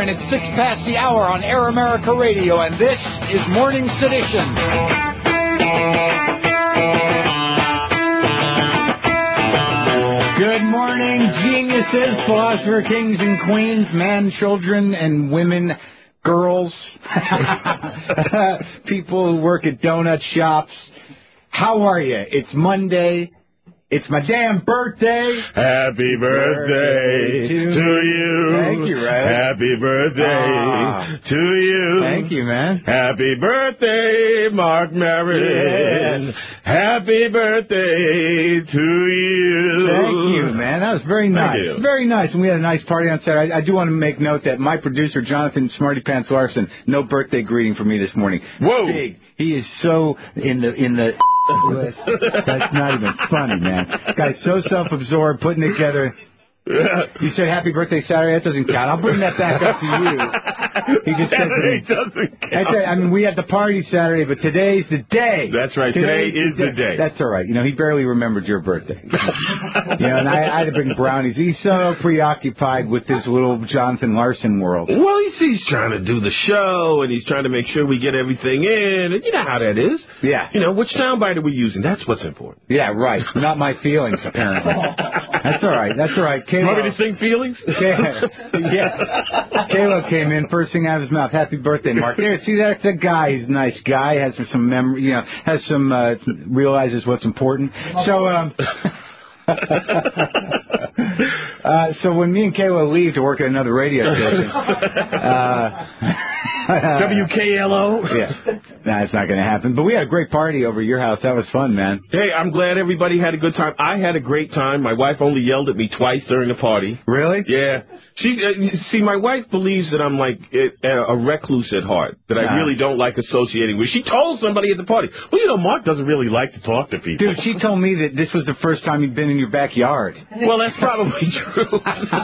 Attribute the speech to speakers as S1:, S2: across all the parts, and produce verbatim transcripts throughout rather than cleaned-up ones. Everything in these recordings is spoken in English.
S1: and it's six past the hour on Air America Radio, and this is Morning Sedition. Good morning, geniuses, philosopher kings and queens, men, children, and women, girls, people who work at donut shops. How are you? It's Monday. It's my damn birthday.
S2: Happy birthday, birthday to, to you.
S1: Thank you, Ray.
S2: Happy birthday ah. to you.
S1: Thank you, man.
S2: Happy birthday, Mark Maron.
S1: Yes.
S2: Happy birthday to you.
S1: Thank you, man. That was very nice.
S2: Thank you.
S1: Very nice. And we had a nice party on Saturday. I, I do want to make note that my producer, Jonathan Smarty Pants Larson, no birthday greeting for me this morning.
S2: Whoa.
S1: Big. He is so in the in the list. That's not even funny, man. Guy's so self-absorbed, putting it together. You said happy birthday Saturday. That doesn't count. I'll bring that back up to you. He just said
S2: Saturday doesn't count.
S1: I mean, we had the party Saturday, but today's the day.
S2: That's right. Today, Today is the day.
S1: day. That's all right. You know, he barely remembered your birthday. You know, and I, I had to bring brownies. He's so preoccupied with this little Jonathan Larson world.
S2: Well, he's, he's trying to do the show, and he's trying to make sure we get everything in. And you know how that is.
S1: Yeah.
S2: You know, which soundbite are we using? That's what's important.
S1: Yeah, right. Not my feelings, apparently. That's all right. That's all right.
S2: You want me to sing feelings?
S1: Yeah. Caleb came in, first thing out of his mouth, happy birthday, Mark. There, see, that's a guy. He's a nice guy, has some memory, you know, has some, uh, realizes what's important. So, um... uh, so when me and Kayla leave to work at another radio station, uh,
S2: W K L O.
S1: Yeah, nah, it's not going to happen. But we had a great party over at your house. That was fun, man.
S2: Hey, I'm glad everybody had a good time. I had a great time. My wife only yelled at me twice during the party.
S1: Really?
S2: Yeah. She uh, see, my wife believes that I'm like a, a recluse at heart, that I
S1: nah.
S2: really don't like associating with. She told somebody at the party, well, you know, Mark doesn't really like to talk to people.
S1: Dude, she told me that this was the first time he'd been in your backyard.
S2: Well, that's probably true.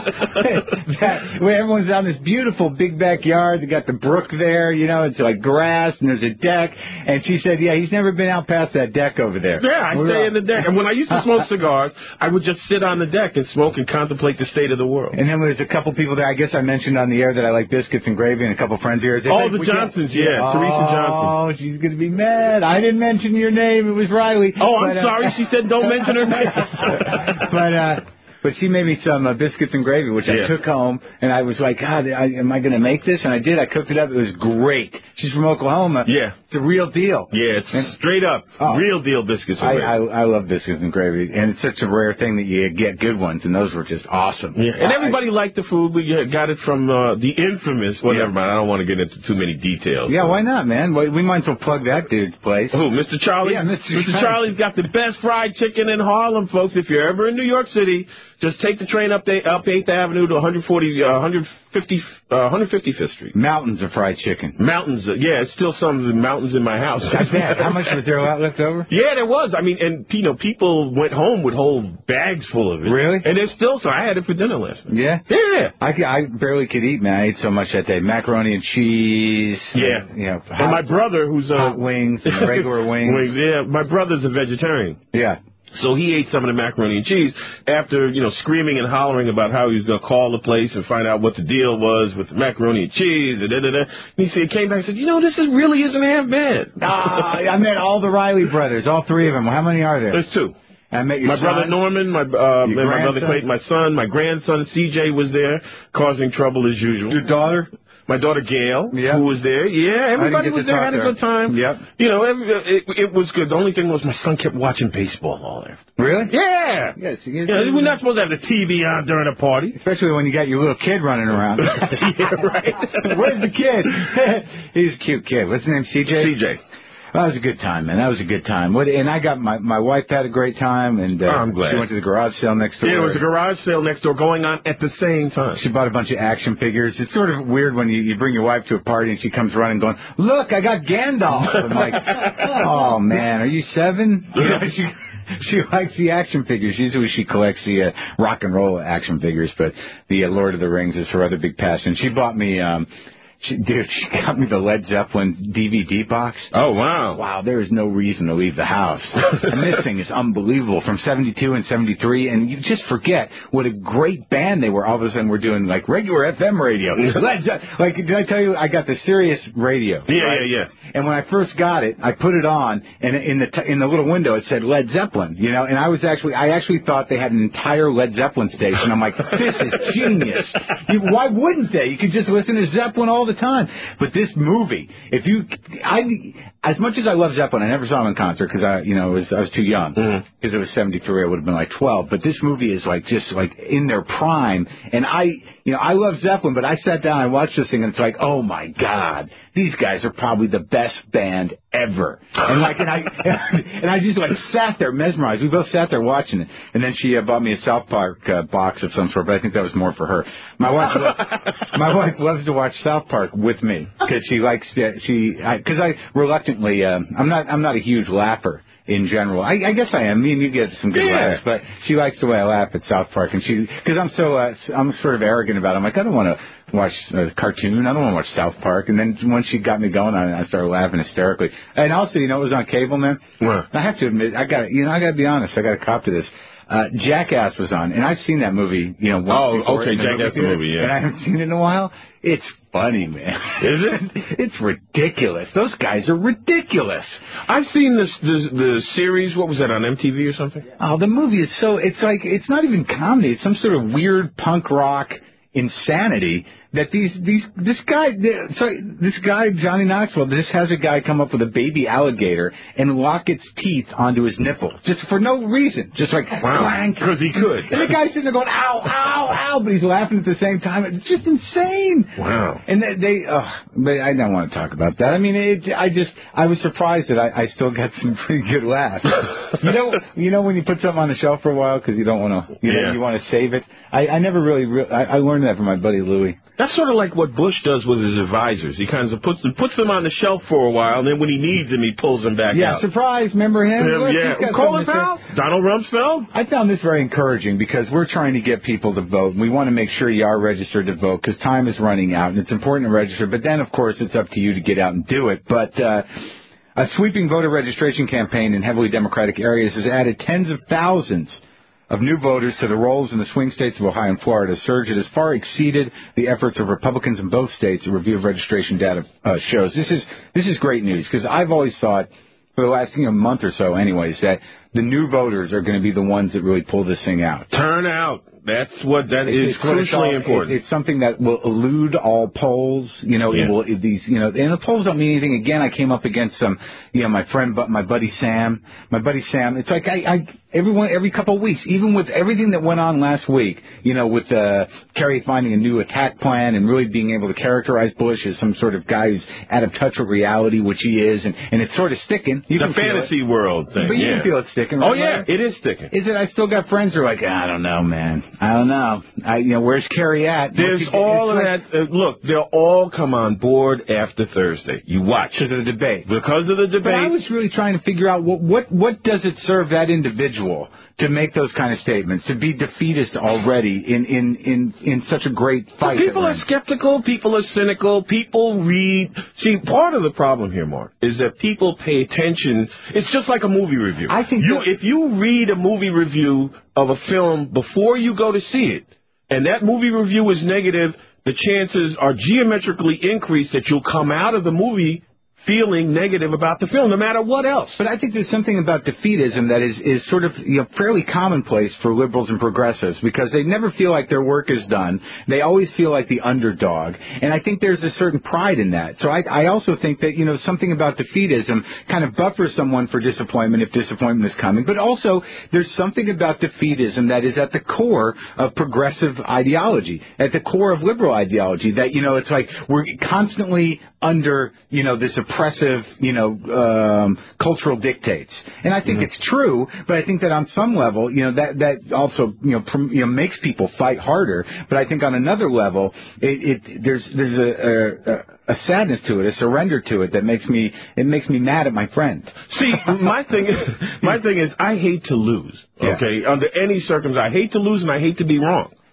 S1: that, where everyone's on this beautiful big backyard. They got the brook there, you know, it's like grass, and there's a deck. And she said, yeah, he's never been out past that deck over there.
S2: Yeah, I
S1: We're
S2: stay
S1: all...
S2: in the deck. And when I used to smoke cigars, I would just sit on the deck and smoke and contemplate the state of the world.
S1: And then there's a couple people there. I guess I mentioned on the air that I like biscuits and gravy, and a couple friends here.
S2: Oh, like, the Johnsons, yeah.
S1: Oh,
S2: Teresa Johnson.
S1: Oh, she's going to be mad. I didn't mention your name. It was Riley.
S2: Oh, I'm
S1: but, uh...
S2: sorry. She said don't mention her name.
S1: but, uh... But she made me some uh, biscuits and gravy, which yeah. I took home, and I was like, God, I, am I going to make this? And I did. I cooked it up. It was great. She's from Oklahoma.
S2: Yeah.
S1: It's a real deal.
S2: Yeah, it's and, straight up, oh, real deal biscuits and
S1: I,
S2: gravy.
S1: I, I love biscuits and gravy, and it's such a rare thing that you get good ones, and those were just awesome.
S2: Yeah. And everybody I, liked the food. We got it from uh, the infamous, well, yeah. never mind, I don't want to get into too many details.
S1: Yeah, why not, man? We might as well plug that dude's place.
S2: Who, Mister Charlie?
S1: Yeah, Mister
S2: Mister
S1: Charlie.
S2: Charlie's got the best fried chicken in Harlem, folks. If you're ever in New York City, just take the train up, the, up eighth Avenue to one forty, uh, one fifty, uh, one fifty-fifth Street.
S1: Mountains of fried chicken.
S2: Mountains. Uh, yeah, it's still some mountains in my house.
S1: I bet. How much was there left over?
S2: Yeah, there was. I mean, and, you know, people went home with whole bags full of it.
S1: Really?
S2: And there's still some. I had it for dinner last night.
S1: Yeah?
S2: Yeah.
S1: I, I barely could eat, man. I ate so much that day. Macaroni and cheese.
S2: Yeah.
S1: And, you know, hot,
S2: and my brother, who's a...
S1: Hot wings and regular wings.
S2: wings. Yeah, my brother's a vegetarian.
S1: Yeah.
S2: So he ate some of the macaroni and cheese after, you know, screaming and hollering about how he was going to call the place and find out what the deal was with the macaroni and cheese. And, da, da, da. and he said, he came back and said, you know, this is, really isn't half bad.
S1: Ah, I met all the Riley brothers, all three of them. How many are there?
S2: There's two.
S1: I met your
S2: my
S1: son,
S2: brother Norman, my uh, my brother Clayton, my son, my grandson C J was there, causing trouble as usual.
S1: Your daughter?
S2: My daughter Gail,
S1: yep.
S2: who was there. Yeah, everybody was there, had a good time.
S1: Yep.
S2: You know, every, it, it was good. The only thing was my son kept watching baseball all after.
S1: Really?
S2: Yeah.
S1: Yes.
S2: Yeah, we're not supposed to have the T V on during a party.
S1: Especially when you got your little kid running around.
S2: Yeah, right.
S1: Where's the kid? He's a cute kid. What's his name, C J?
S2: C J.
S1: That was a good time, man. That was a good time. What, and I got my my wife had a great time, and uh,
S2: oh, I'm glad.
S1: She went to the garage sale next door.
S2: Yeah, it was a garage sale next door going on at the same time.
S1: She bought a bunch of action figures. It's sort of weird when you, you bring your wife to a party and she comes running going, look, I got Gandalf. I'm like, oh, man, are you seven? You know, she, she likes the action figures. Usually she collects the uh, rock and roll action figures, but the uh, Lord of the Rings is her other big passion. She bought me... Um, She, dude, she got me the Led Zeppelin D V D box.
S2: Oh, wow.
S1: Wow, there is no reason to leave the house. And this thing is unbelievable from seventy-two and seventy-three, and you just forget what a great band they were. All of a sudden, we're doing, like, regular F M radio. Led Zeppelin. Like, did I tell you, I got the Sirius radio.
S2: Yeah,
S1: right?
S2: yeah, yeah.
S1: And when I first got it, I put it on, and in the t- in the little window, it said Led Zeppelin, you know, and I was actually, I actually thought they had an entire Led Zeppelin station. I'm like, this is genius. You, why wouldn't they? You could just listen to Zeppelin all the time. But this movie, if you, I, as much as I love Zeppelin, I never saw them in concert because I, you know, was, I was too young. Because mm-hmm. it was seventy-three, I would have been like twelve. But this movie is like just like in their prime. And I, you know, I love Zeppelin, but I sat down and watched this thing, and it's like, oh my God, these guys are probably the best band ever. And like, and I, and I just like sat there mesmerized. We both sat there watching it. And then she uh, bought me a South Park uh, box of some sort, but I think that was more for her. My wife, my wife loves to watch South Park with me because she likes to, she, because I, I reluctantly, um, I'm not, I'm not a huge laugher in general. I, I guess I am. Me and you get some good
S2: yeah.
S1: laughs, but she likes the way I laugh at South Park, and she, because I'm so, uh, I'm sort of arrogant about it. I'm like, I don't want to watch a cartoon. I don't want to watch South Park. And then once she got me going on it, I started laughing hysterically. And also, you know, it was on cable, man.
S2: What?
S1: I have to admit, I got, you know, I got to be honest. I got to cop to this. Uh, Jackass was on, and I've seen that movie, you know, once
S2: Oh,
S1: before
S2: okay,
S1: in the
S2: Jackass
S1: movie,
S2: the movie, yeah.
S1: And I haven't seen it in a while. It's funny, man.
S2: Is it?
S1: It's ridiculous. Those guys are ridiculous.
S2: I've seen this, the the series. What was that, on M T V or something?
S1: Oh, the movie is so, it's like, it's not even comedy. It's some sort of weird punk rock insanity that these, these, this guy, sorry, this guy, Johnny Knoxville, this has a guy come up with a baby alligator and lock its teeth onto his nipple, just for no reason. Just like,
S2: wow.
S1: clank.
S2: Because he could.
S1: And the guy's sitting there going, ow, ow, ow, but he's laughing at the same time. It's just insane.
S2: Wow.
S1: And they, they uh, but I don't want to talk about that. I mean, it, I just, I was surprised that I, I still got some pretty good laughs. you know, you know when you put something on the shelf for a while because you don't want to, you
S2: yeah.
S1: know, you want to save it. I, I never really, re- I, I learned that from my buddy Louie.
S2: That's sort of like what Bush does with his advisors. He kind of puts them, puts them on the shelf for a while, and then when he needs them, he pulls them back
S1: yeah,
S2: out.
S1: Yeah, surprise. Remember him?
S2: him
S1: Look,
S2: yeah. Colin Powell? Donald Rumsfeld?
S1: I found this very encouraging because we're trying to get people to vote, and we want to make sure you are registered to vote because time is running out, and it's important to register. But then, of course, it's up to you to get out and do it. But uh, a sweeping voter registration campaign in heavily Democratic areas has added tens of thousands of new voters to the rolls in the swing states of Ohio and Florida. A surge that has far exceeded the efforts of Republicans in both states, a review of registration data uh, shows. This is this is great news because I've always thought, for the last you know, month or so anyways, that the new voters are going to be the ones that really pull this thing out.
S2: Turn out. That's what that is
S1: it's
S2: crucially
S1: all,
S2: important.
S1: It, it's something that will elude all polls. You know,
S2: yeah.
S1: it will it, these. You know, and the polls don't mean anything. Again, I came up against some. You know, my friend, but my buddy Sam, my buddy Sam. It's like I, I everyone every couple of weeks, even with everything that went on last week. You know, with uh, Kerry finding a new attack plan and really being able to characterize Bush as some sort of guy who's out of touch with reality, which he is, and, and it's sort of sticking. You
S2: the
S1: can
S2: fantasy world thing.
S1: But you
S2: yeah.
S1: can feel it sticking. Right?
S2: Oh yeah, it is sticking.
S1: Is it? I still got friends who are like, I don't know, man. I don't know. I, you know, where's Kerry at?
S2: There's
S1: What's
S2: all of
S1: like,
S2: that. Uh, look, they'll all come on board after Thursday. You watch.
S1: Because of the debate.
S2: Because of the debate.
S1: But I was really trying to figure out what, what, what does it serve that individual to make those kind of statements, to be defeatist already in, in, in, in such a great fight.
S2: People are skeptical. People are cynical. People read. See, part of the problem here, Mark, is that people pay attention. It's just like a movie review.
S1: I think
S2: you,
S1: that,
S2: if you read a movie review of a film before you go to see it, and that movie review is negative, the chances are geometrically increased that you'll come out of the movie feeling negative about the film, no matter what else.
S1: But I think there's something about defeatism that is, is sort of you know fairly commonplace for liberals and progressives because they never feel like their work is done. They always feel like the underdog. And I think there's a certain pride in that. So I, I also think that, you know, something about defeatism kind of buffers someone for disappointment if disappointment is coming. But also there's something about defeatism that is at the core of progressive ideology, at the core of liberal ideology, that, you know, it's like we're constantly under, you know, this oppressive, you know, um, cultural dictates. And I think mm-hmm. it's true, but I think that on some level, you know, that, that also, you know, prom, you know, makes people fight harder. But I think on another level, it, it there's, there's a, a, a sadness to it, a surrender to it that makes me, it makes me mad at my friend.
S2: See, my thing is, my thing is I hate to lose, okay? Yeah. Under any circumstance, I hate to lose and I hate to be wrong.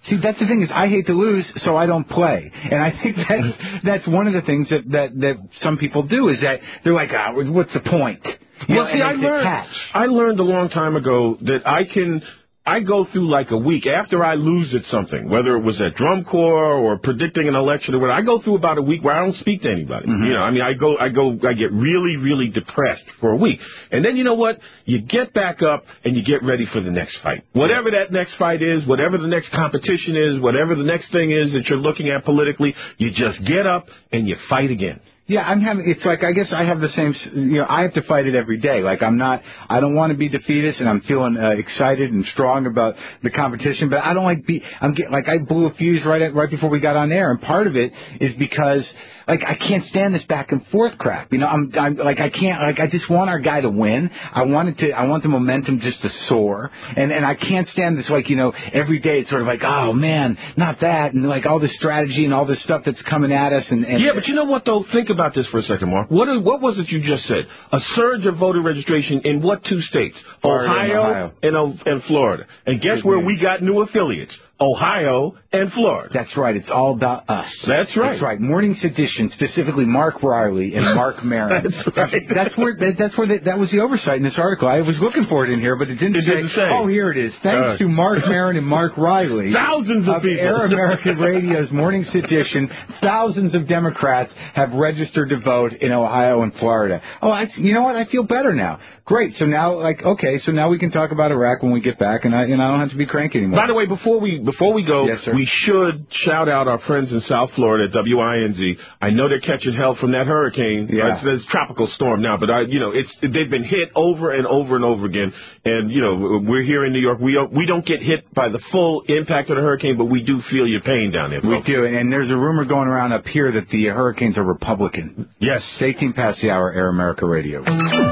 S1: See, that's the thing is I hate to lose, so I don't play. And I think that's, that's one of the things that, that, that some people do is that they're like, ah, what's the point? You
S2: well,
S1: know,
S2: see, I learned, I learned a long time ago that I can... I go through like a week after I lose at something, whether it was at drum corps or predicting an election or whatever. I go through about a week where I don't speak to anybody. Mm-hmm. You know, I mean, I go, I go, I get really, really depressed for a week. And then you know what? You get back up and you get ready for the next fight. Whatever that next fight is, whatever the next competition is, whatever the next thing is that you're looking at politically, you just get up and you fight again.
S1: Yeah, I'm having, it's like, I guess I have the same, you know, I have to fight it every day. Like, I'm not, I don't want to be defeatist, and I'm feeling uh, excited and strong about the competition, but I don't like be, I'm getting, like, I blew a fuse right at, right before we got on air, and part of it is because, like, I can't stand this back and forth crap. You know, I'm, I'm, like, I can't, like, I just want our guy to win. I want it to, I want the momentum just to soar, and, and I can't stand this, like, you know, every day it's sort of like, oh, man, not that, and, like, all this strategy and all this stuff that's coming at us, and, and
S2: yeah, but you know what, though? Think about this for a second, Mark. What what was it you just said? A surge of voter registration in what two states?
S1: Florida
S2: Ohio
S1: and,
S2: Ohio. and, and Florida. And guess
S1: Good
S2: where
S1: news.
S2: we got new affiliates? Ohio and Florida.
S1: That's right. It's all about us.
S2: That's right.
S1: That's right. Morning Sedition, specifically Mark Riley and Mark Maron.
S2: That's right.
S1: That's where that, that's where the, that was the oversight in this article. I was looking for it in here, but it didn't,
S2: it
S1: say,
S2: didn't say.
S1: Oh, here it is. Thanks
S2: uh,
S1: to Mark Maron and Mark Riley.
S2: Thousands of,
S1: of
S2: people.
S1: Air America Radio's Morning Sedition, thousands of Democrats have registered to vote in Ohio and Florida. Oh, I, you know what? I feel better now. Great. So now, like, okay, so now we can talk about Iraq when we get back, and I, and I don't have to be cranky anymore.
S2: By the way, before we before we go,
S1: yes, sir.
S2: we should shout out our friends in South Florida at W I N Z. I know they're catching hell from that hurricane.
S1: Yeah.
S2: It's, it's a tropical storm now, but I, you know, it's they've been hit over and over and over again. And you know, we're here in New York. We don't we don't get hit by the full impact of the hurricane, but we do feel your pain down there.
S1: We
S2: folks.
S1: do, and there's a rumor going around up here that the hurricanes are Republican.
S2: Yes.
S1: eighteen past the hour, Air America Radio.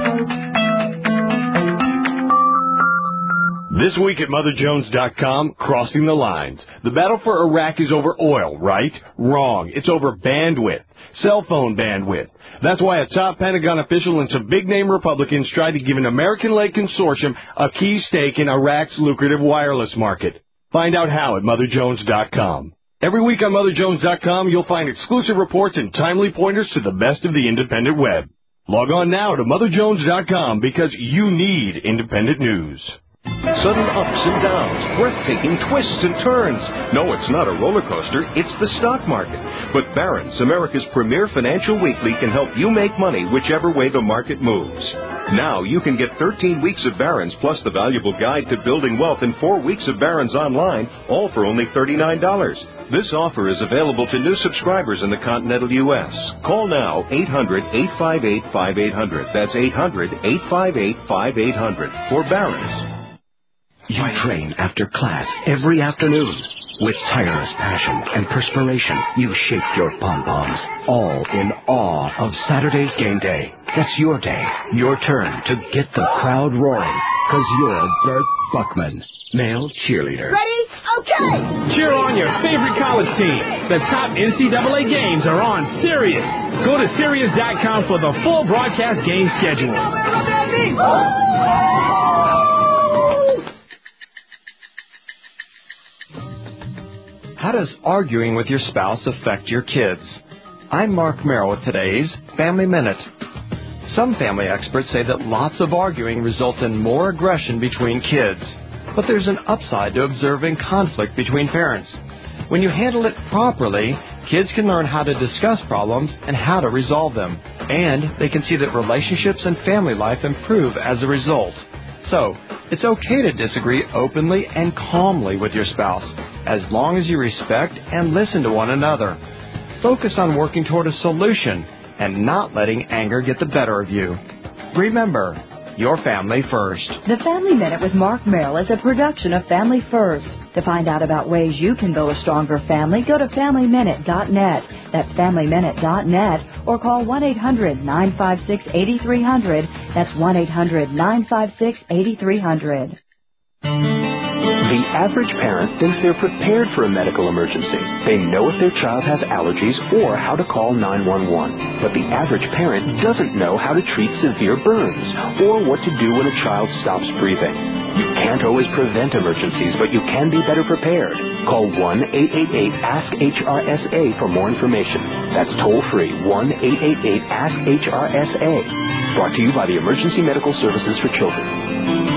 S3: This week at Mother Jones dot com, Crossing the Lines. The battle for Iraq is over oil, right? Wrong. It's over bandwidth. Cell phone bandwidth. That's why a top Pentagon official and some big-name Republicans tried to give an American-led consortium a key stake in Iraq's lucrative wireless market. Find out how at Mother Jones dot com. Every week on Mother Jones dot com, you'll find exclusive reports and timely pointers to the best of the independent web. Log on now to Mother Jones dot com because you need independent news.
S4: Sudden ups and downs, breathtaking twists and turns. No, it's not a roller coaster, it's the stock market. But Barron's, America's premier financial weekly, can help you make money whichever way the market moves. Now you can get thirteen weeks of Barron's plus the valuable guide to building wealth and four weeks of Barron's online, all for only thirty-nine dollars. This offer is available to new subscribers in the continental U S Call now, eight hundred, eight five eight, five eight hundred. That's eight hundred, eight five eight, five eight hundred for Barron's.
S5: You train after class every afternoon. With tireless passion and perspiration, you shape your pom-poms, all in awe of Saturday's game day. That's your day, your turn to get the crowd roaring, because you're Bert Buckman, male cheerleader.
S6: Ready? Okay!
S7: Cheer on your favorite college team. The top N C double A games are on Sirius. Go to Sirius dot com for the full broadcast game schedule.
S8: How does arguing with your spouse affect your kids? I'm Mark Merrill with today's Family Minute. Some family experts say that lots of arguing results in more aggression between kids. But there's an upside to observing conflict between parents. When you handle it properly, kids can learn how to discuss problems and how to resolve them. And they can see that relationships and family life improve as a result. So, it's okay to disagree openly and calmly with your spouse, as long as you respect and listen to one another. Focus on working toward a solution and not letting anger get the better of you. Remember, your family first.
S9: The Family Minute with Mark Merrill is a production of Family First. To find out about ways you can build a stronger family, go to family minute dot net. That's family minute dot net, or call one eight hundred, nine five six, eight three zero zero. That's one eight hundred, nine five six, eight three zero zero.
S5: The average parent thinks they're prepared for a medical emergency. They know if their child has allergies or how to call nine one one. But the average parent doesn't know how to treat severe burns or what to do when a child stops breathing. You can't always prevent emergencies, but you can be better prepared. Call one eight eight eight ask H R S A for more information. That's toll-free, one eight eight eight ask H R S A. Brought to you by the Emergency Medical Services for Children.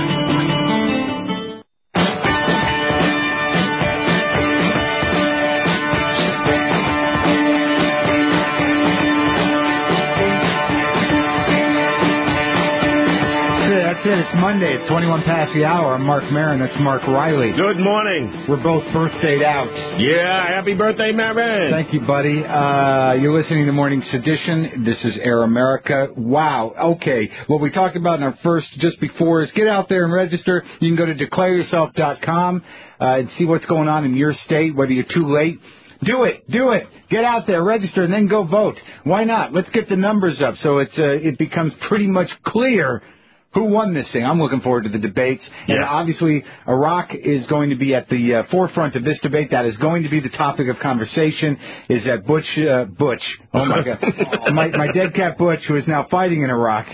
S1: That's it. It's Monday. It's twenty-one past the hour. I'm Mark Maron. That's Mark Riley.
S2: Good morning.
S1: We're both birthdayed out.
S2: Yeah, happy birthday, Maron.
S1: Thank you, buddy. Uh, you're listening to Morning Sedition. This is Air America. Wow. Okay. What we talked about in our first just before is get out there and register. You can go to declare yourself dot com uh, and see what's going on in your state, whether you're too late. Do it. Do it. Get out there, register, and then go vote. Why not? Let's get the numbers up so it's uh, it becomes pretty much clear who won this thing. I'm looking forward to the debates.
S2: Yeah.
S1: And obviously, Iraq is going to be at the uh, forefront of this debate. That is going to be the topic of conversation, is that Butch, uh, Butch, oh my God, my, my dead cat Butch, who is now fighting in Iraq.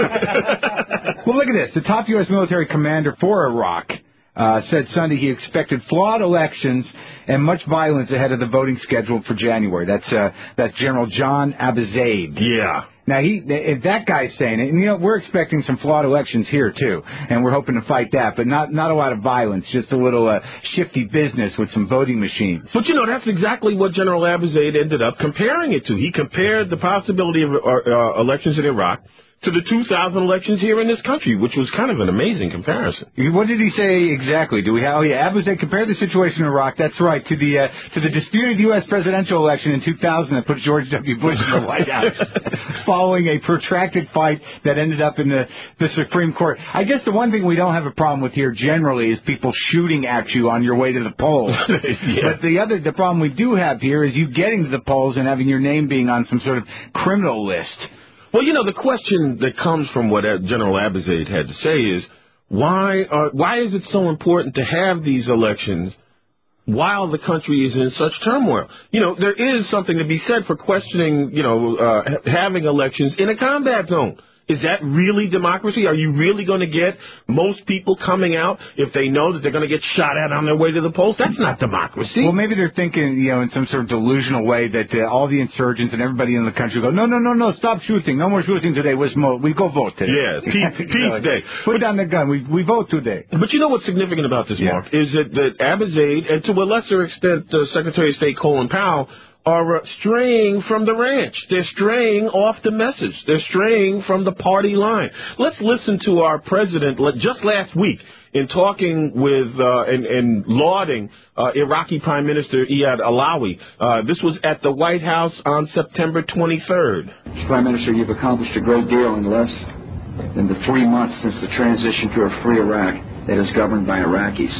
S1: Well, look at this. The top U S military commander for Iraq uh, said Sunday he expected flawed elections and much violence ahead of the voting scheduled for January. That's, uh, that's General John Abizaid.
S2: Yeah.
S1: Now, he, if that guy's saying it, and, you know, we're expecting some flawed elections here, too, and we're hoping to fight that, but not not a lot of violence, just a little uh, shifty business with some voting machines.
S2: But, you know, that's exactly what General Abizaid ended up comparing it to. He compared the possibility of uh, uh, elections in Iraq to the two thousand elections here in this country, which was kind of an amazing comparison.
S1: What did he say exactly? Do we have? Oh, yeah, Abizaid compared the situation in Iraq. That's right, to the uh, to the disputed U S presidential election in two thousand that put George W. Bush in the White House, following a protracted fight that ended up in the the Supreme Court. I guess the one thing we don't have a problem with here generally is people shooting at you on your way to the polls.
S2: Yeah.
S1: But the other the problem we do have here is you getting to the polls and having your name being on some sort of criminal list.
S2: Well, you know, the question that comes from what General Abizaid had to say is, why are, why is it so important to have these elections while the country is in such turmoil? You know, there is something to be said for questioning, you know, uh, having elections in a combat zone. Is that really democracy? Are you really going to get most people coming out if they know that they're going to get shot at on their way to the polls? That's not democracy.
S1: Well, maybe they're thinking, you know, in some sort of delusional way that uh, all the insurgents and everybody in the country go, no, no, no, no, stop shooting. No more shooting today. We we go vote today.
S2: Yeah, peace, peace day.
S1: Put down the gun. We we vote today.
S2: But you know what's significant about this,
S1: Yeah.
S2: Mark, is that, that Abizaid, and to a lesser extent uh, Secretary of State Colin Powell, are uh, straying from the ranch. They're straying off the message. They're straying from the party line. Let's listen to our president just last week in talking with uh, and, and lauding uh, Iraqi Prime Minister Iyad Alawi. Uh, this was at the White House on September twenty-third.
S6: Prime Minister, you've accomplished a great deal in less than the three months since the transition to a free Iraq that is governed by Iraqis.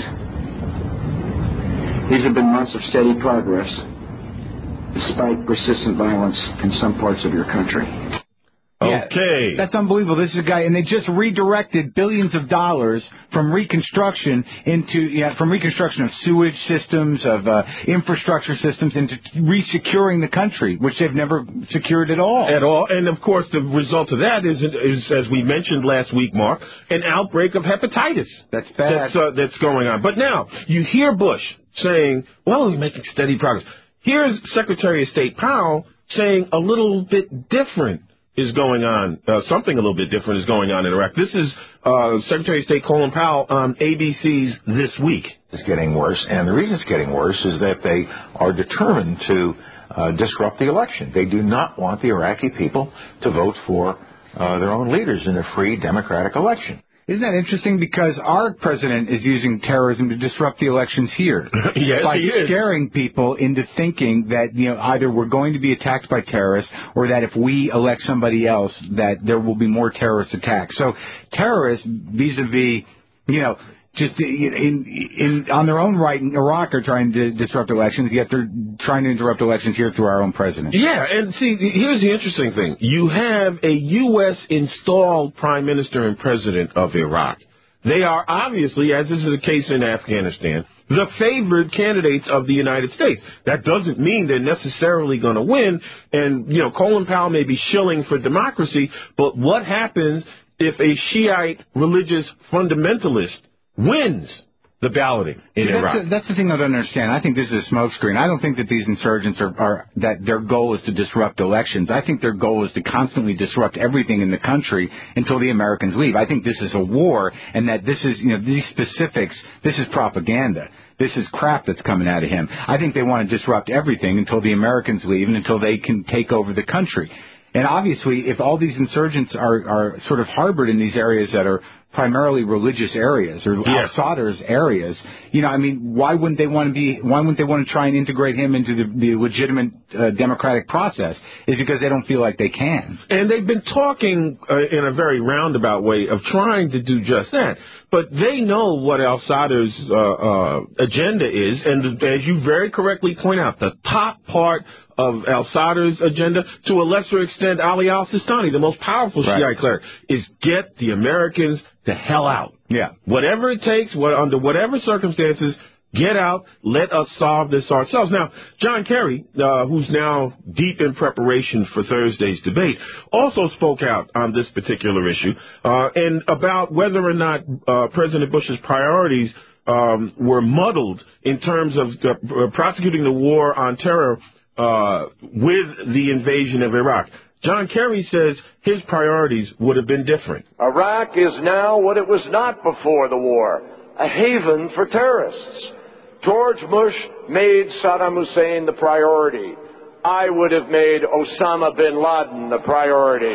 S6: These have been months of steady progress, despite persistent violence in some parts of your country.
S1: Yeah,
S2: Okay.
S1: that's unbelievable. This is a guy, and they just redirected billions of dollars from reconstruction into, yeah, from reconstruction of sewage systems, of uh, infrastructure systems, into resecuring the country, which they've never secured at all.
S2: At all. And, of course, the result of that is, is as we mentioned last week, Mark, an outbreak of hepatitis.
S1: That's bad.
S2: That's, uh, that's going on. But now, you hear Bush saying, well, we're making steady progress. Here's Secretary of State Powell saying a little bit different is going on. Uh, something a little bit different is going on in Iraq. This is uh, Secretary of State Colin Powell on A B C's This Week.
S10: It's getting worse, and the reason it's getting worse is that they are determined to uh, disrupt the election. They do not want the Iraqi people to vote for uh, their own leaders in a free democratic election.
S1: Isn't that interesting? Because our president is using terrorism to disrupt the elections here.
S2: Yes,
S1: by
S2: he is.
S1: scaring people into thinking that, you know, either we're going to be attacked by terrorists or that if we elect somebody else, that there will be more terrorist attacks. So terrorists, vis-a-vis, you know, just in, in on their own right in Iraq are trying to disrupt elections, yet they're trying to interrupt elections here through our own president.
S2: Yeah, and see, here's the interesting thing. You have a U S installed prime minister and president of Iraq They are obviously, as is the case in Afghanistan, the favored candidates of the United States. That doesn't mean they're necessarily going to win. And, you know, Colin Powell may be shilling for democracy, but what happens if a Shiite religious fundamentalist wins the balloting in
S1: See,
S2: Iraq?
S1: That's, a, that's the thing I don't understand. I think this is a smokescreen. I don't think that these insurgents are, are, that their goal is to disrupt elections. I think their goal is to constantly disrupt everything in the country until the Americans leave. I think this is a war, and that this is, you know, these specifics, this is propaganda. This is crap that's coming out of him. I think they want to disrupt everything until the Americans leave and until they can take over the country. And obviously, if all these insurgents are, are sort of harbored in these areas that are primarily religious areas or
S2: yes.
S1: al-Sadr's areas, you know, I mean, why wouldn't they want to be? Why wouldn't they want to try and integrate him into the, the legitimate uh, democratic process? Is because they don't feel like they can.
S2: And they've been talking uh, in a very roundabout way of trying to do just that. But they know what al-Sadr's uh, uh, agenda is, and as you very correctly point out, the top part of al-Sadr's agenda, to a lesser extent Ali al-Sistani, the most powerful
S1: right.
S2: Shiite cleric, is get the Americans the hell out.
S1: Yeah.
S2: Whatever it takes, what, under whatever circumstances, get out, let us solve this ourselves. Now, John Kerry, uh, who's now deep in preparation for Thursday's debate, also spoke out on this particular issue, uh, and about whether or not uh, President Bush's priorities um, were muddled in terms of uh, prosecuting the war on terror uh, with the invasion of Iraq. John Kerry says his priorities would have been different.
S11: Iraq is now what it was not before the war, a haven for terrorists. George Bush made Saddam Hussein the priority. I would have made Osama bin Laden the priority.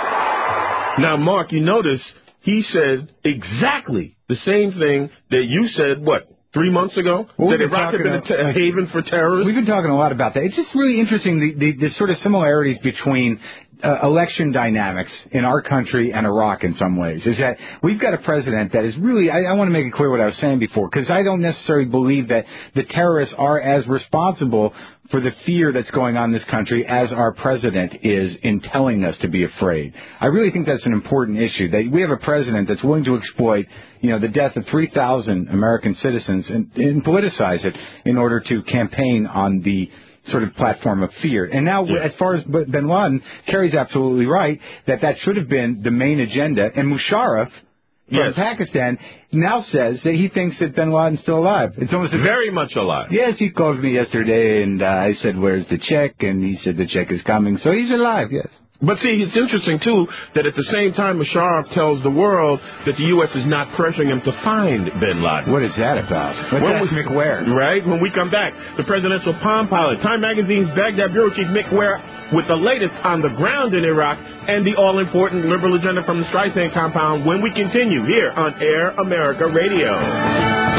S2: Now, Mark, you notice he said exactly the same thing that you said, what, three months ago?
S1: Well,
S2: that Iraq had been a, t- a haven for terrorists?
S1: We've been talking a lot about that. It's just really interesting, the, the, the sort of similarities between uh, election dynamics in our country and Iraq in some ways, is that we've got a president that is really, I, I want to make it clear what I was saying before, because I don't necessarily believe that the terrorists are as responsible for the fear that's going on in this country as our president is in telling us to be afraid. I really think that's an important issue, that we have a president that's willing to exploit, you know, the death of three thousand American citizens and, and politicize it in order to campaign on the sort of platform of fear. And now, yeah. as far as bin Laden, Kerry's absolutely right that that should have been the main agenda. And Musharraf from
S2: yes.
S1: Pakistan now says that he thinks that bin Laden's still alive. It's almost
S2: very much alive.
S1: Yes, he called me yesterday, and uh, I said, "Where's the check?" And he said the check is coming. So he's alive. Yes.
S2: But see, it's interesting, too, that at the same time Musharraf tells the world that the U S is not pressuring him to find bin Laden.
S1: What is that about? What's that, Mick Ware?
S2: Right? When we come back, the presidential Palm Pilot, Time Magazine's Baghdad Bureau Chief Mick Ware with the latest on the ground in Iraq and the all-important liberal agenda from the Streisand compound when we continue here on Air America Radio.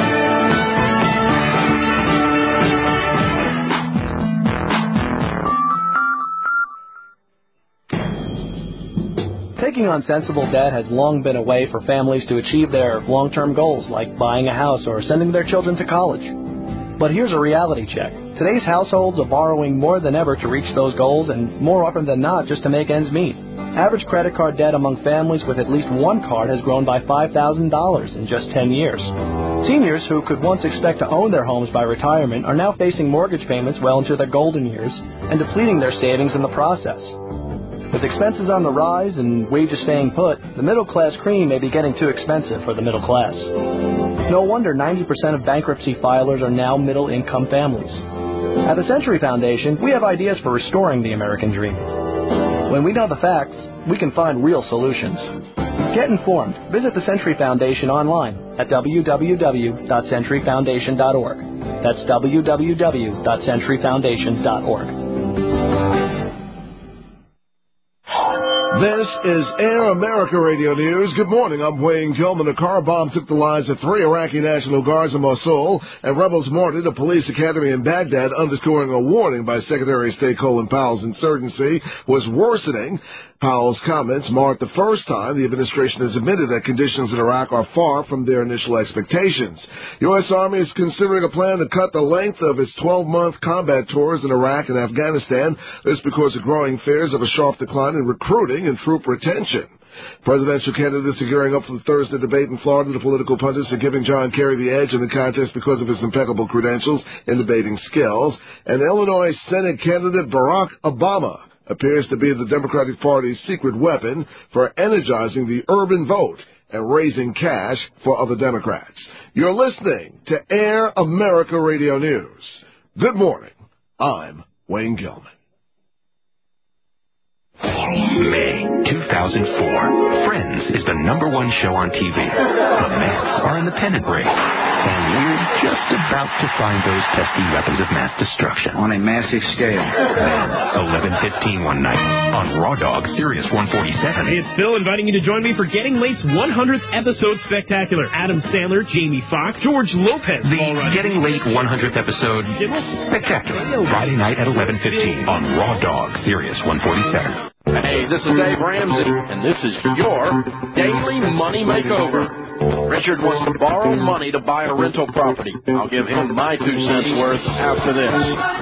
S12: Taking on sensible debt has long been a way for families to achieve their long-term goals, like buying a house or sending their children to college. But here's a reality check. Today's households are borrowing more than ever to reach those goals, and more often than not, just to make ends meet. Average credit card debt among families with at least one card has grown by five thousand dollars in just ten years. Seniors who could once expect to own their homes by retirement are now facing mortgage payments well into their golden years and depleting their savings in the process. With expenses on the rise and wages staying put, the middle-class cream may be getting too expensive for the middle class. No wonder ninety percent of bankruptcy filers are now middle-income families. At the Century Foundation, we have ideas for restoring the American dream. When we know the facts, we can find real solutions. Get informed. Visit the Century Foundation online at w w w dot century foundation dot org. That's w w w dot century foundation dot org.
S13: This is Air America Radio News. Good morning. I'm Wayne Gilman. A car bomb took the lives of three Iraqi National Guards in Mosul, and rebels mortared a police academy in Baghdad, underscoring a warning by Secretary of State Colin Powell's insurgency was worsening. Powell's comments marked the first time the administration has admitted that conditions in Iraq are far from their initial expectations. U S Army is considering a plan to cut the length of its twelve-month combat tours in Iraq and Afghanistan. This because of growing fears of a sharp decline in recruiting recruiting and troop retention. Presidential candidates are gearing up for the Thursday debate in Florida. The political pundits are giving John Kerry the edge in the contest because of his impeccable credentials and debating skills. And Illinois Senate candidate Barack Obama appears to be the Democratic Party's secret weapon for energizing the urban vote and raising cash for other Democrats. You're listening to Air America Radio News. Good morning. I'm Wayne Gilman.
S14: May two thousand four. Friends is the number one show on T V. The Mets are in the pennant race. And we're just about to find those pesky weapons of mass destruction.
S6: On a massive scale.
S14: Then, eleven fifteen one night, on Raw Dog, Sirius one forty-seven.
S7: Hey, it's Phil inviting you to join me for Getting Late's one hundredth episode spectacular. Adam Sandler, Jamie Foxx, George Lopez.
S14: The Getting Late one hundredth episode spectacular. Friday night at eleven fifteen on Raw Dog, Sirius one forty-seven.
S15: Hey, this is Dave Ramsey, and this is your Daily Money Makeover. Richard wants to borrow money to buy a rental property. I'll give him my two cents worth after this.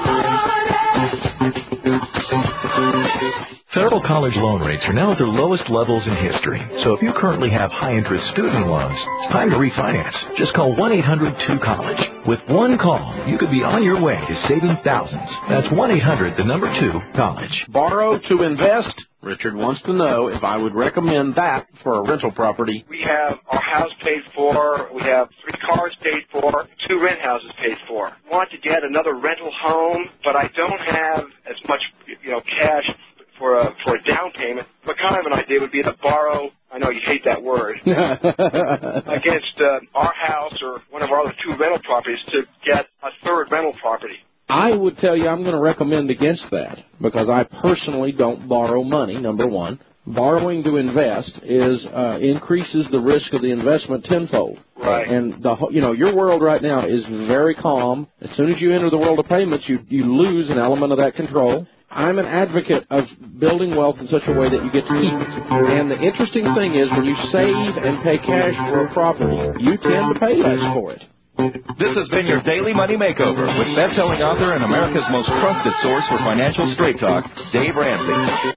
S16: Federal college loan rates are now at their lowest levels in history. So if you currently have high-interest student loans, it's time to refinance. Just call one eight hundred two college. With one call, you could be on your way to saving thousands. That's one eight hundred, the number two, college.
S15: Borrow to invest? Richard wants to know if I would recommend that for a rental property.
S17: We have our house paid for. We have three cars paid for. Two rent houses paid for. I want to get another rental home, but I don't have as much, you know, cash for a for a down payment. But kind of an idea would be to borrow, I know you hate that word, against uh, our house or one of our other two rental properties to get a third rental property.
S15: I would tell you I'm going to recommend against that because I personally don't borrow money, number one. Borrowing to invest is uh, increases the risk of the investment tenfold.
S17: Right.
S15: And, the you know, your world right now is very calm. As soon as you enter the world of payments, you, you lose an element of that control. I'm an advocate of building wealth in such a way that you get to keep it. And the interesting thing is when you save and pay cash for a property, you tend to pay less for it.
S18: This has been your Daily Money Makeover with best-selling author and America's most trusted source for financial straight talk, Dave Ramsey.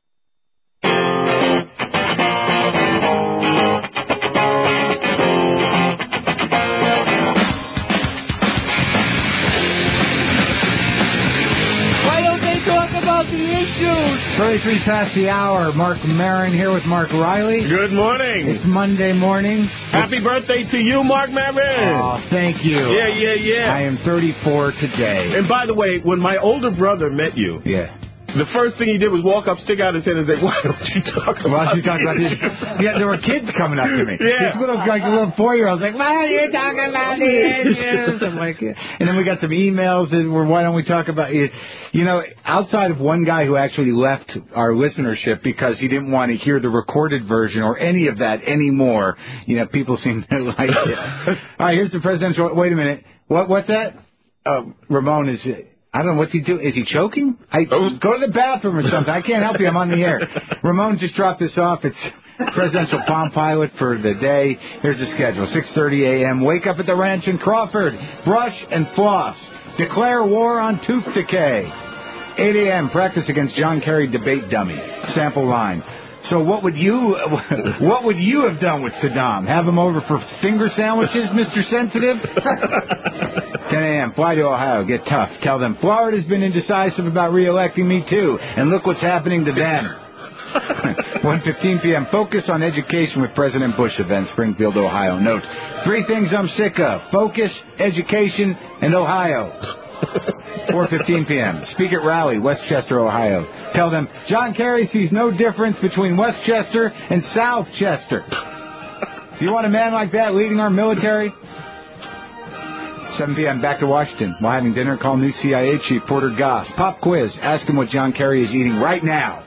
S1: thirty-three past the hour. Mark Maron here with Mark Riley.
S2: Good morning.
S1: It's Monday morning.
S2: Happy birthday to you, Mark Maron.
S1: Oh, thank you.
S2: Yeah, yeah, yeah.
S1: I am thirty-four today.
S2: And by the way, when my older brother met you,
S1: yeah,
S2: the first thing he did was walk up, stick out his head, and say, "Why don't you talk about?"
S1: Why don't you talk about this? Yeah, there were kids coming up to me.
S2: Yeah,
S1: this little like little four-year-olds like, "Why are you talking about the issues?" I'm like, yeah. And then we got some emails that were, "Why don't we talk about it?" You know, outside of one guy who actually left our listenership because he didn't want to hear the recorded version or any of that anymore, you know, people seem to like it. All right, here's the presidential. Wait a minute. What? What's that? Uh, Ramon is. I don't know. What's he doing? Is he choking? I oh. Go to the bathroom or something. I can't help you. I'm on the air. Ramon just dropped this off. It's presidential Palm Pilot for the day. Here's the schedule. six thirty a.m. Wake up at the ranch in Crawford. Brush and floss. Declare war on tooth decay. eight a.m. Practice against John Kerry debate dummy. Sample line. So what would you what would you have done with Saddam? Have him over for finger sandwiches, Mister Sensitive? ten a.m. Fly to Ohio. Get tough. Tell them Florida's been indecisive about re-electing me too, and look what's happening to them. one fifteen p.m. Focus on education with President Bush event, Springfield, Ohio. Note, three things I'm sick of: focus, education, and Ohio. four fifteen p.m. Speak at rally, Westchester, Ohio. Tell them John Kerry sees no difference between Westchester and Southchester. Do you want a man like that leading our military? seven p.m. Back to Washington. While having dinner, call new C I A Chief Porter Goss. Pop quiz. Ask him what John Kerry is eating right now.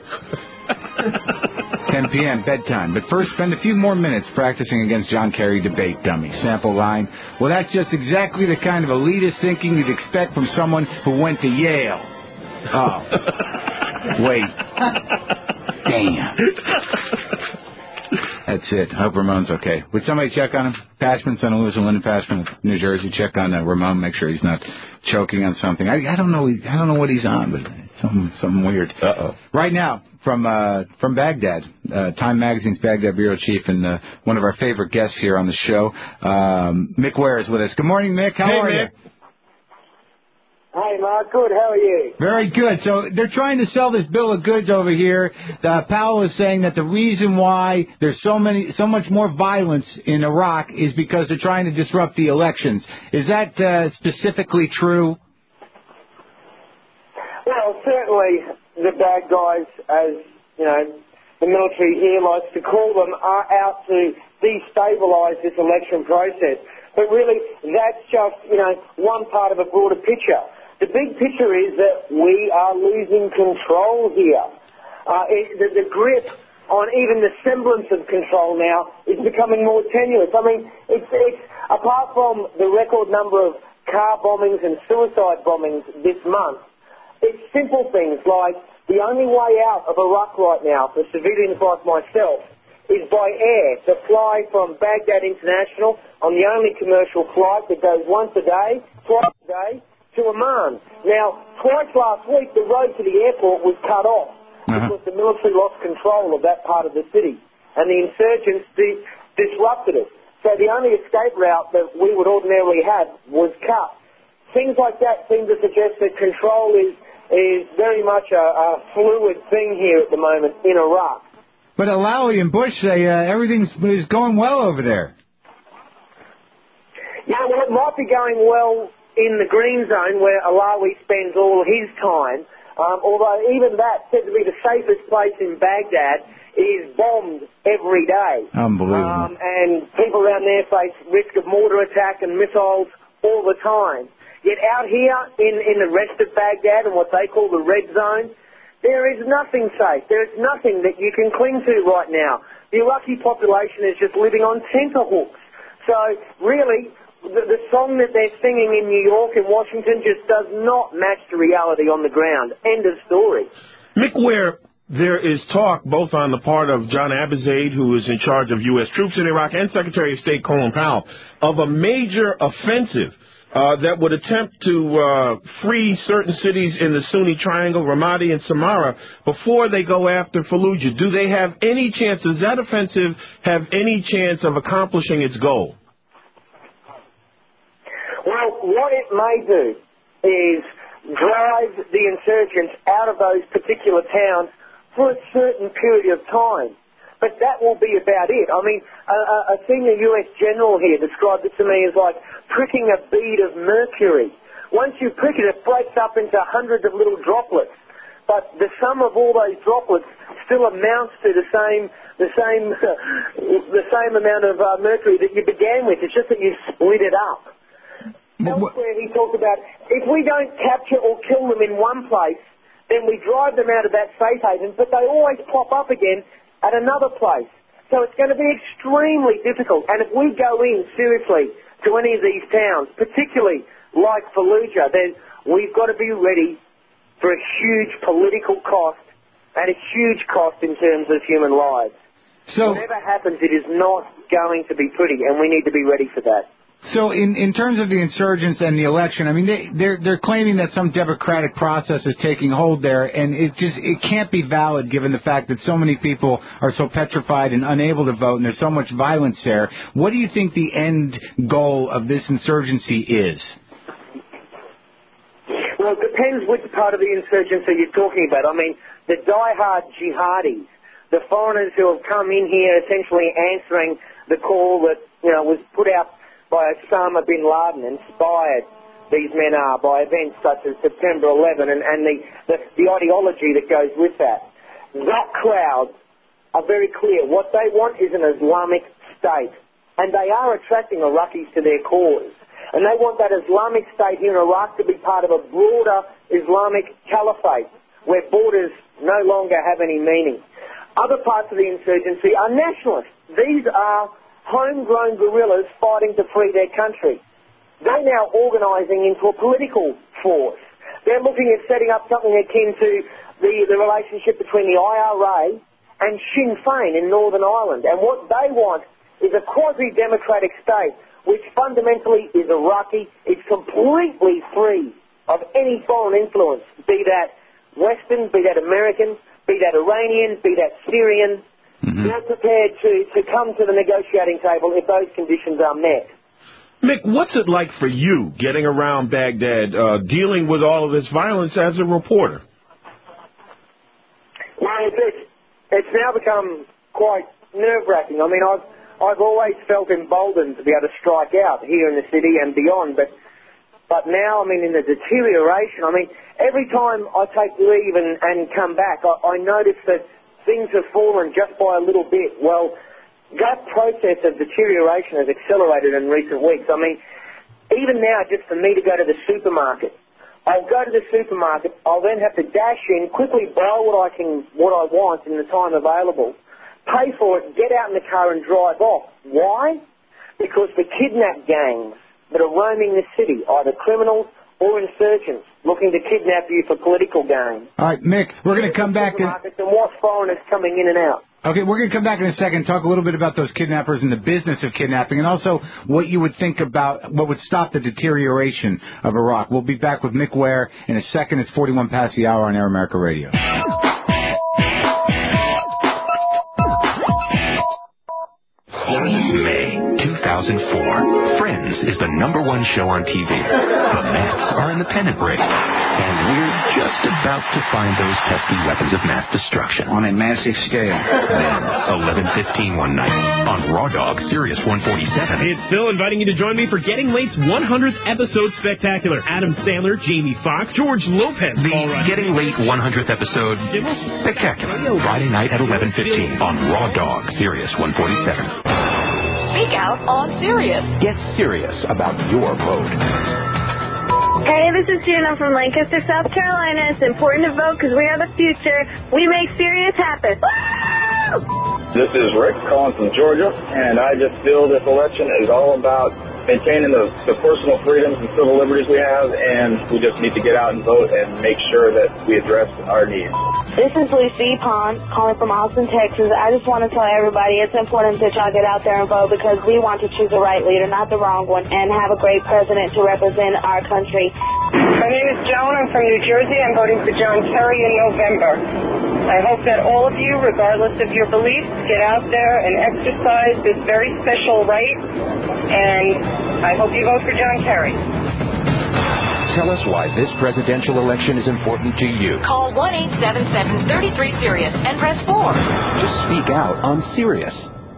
S1: ten p.m. bedtime. But first, spend a few more minutes practicing against John Kerry debate dummy. Sample line. Well, that's just exactly the kind of elitist thinking you'd expect from someone who went to Yale. Oh. Wait. Damn. That's it. I hope Ramon's okay. Would somebody check on him? Pashman, son of Lewis and Lyndon Pashman of New Jersey. Check on uh, Ramon. Make sure he's not choking on something. I, I don't know. I don't know what he's on, but Something, something weird.
S2: Uh-oh.
S1: Right now, from uh, from Baghdad, uh, Time Magazine's Baghdad bureau chief and uh, one of our favorite guests here on the show, um, Mick Ware is with us. Good morning, Mick. How
S2: hey,
S1: are
S2: Mick.
S1: you?
S19: Hey, Mark. Good. How are you?
S1: Very good. So they're trying to sell this bill of goods over here. Uh, Powell is saying that the reason why there's so many, so much more violence in Iraq is because they're trying to disrupt the elections. Is that uh, specifically true?
S19: Well, certainly the bad guys, as you know, the military here likes to call them, are out to destabilise this election process. But really, that's just, you know, one part of a broader picture. The big picture is that we are losing control here. Uh, it, the, the grip on even the semblance of control now is becoming more tenuous. I mean, it's, it's apart from the record number of car bombings and suicide bombings this month, it's simple things like the only way out of Iraq right now for civilians like myself is by air, to fly from Baghdad International on the only commercial flight that goes once a day, twice a day, to Amman. Now, twice last week, the road to the airport was cut off uh-huh. because the military lost control of that part of the city, and the insurgents di- disrupted it. So the only escape route that we would ordinarily have was cut. Things like that seem to suggest that control is, is very much a, a fluid thing here at the moment in Iraq.
S1: But Alawi and Bush say uh, everything is going well over there.
S19: Yeah, well, it might be going well in the green zone where Alawi spends all his time, um, although even that, said to be the safest place in Baghdad, is bombed every day.
S1: Unbelievable.
S19: Um, and people around there face risk of mortar attack and missiles all the time. Yet out here in, in the rest of Baghdad and what they call the red zone, there is nothing safe. There is nothing that you can cling to right now. The Iraqi population is just living on tenterhooks. So really, the, the song that they're singing in New York and Washington just does not match the reality on the ground. End of story.
S2: Mick Ware, there is talk both on the part of John Abizaid, who is in charge of U S troops in Iraq, and Secretary of State Colin Powell, of a major offensive uh, that would attempt to uh, free certain cities in the Sunni Triangle, Ramadi and Samarra, before they go after Fallujah. Do they have any chance, does that offensive have any chance of accomplishing its goal?
S19: Well, what it may do is drive the insurgents out of those particular towns for a certain period of time. But that will be about it. I mean, a, a senior U S general here described it to me as like pricking a bead of mercury. Once you prick it, it breaks up into hundreds of little droplets. But the sum of all those droplets still amounts to the same, the same, the same amount of uh, mercury that you began with. It's just that you split it up. Elsewhere, he talked about if we don't capture or kill them in one place, then we drive them out of that safe haven, but they always pop up again at another place. So it's going to be extremely difficult. And if we go in seriously to any of these towns, particularly like Fallujah, then we've got to be ready for a huge political cost and a huge cost in terms of human lives. So whatever happens, it is not going to be pretty, and we need to be ready for that.
S1: So in, in terms of the insurgents and the election, I mean, they, they're they're claiming that some democratic process is taking hold there, and it just it can't be valid given the fact that so many people are so petrified and unable to vote, and there's so much violence there. What do you think the end goal of this insurgency is?
S19: Well, it depends which part of the insurgency you're talking about. I mean, the die-hard jihadis, the foreigners who have come in here essentially answering the call that, you know, was put out by Osama bin Laden, inspired these men are by events such as September eleventh and, and the, the, the ideology that goes with that. That crowd are very clear. What they want is an Islamic state, and they are attracting Iraqis to their cause. And they want that Islamic state here in Iraq to be part of a broader Islamic caliphate where borders no longer have any meaning. Other parts of the insurgency are nationalists. These are homegrown guerrillas fighting to free their country. They're now organising into a political force. They're looking at setting up something akin to the, the relationship between the I R A and Sinn Féin in Northern Ireland. And what they want is a quasi-democratic state which fundamentally is Iraqi. It's completely free of any foreign influence, be that Western, be that American, be that Iranian, be that Syrian,
S2: Mm-hmm.
S19: they're prepared to, to come to the negotiating table if those conditions are met.
S2: Mick, what's it like for you getting around Baghdad, uh, dealing with all of this violence as a reporter?
S19: Well, it's, it's, it's now become quite nerve-wracking. I mean, I've, I've always felt emboldened to be able to strike out here in the city and beyond, but but now, I mean, in the deterioration, I mean, every time I take leave and, and come back, I, I notice that things have fallen just by a little bit. Well, that process of deterioration has accelerated in recent weeks. I mean, even now, just for me to go to the supermarket, I'll go to the supermarket, I'll then have to dash in, quickly buy what I can, what I want in the time available, pay for it, get out in the car and drive off. Why? Because the kidnap gangs that are roaming the city, either criminals or insurgents, looking to kidnap you for political gain.
S1: All right, Mick, we're going to come back.
S19: And what foreigners coming in and out.
S1: Okay, we're going to come back in a second and talk a little bit about those kidnappers and the business of kidnapping, and also what you would think about what would stop the deterioration of Iraq. We'll be back with Mick Ware in a second. It's forty-one past the hour on Air America Radio.
S14: May two thousand four. Friends is the number one show on T V. The Mets are in the pennant race. And we're just about to find those pesky weapons of mass destruction.
S6: On a massive scale.
S14: Then, eleven fifteen one night, on Raw Dog, Sirius one forty-seven.
S7: It's Phil inviting you to join me for Getting Late's one hundredth episode spectacular. Adam Sandler, Jamie Foxx, George Lopez.
S14: The Getting Late one hundredth episode spectacular. Friday night at eleven fifteen on Raw Dog, Sirius one forty-seven.
S20: Speak out on Sirius.
S14: Get serious about your vote.
S21: Hey, this is Gina from Lancaster, South Carolina. It's important to vote because we are the future. We make Sirius happen. Woo!
S22: This is Rick calling from Georgia, and I just feel this election is all about maintaining the, the personal freedoms and civil liberties we have, and we just need to get out and vote and make sure that we address our needs.
S21: This is Lucy Pond calling from Austin, Texas. I just want to tell everybody it's important that y'all get out there and vote because we want to choose the right leader, not the wrong one, and have a great president to represent our country.
S23: My name is Joan. I'm from New Jersey. I'm voting for John Kerry in November. I hope that all of you, regardless of your beliefs, get out there and exercise this very special right, and I hope you vote for John Kerry.
S14: Tell us why this presidential election is important to you.
S20: Call one eight seven seven, three three, Sirius and press four.
S14: Just speak out on Sirius.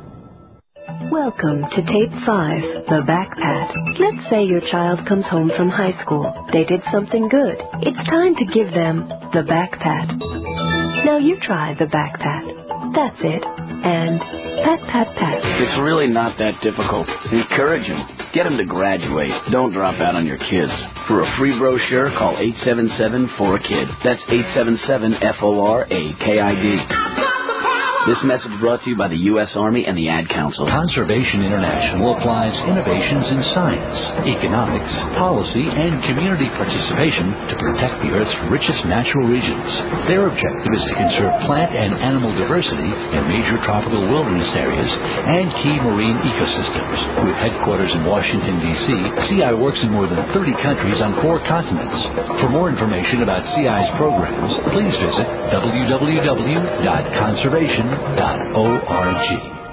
S24: Welcome to Tape five, The Back Pat. Let's say your child comes home from high school. They did something good. It's time to give them the back pat. Now you try the back pat. That's it. And pat, pat, pat.
S25: It's really not that difficult. Encourage them. Get them to graduate. Don't drop out on your kids. For a free brochure, call eight seven seven, four kid. That's eight seven seven, F O R A K I D. This message brought to you by the U S Army and the Ad Council.
S26: Conservation International applies innovations in science, economics, policy, and community participation to protect the Earth's richest natural regions. Their objective is to conserve plant and animal diversity in major tropical wilderness areas and key marine ecosystems. With headquarters in Washington, D C, C I works in more than thirty countries on four continents. For more information about C I's programs, please visit w w w dot conservation dot org.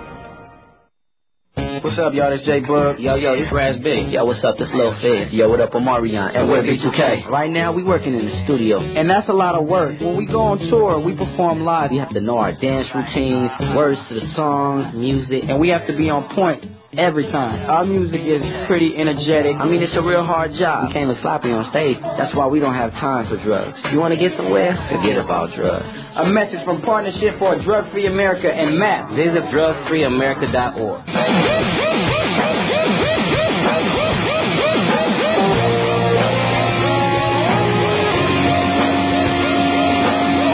S25: What's up, y'all? This J Bug. Yo, yo, this Raz B. Yo, what's up? This Lil Fizz. Yo, what up? I'm Marion. And we're B two K. Right now, we working in the studio. And that's a lot of work. When we go on tour, we perform live. We have to know our dance routines, words to the songs, music. And we have to be on point every time. Our music is pretty energetic. I mean, it's a real hard job. We can't look sloppy on stage. That's why we don't have time for drugs. You want to get somewhere? Forget about drugs. A message from Partnership for a Drug-Free America and M A P. Visit drug free america dot org.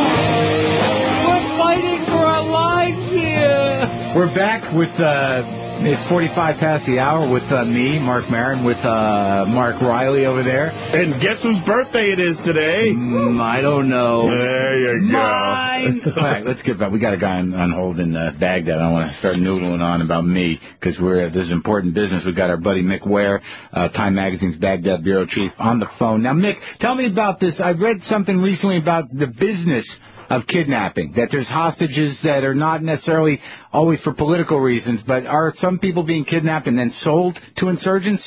S27: We're fighting for our lives here.
S1: We're back with uh, It's forty-five past the hour with uh, me, Mark Maron, with uh, Mark Riley over there.
S2: And guess whose birthday it is today?
S1: Mm, I don't know.
S2: There you go.
S1: Mine. All right, let's get back. We got a guy on, on hold in uh, Baghdad. I don't want to start noodling on about me because we're this is important business. We've got our buddy Mick Ware, uh, Time Magazine's Baghdad bureau chief, on the phone. Now, Mick, tell me about this. I read something recently about the business of kidnapping, that there's hostages that are not necessarily always for political reasons, but are some people being kidnapped and then sold to insurgents?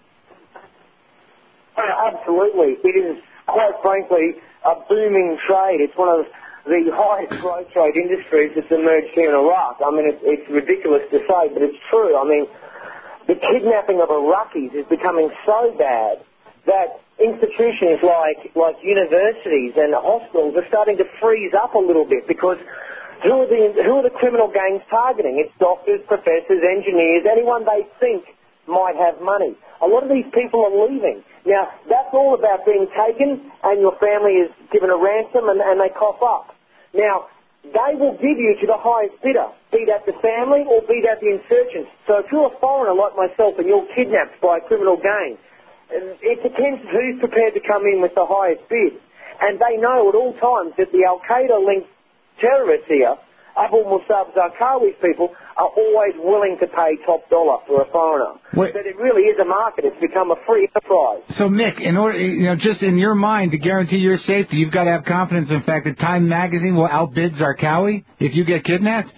S19: Uh, absolutely. It is, quite frankly, a booming trade. It's one of the highest growth trade industries that's emerged here in Iraq. I mean, it, it's ridiculous to say, but it's true. I mean, the kidnapping of Iraqis is becoming so bad that institutions like like universities and hospitals are starting to freeze up a little bit because who are the who are the criminal gangs targeting? It's doctors, professors, engineers, anyone they think might have money. A lot of these people are leaving. Now, that's all about being taken and your family is given a ransom and, and they cough up. Now, they will give you to the highest bidder, be that the family or be that the insurgents. So if you're a foreigner like myself and you're kidnapped by a criminal gang, it depends who's prepared to come in with the highest bid. And they know at all times that the Al-Qaeda-linked terrorists here, Abu Musab Zarqawi's people, are always willing to pay top dollar for a foreigner.
S1: Wait.
S19: But it really is a market. It's become a free enterprise.
S1: So, Mick, in order, you know, just in your mind, to guarantee your safety, you've got to have confidence in the fact that Time Magazine will outbid Zarqawi if you get kidnapped?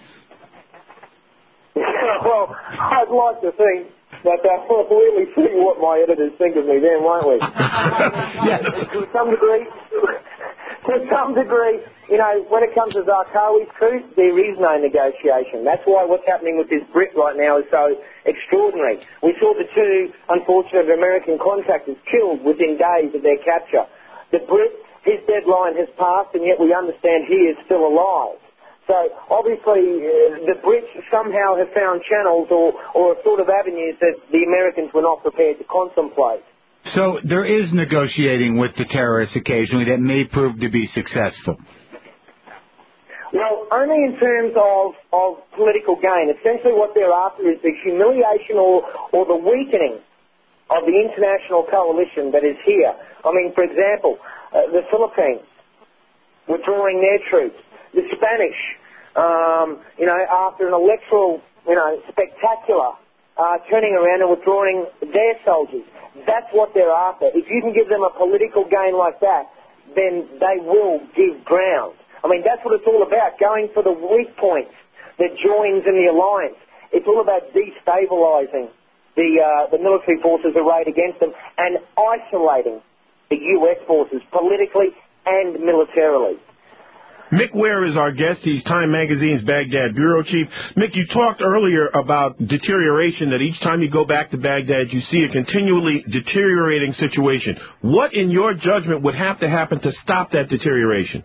S19: Well, I'd like to think that uh, we'll really see what my editors think of me then, won't we?
S1: Yes.
S19: To some degree, to some degree, you know, when it comes to Zarqawi's truth, there is no negotiation. That's why what's happening with this Brit right now is so extraordinary. We saw the two unfortunate American contractors killed within days of their capture. The Brit, his deadline has passed, and yet we understand he is still alive. So, obviously, uh, the Brits somehow have found channels or, or sort of avenues that the Americans were not prepared to contemplate.
S1: So there is negotiating with the terrorists occasionally that may prove to be successful.
S19: Well, only in terms of, of political gain. Essentially what they're after is the humiliation or, or the weakening of the international coalition that is here. I mean, for example, uh, the Philippines withdrawing their troops. The Spanish, um, you know, after an electoral, you know, spectacular, uh, turning around and withdrawing their soldiers. That's what they're after. If you can give them a political gain like that, then they will give ground. I mean, that's what it's all about, going for the weak points that joins in the alliance. It's all about destabilising the, uh, the military forces arrayed against them and isolating the U S forces politically and militarily.
S2: Mick Ware is our guest. He's Time Magazine's Baghdad bureau chief. Mick, you talked earlier about deterioration, that each time you go back to Baghdad, you see a continually deteriorating situation. What, in your judgment, would have to happen to stop that deterioration?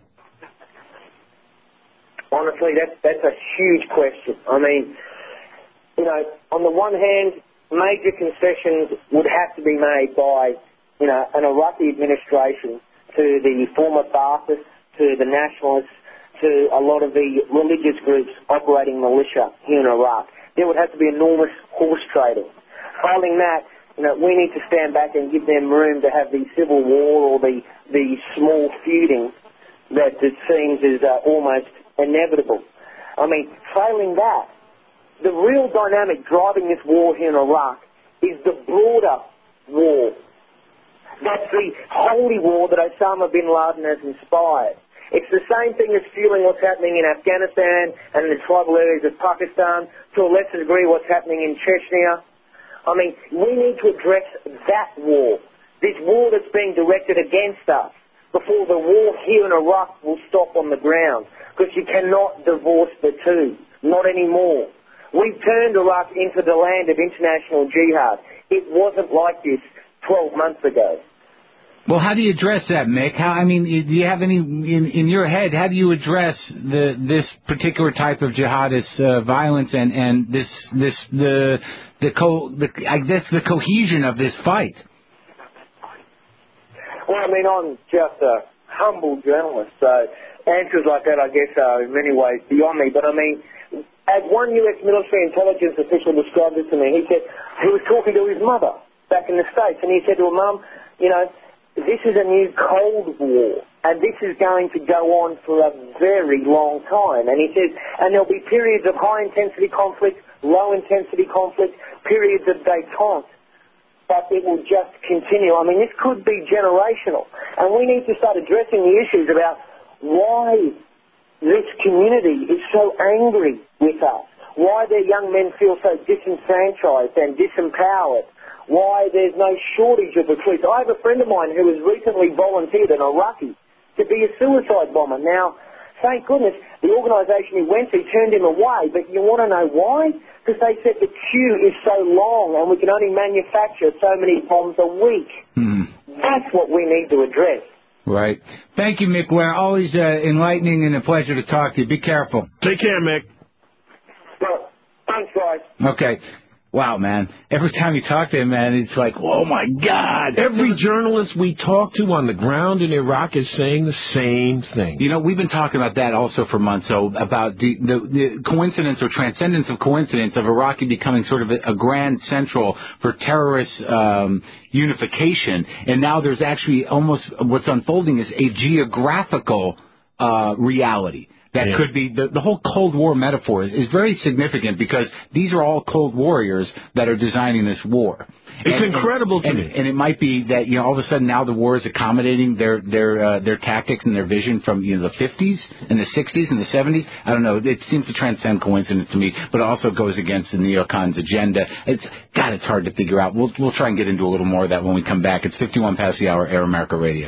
S19: Honestly, that's, that's a huge question. I mean, you know, on the one hand, major concessions would have to be made by, you know, an Iraqi administration to the former Baathists, to the nationalists, to a lot of the religious groups operating militia here in Iraq. There would have to be enormous horse trading. Failing that, you know, we need to stand back and give them room to have the civil war or the, the small feuding that it seems is uh, almost inevitable. I mean, failing that, the real dynamic driving this war here in Iraq is the broader war. That's the holy war that Osama bin Laden has inspired. It's the same thing as fueling what's happening in Afghanistan and in the tribal areas of Pakistan, to a lesser degree what's happening in Chechnya. I mean, we need to address that war, this war that's being directed against us, before the war here in Iraq will stop on the ground, because you cannot divorce the two, not anymore. We've turned Iraq into the land of international jihad. It wasn't like this twelve months ago.
S1: Well, how do you address that, Mick? How, I mean, do you have any in, in your head? How do you address the this particular type of jihadist uh, violence and, and this this the the co the I guess the cohesion of this fight?
S19: Well, I mean, I'm just a humble journalist, so answers like that, I guess, are in many ways beyond me. But I mean, As one U S military intelligence official described it to me, he said he was talking to his mother back in the States, and he said to her, Mum, you know, this is a new Cold War, and this is going to go on for a very long time. And he says, and there'll be periods of high-intensity conflict, low-intensity conflict, periods of détente, but it will just continue. I mean, this could be generational, and we need to start addressing the issues about why this community is so angry with us, why their young men feel so disenfranchised and disempowered, why there's no shortage of recruits. I have a friend of mine who has recently volunteered, an Iraqi, to be a suicide bomber. Now, thank goodness, the organisation he went to turned him away, but you want to know why? Because they said the queue is so long and we can only manufacture so many bombs a week.
S1: Hmm.
S19: That's what we need to address.
S1: Right. Thank you, Mick Ware. Always uh, enlightening and a pleasure to talk to you. Be careful.
S2: Take care, Mick.
S19: Well, thanks, guys.
S1: Okay. Wow, man. Every time you talk to him, man, it's like, oh, my God.
S2: Every journalist we talk to on the ground in Iraq is saying the same thing.
S1: You know, we've been talking about that also for months, so about the, the, the coincidence or transcendence of coincidence of Iraqi becoming sort of a, a grand central for terrorist um, unification. And now there's actually almost what's unfolding is a geographical uh, reality. That yeah. could be, the, the whole Cold War metaphor is, is very significant because these are all Cold Warriors that are designing this war.
S2: It's
S1: and,
S2: incredible
S1: and,
S2: to
S1: and,
S2: me.
S1: And it might be that, you know, all of a sudden now the war is accommodating their their uh, their tactics and their vision from, you know, the fifties and the sixties and the seventies. I don't know. It seems to transcend coincidence to me, but it also goes against the neocons' agenda. It's, God, it's hard to figure out. We'll, we'll try and get into a little more of that when we come back. It's fifty-one past the hour, Air America Radio.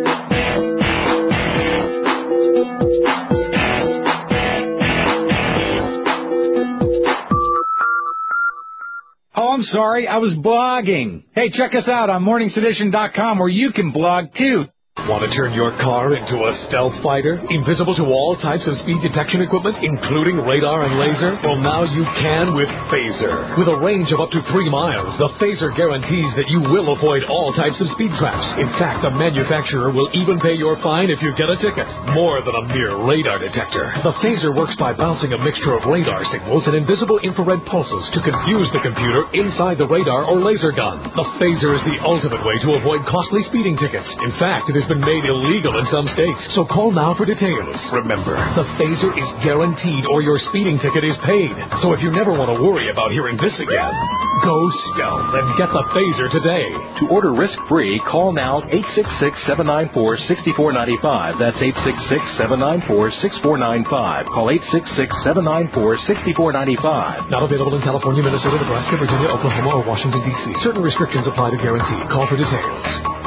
S1: Oh, I'm sorry. I was blogging. Hey, check us out on morning sedition dot com where you can blog, too.
S3: Want to turn your car into a stealth fighter? Invisible to all types of speed detection equipment, including radar and laser? Well, now you can with Phaser. With a range of up to three miles, the Phaser guarantees that you will avoid all types of speed traps. In fact, the manufacturer will even pay your fine if you get a ticket. More than a mere radar detector. The Phaser works by bouncing a mixture of radar signals and invisible infrared pulses to confuse the computer inside the radar or laser gun. The Phaser is the ultimate way to avoid costly speeding tickets. In fact, it is been made illegal in some states, so call now for details. Remember, the Phaser is guaranteed or your speeding ticket is paid. So if you never want to worry about hearing this again, go stealth and get the Phaser today.
S16: To order risk-free, call now eight six six, seven nine four, six four nine five. That's eight six six, seven nine four, six four nine five. Call eight six six, seven nine four, six four nine five.
S3: Not available in California, Minnesota, Nebraska, Virginia, Oklahoma, or Washington, D C. Certain restrictions apply to guarantee. Call for details.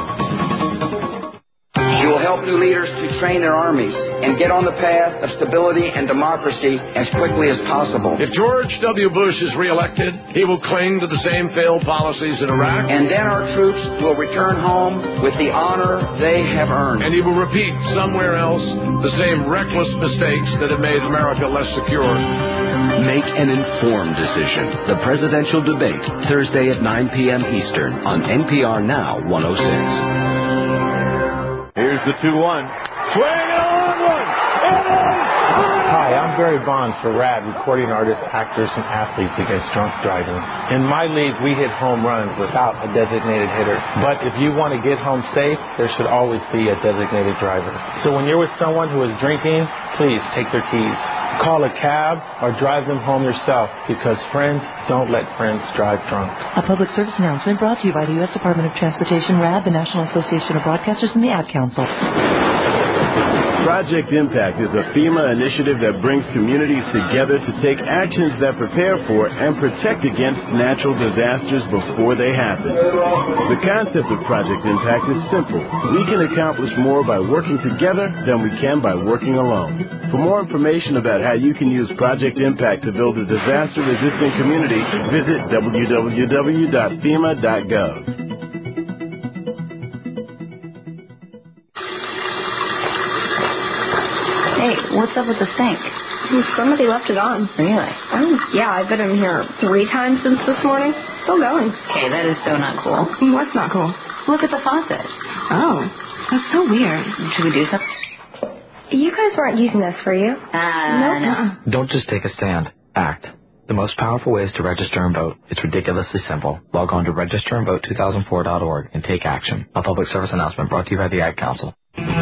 S4: She will help new leaders to train their armies and get on the path of stability and democracy as quickly as possible.
S11: If George W. Bush is reelected, he will cling to the same failed policies in Iraq.
S4: And then our troops will return home with the honor they have earned.
S11: And he will repeat somewhere else the same reckless mistakes that have made America less secure.
S26: Make an informed decision. The presidential debate, Thursday at nine p.m. Eastern on N P R Now one oh six.
S5: Here's the two one. Swing and a long one. It is.
S8: Hi, I'm Barry Bonds for RAD, recording artists, actors, and athletes against drunk driving. In my league, we hit home runs without a designated hitter. But if you want to get home safe, there should always be a designated driver. So when you're with someone who is drinking, please take their keys. Call a cab or drive them home yourself, because friends don't let friends drive drunk.
S9: A public service announcement brought to you by the U S Department of Transportation, RAD, the National Association of Broadcasters, and the Ad Council.
S10: Project Impact is a FEMA initiative that brings communities together to take actions that prepare for and protect against natural disasters before they happen. The concept of Project Impact is simple. We can accomplish more by working together than we can by working alone. For more information about how you can use Project Impact to build a disaster-resistant community, visit w w w dot fema dot gov.
S27: Hey, what's up with the sink?
S28: Somebody left it on.
S27: Really?
S28: Oh, yeah, I've been in here three times since this morning. Still going.
S27: Okay, that is so not cool.
S28: What's not cool?
S27: Look at the faucet.
S28: Oh, that's so weird.
S27: Should we do something?
S28: You guys weren't using this, were you?
S27: Uh,
S28: nope.
S27: no.
S29: Don't just take a stand.
S6: ACT. The most powerful ways to register and vote. It's ridiculously simple. Log on to register and vote two thousand four dot org and take action. A public service announcement brought to you by the Ad Council.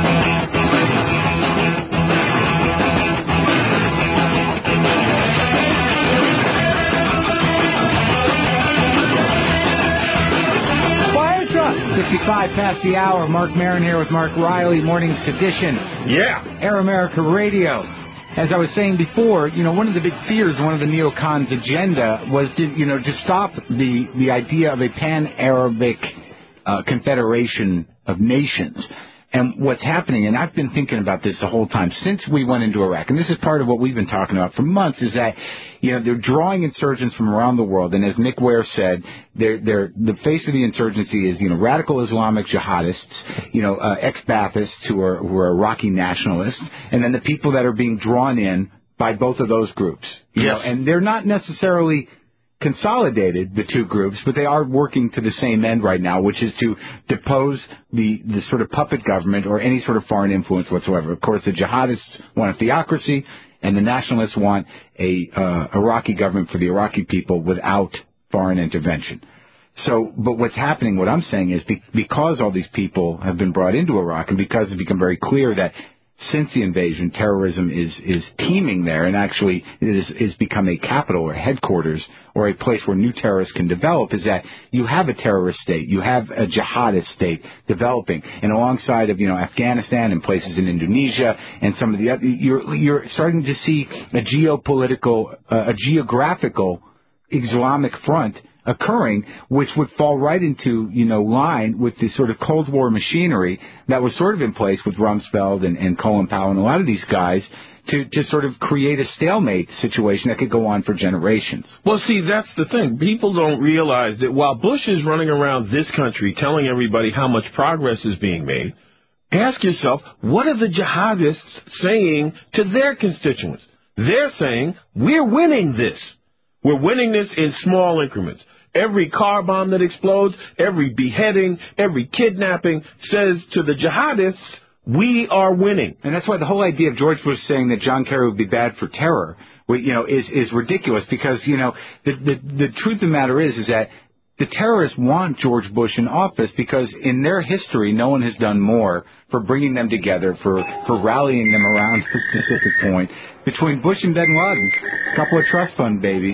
S1: fifty-five past the hour. Mark Maron here with Mark Riley, Morning Sedition.
S2: Yeah.
S1: Air America Radio. As I was saying before, you know, one of the big fears, one of the neocons' agenda was to, you know, to stop the, the idea of a pan-Arabic uh, confederation of nations. And what's happening, and I've been thinking about this the whole time since we went into Iraq, and this is part of what we've been talking about for months, is that, you know, they're drawing insurgents from around the world. And as Nick Ware said, they're, they're, the face of the insurgency is, you know, radical Islamic jihadists, you know, uh, ex-Baathists who are, who are Iraqi nationalists, and then the people that are being drawn in by both of those groups. You
S2: yes.
S1: know, and they're not necessarily consolidated, the two groups, but they are working to the same end right now, which is to depose the, the sort of puppet government or any sort of foreign influence whatsoever. Of course, the jihadists want a theocracy, and the nationalists want a uh, Iraqi government for the Iraqi people without foreign intervention. So, but what's happening, what I'm saying is be, because all these people have been brought into Iraq and because it's become very clear that since the invasion, terrorism is, is teeming there, and actually it is, is become a capital or headquarters or a place where new terrorists can develop, is that you have a terrorist state, you have a jihadist state developing, and alongside of, you know, Afghanistan and places in Indonesia and some of the other, you're, you're starting to see a geopolitical, uh, a geographical Islamic front occurring, which would fall right into, you know, line with the sort of Cold War machinery that was sort of in place with Rumsfeld and, and Colin Powell and a lot of these guys to, to sort of create a stalemate situation that could go on for generations.
S2: Well, see, that's the thing. People don't realize that while Bush is running around this country telling everybody how much progress is being made, ask yourself, what are the jihadists saying to their constituents? They're saying, we're winning this. We're winning this in small increments. Every car bomb that explodes, every beheading, every kidnapping says to the jihadists, we are winning.
S1: And that's why the whole idea of George Bush saying that John Kerry would be bad for terror, you know, is, is ridiculous because, you know, the, the, the truth of the matter is, is that the terrorists want George Bush in office because in their history, no one has done more for bringing them together, for, for rallying them around a specific point. Between Bush and Bin Laden, a couple of trust fund babies.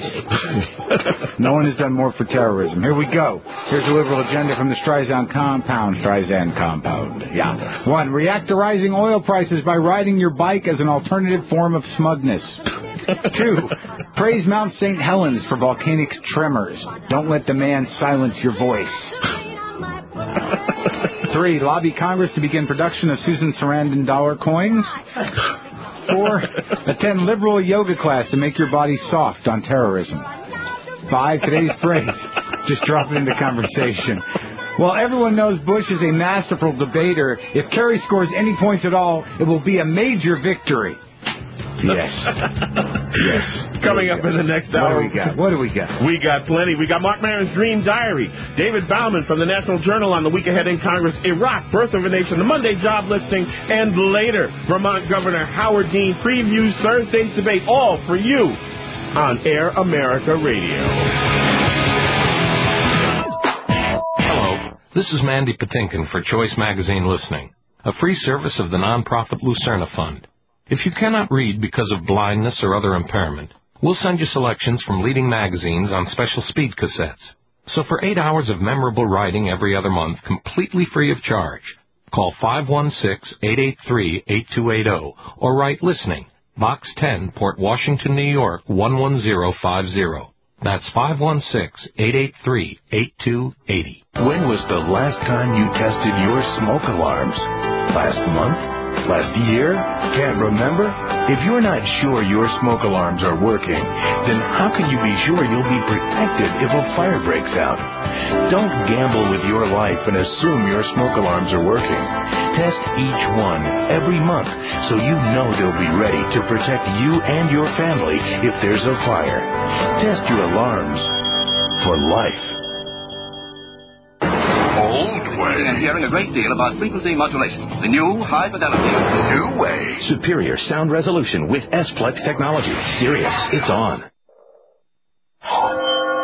S1: No one has done more for terrorism. Here we go. Here's the liberal agenda from the Streisand compound. Streisand compound. Yeah. One, react to rising oil prices by riding your bike as an alternative form of smugness. Two, praise Mount Saint Helens for volcanic tremors. Don't let the man silence your voice. Three, lobby Congress to begin production of Susan Sarandon dollar coins. Four, attend liberal yoga class to make your body soft on terrorism. Five, today's phrase. Just drop it into conversation. Well, everyone knows Bush is a masterful debater. If Kerry scores any points at all, it will be a major victory. Yes. Yes.
S2: Coming up in the next hour.
S1: What do we got? What do we got?
S2: We got plenty. We got Mark Maron's Dream Diary, David Bauman from the National Journal on the week ahead in Congress, Iraq, Birth of a Nation, the Monday job listing, and later, Vermont Governor Howard Dean previews Thursday's debate, all for you on Air America Radio.
S7: Hello, this is Mandy Patinkin for Choice Magazine Listening, a free service of the nonprofit Lucerna Fund. If you cannot read because of blindness or other impairment, we'll send you selections from leading magazines on special speed cassettes. So for eight hours of memorable writing every other month, completely free of charge, call five one six, eight eight three, eight two eight zero or write Listening, Box ten, Port Washington, New York, one one zero five zero. That's five one six, eight eight three, eight two eight zero.
S26: When was the last time you tested your smoke alarms? Last month? Last year? Can't remember? If you're not sure your smoke alarms are working, then how can you be sure you'll be protected if a fire breaks out? Don't gamble with your life and assume your smoke alarms are working. Test each one every month so you know they'll be ready to protect you and your family if there's a fire. Test your alarms for life.
S12: And hearing a great deal about frequency modulation. The new high fidelity.
S26: New way.
S14: Superior sound resolution with S-Plex technology. Sirius, it's on.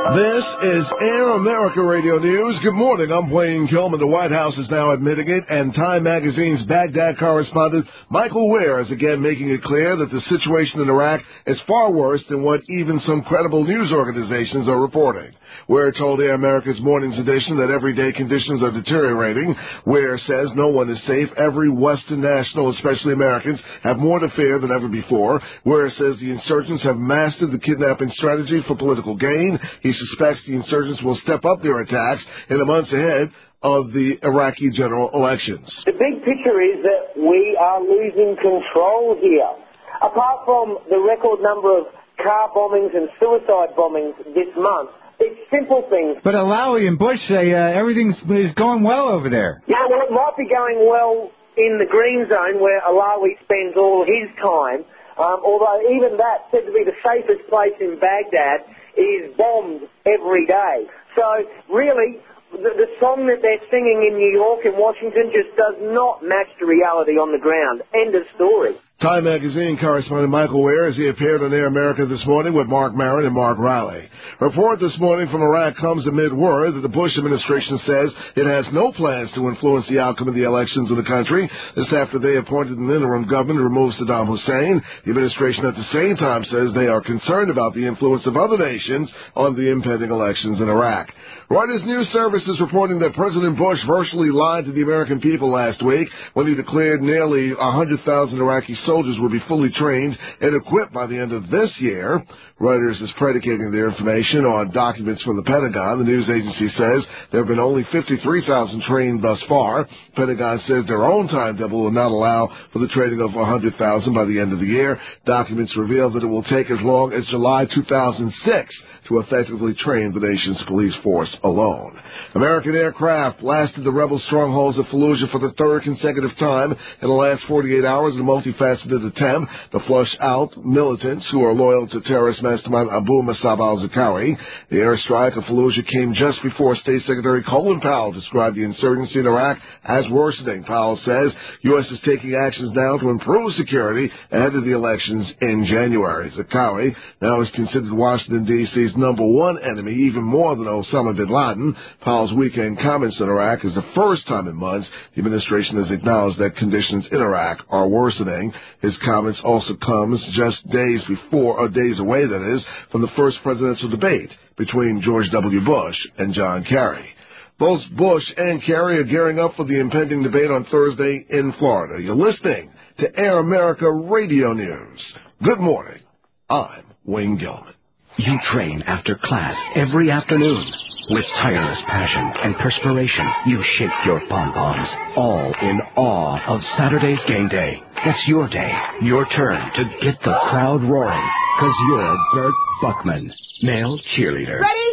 S13: This is Air America Radio News. Good morning. I'm Wayne Gilman. The White House is now admitting it, and Time Magazine's Baghdad correspondent Michael Weir is again making it clear that the situation in Iraq is far worse than what even some credible news organizations are reporting. Weir told Air America's Mornings edition that everyday conditions are deteriorating. Weir says no one is safe. Every Western national, especially Americans, have more to fear than ever before. Weir says the insurgents have mastered the kidnapping strategy for political gain. He suspects the insurgents will step up their attacks in the months ahead of the Iraqi general elections.
S19: The big picture is that we are losing control here. Apart from the record number of car bombings and suicide bombings this month, it's simple things.
S1: But Alawi and Bush say uh, everything is going well over there.
S19: Yeah, well, it might be going well in the green zone where Alawi spends all his time, um, although even that, said to be the safest place in Baghdad, is bombed every day. So, really, the, the song that they're singing in New York and Washington just does not match the reality on the ground. End of story.
S13: Time Magazine correspondent Michael Weir as he appeared on Air America this morning with Mark Maron and Mark Riley. Report this morning from Iraq comes amid word that the Bush administration says it has no plans to influence the outcome of the elections in the country. This after they appointed an interim government to remove Saddam Hussein. The administration at the same time says they are concerned about the influence of other nations on the impending elections in Iraq. Reuters News Service is reporting that President Bush virtually lied to the American people last week when he declared nearly one hundred thousand Iraqi soldiers would be fully trained and equipped by the end of this year. Reuters is predicating their information on documents from the Pentagon. The news agency says there have been only fifty-three thousand trained thus far. Pentagon says their own timetable will not allow for the training of one hundred thousand by the end of the year. Documents reveal that it will take as long as July two thousand six to effectively train the nation's police force alone. American aircraft blasted the rebel strongholds of Fallujah for the third consecutive time in the last forty-eight hours in a multifaceted attempt to flush out militants who are loyal to terrorist mastermind Abu Musab al-Zarqawi. The airstrike of Fallujah came just before State Secretary Colin Powell described the insurgency in Iraq as worsening. Powell says U S is taking actions now to improve security ahead of the elections in January. Zarqawi now is considered Washington, D C's number one enemy, even more than Osama bin Laden. Powell's weekend comments on Iraq is the first time in months the administration has acknowledged that conditions in Iraq are worsening. His comments also comes just days before, or days away, that is, from the first presidential debate between George W. Bush and John Kerry. Both Bush and Kerry are gearing up for the impending debate on Thursday in Florida. You're listening to Air America Radio News. Good morning. I'm Wayne Gilman.
S14: You train after class every afternoon. With tireless passion and perspiration, you shake your pom-poms, all in awe of Saturday's game day. It's your day, your turn to get the crowd roaring, because you're Bert Buckman, male cheerleader.
S15: Ready?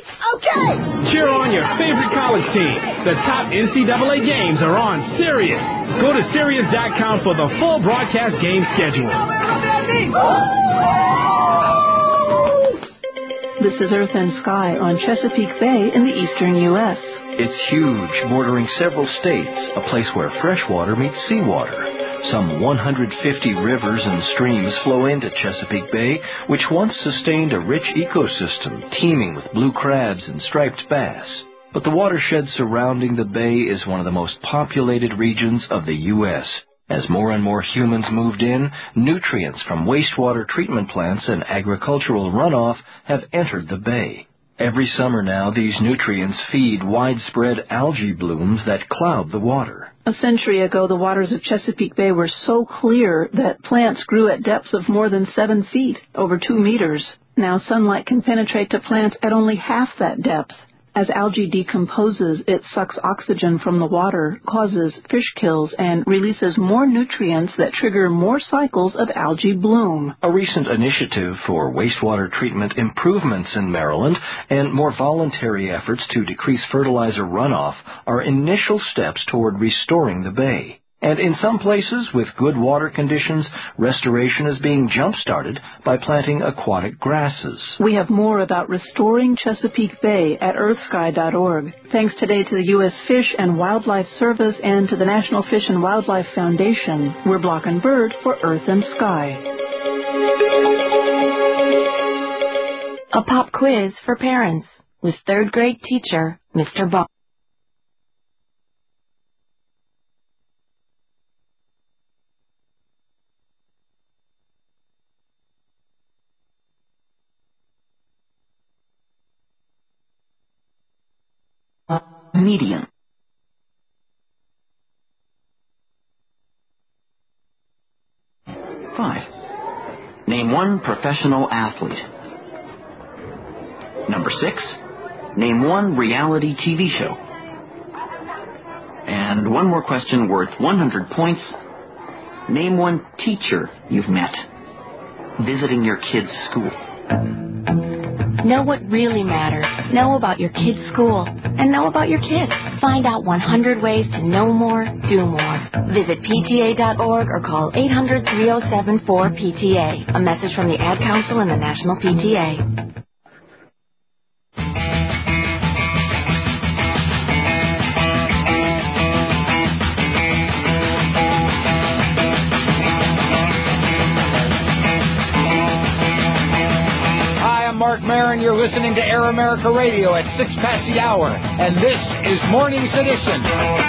S15: Okay!
S17: Cheer on your favorite college team. The top N C double A games are on Sirius. Go to Sirius dot com for the full broadcast game schedule.
S9: This is Earth and Sky on Chesapeake Bay in the eastern U S
S16: It's huge, bordering several states, a place where fresh water meets seawater. Some one hundred fifty rivers and streams flow into Chesapeake Bay, which once sustained a rich ecosystem teeming with blue crabs and striped bass. But the watershed surrounding the bay is one of the most populated regions of the U S As more and more humans moved in, nutrients from wastewater treatment plants and agricultural runoff have entered the bay. Every summer now, these nutrients feed widespread algae blooms that cloud the water.
S9: A century ago, the waters of Chesapeake Bay were so clear that plants grew at depths of more than seven feet, over two meters. Now sunlight can penetrate to plants at only half that depth. As algae decomposes, it sucks oxygen from the water, causes fish kills, and releases more nutrients that trigger more cycles of algae bloom.
S16: A recent initiative for wastewater treatment improvements in Maryland and more voluntary efforts to decrease fertilizer runoff are initial steps toward restoring the bay. And in some places with good water conditions, restoration is being jump-started by planting aquatic grasses.
S9: We have more about restoring Chesapeake Bay at earth sky dot org. Thanks today to the U S Fish and Wildlife Service and to the National Fish and Wildlife Foundation. We're Block and Bird for Earth and Sky.
S27: A pop quiz for parents.
S28: with third grade teacher, Mister Bob.
S6: Medium. Five. Name one professional athlete. Number six. Name one reality T V show. And one more question worth one hundred points. Name one teacher you've met visiting your kid's school.
S28: Know what really matters. Know about your kid's school. And know about your kid. Find out one hundred ways to know more, do more. Visit P T A dot org or call eight hundred, three oh seven, four P T A. A message from the Ad Council and the National P T A.
S1: Mark Maron, you're listening to Air America Radio at six past the hour, and this is Morning Sedition.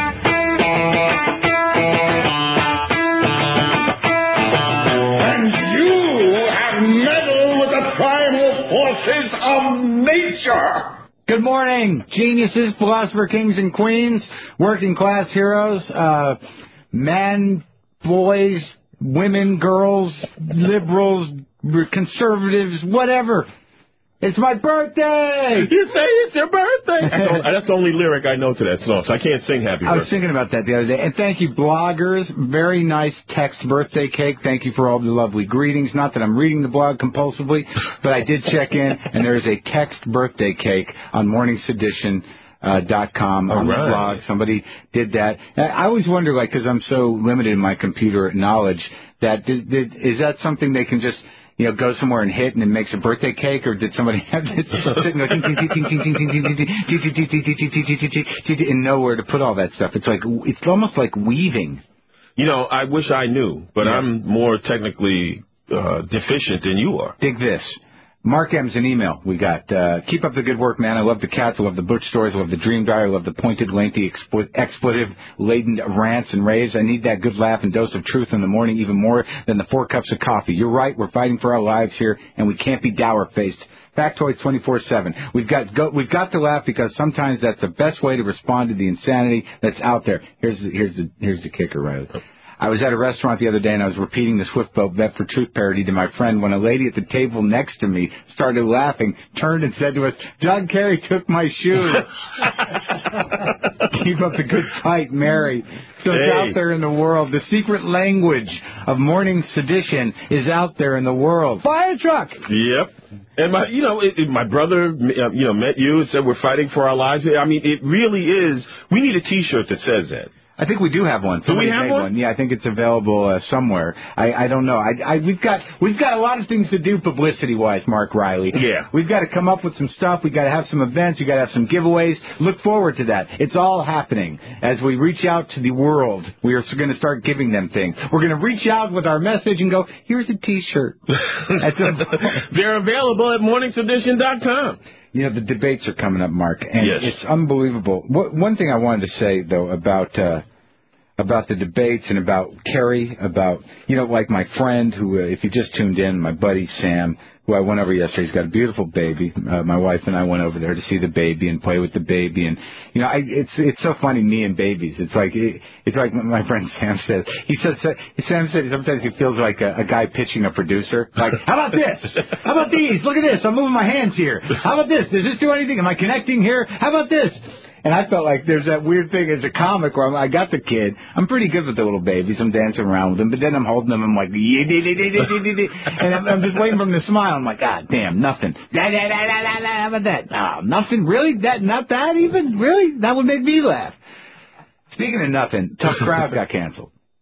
S5: And you have meddled with the primal forces of nature.
S1: Good morning, geniuses, philosopher kings and queens, working class heroes, uh, men, boys, women, girls, liberals, conservatives, whatever. It's my birthday!
S2: You say it's your birthday! That's the only lyric I know to that song, so I can't sing happy birthday.
S1: I was thinking about that the other day. And thank you, bloggers. Very nice text birthday cake. Thank you for all the lovely greetings. Not that I'm reading the blog compulsively, but I did check in, and there is a text birthday cake on morning sedition dot com uh, on right. the blog. Somebody did that. And I always wonder, like, because I'm so limited in my computer knowledge, that did, did, is that something they can just... you know, go somewhere and hit and it makes a birthday cake, or did somebody have it sitting and know where to put all that stuff? It's like, it's almost like weaving.
S2: You know, I wish I knew, but yeah. I'm more technically uh, deficient than you are.
S1: Dig this. Mark M's an email we got. Uh, keep up the good work, man. I love the cats. I love the Butch stories. I love the Dream Diary. I love the pointed, lengthy, expl- expletive-laden rants and raves. I need that good laugh and dose of truth in the morning even more than the four cups of coffee. You're right. We're fighting for our lives here, and we can't be dour-faced. Factoids twenty-four seven. We've got go, we've got to laugh because sometimes that's the best way to respond to the insanity that's out there. Here's the, here's the here's the kicker, Riley. I was at a restaurant the other day, and I was repeating the Swift Boat Vet for Truth parody to my friend when a lady at the table next to me started laughing, turned and said to us, John Kerry took my shoe. Keep up the good fight, Mary. So it's
S2: hey.
S1: out there in the world. The secret language of morning sedition is out there in the world. Fire truck!
S2: Yep. And, my, you know, it, it, my brother, uh, you know, met you and said we're fighting for our lives. I mean, it really is. We need a T-shirt that says that.
S1: I think we do have one.
S2: Do we have one?
S1: one? Yeah, I think it's available uh, somewhere. I, I don't know. I, I, we've got we've got a lot of things to do publicity-wise, Mark Riley.
S2: Yeah.
S1: We've got to come up with some stuff. We've got to have some events. We've got to have some giveaways. Look forward to that. It's all happening. As we reach out to the world, we are going to start giving them things. We're going to reach out with our message and go, here's a T-shirt.
S2: They're available at morning sedition dot com.
S1: You know, the debates are coming up, Mark, and
S2: yes.
S1: it's unbelievable. What, one thing I wanted to say, though, about uh, about the debates and about Kerry, about, you know, like my friend who, uh, if you just tuned in, my buddy Sam, who I went over yesterday, he's got a beautiful baby. Uh, my wife and I went over there to see the baby and play with the baby. And, you know, I, it's it's so funny, me and babies. It's like it, it's like my friend Sam says. He says, Sam said sometimes he feels like a, a guy pitching a producer. Like, how about this? How about these? Look at this. I'm moving my hands here. How about this? Does this do anything? Am I connecting here? How about this? And I felt like there's that weird thing as a comic where I'm, I got the kid. I'm pretty good with the little babies. I'm dancing around with them. But then I'm holding them. I'm like, and I'm, I'm just waiting for them to smile. I'm like, God damn, nothing. How about that? Oh, nothing? Really? That? Not that even? Really? That would make me laugh. Speaking of nothing, Tough Crowd got canceled.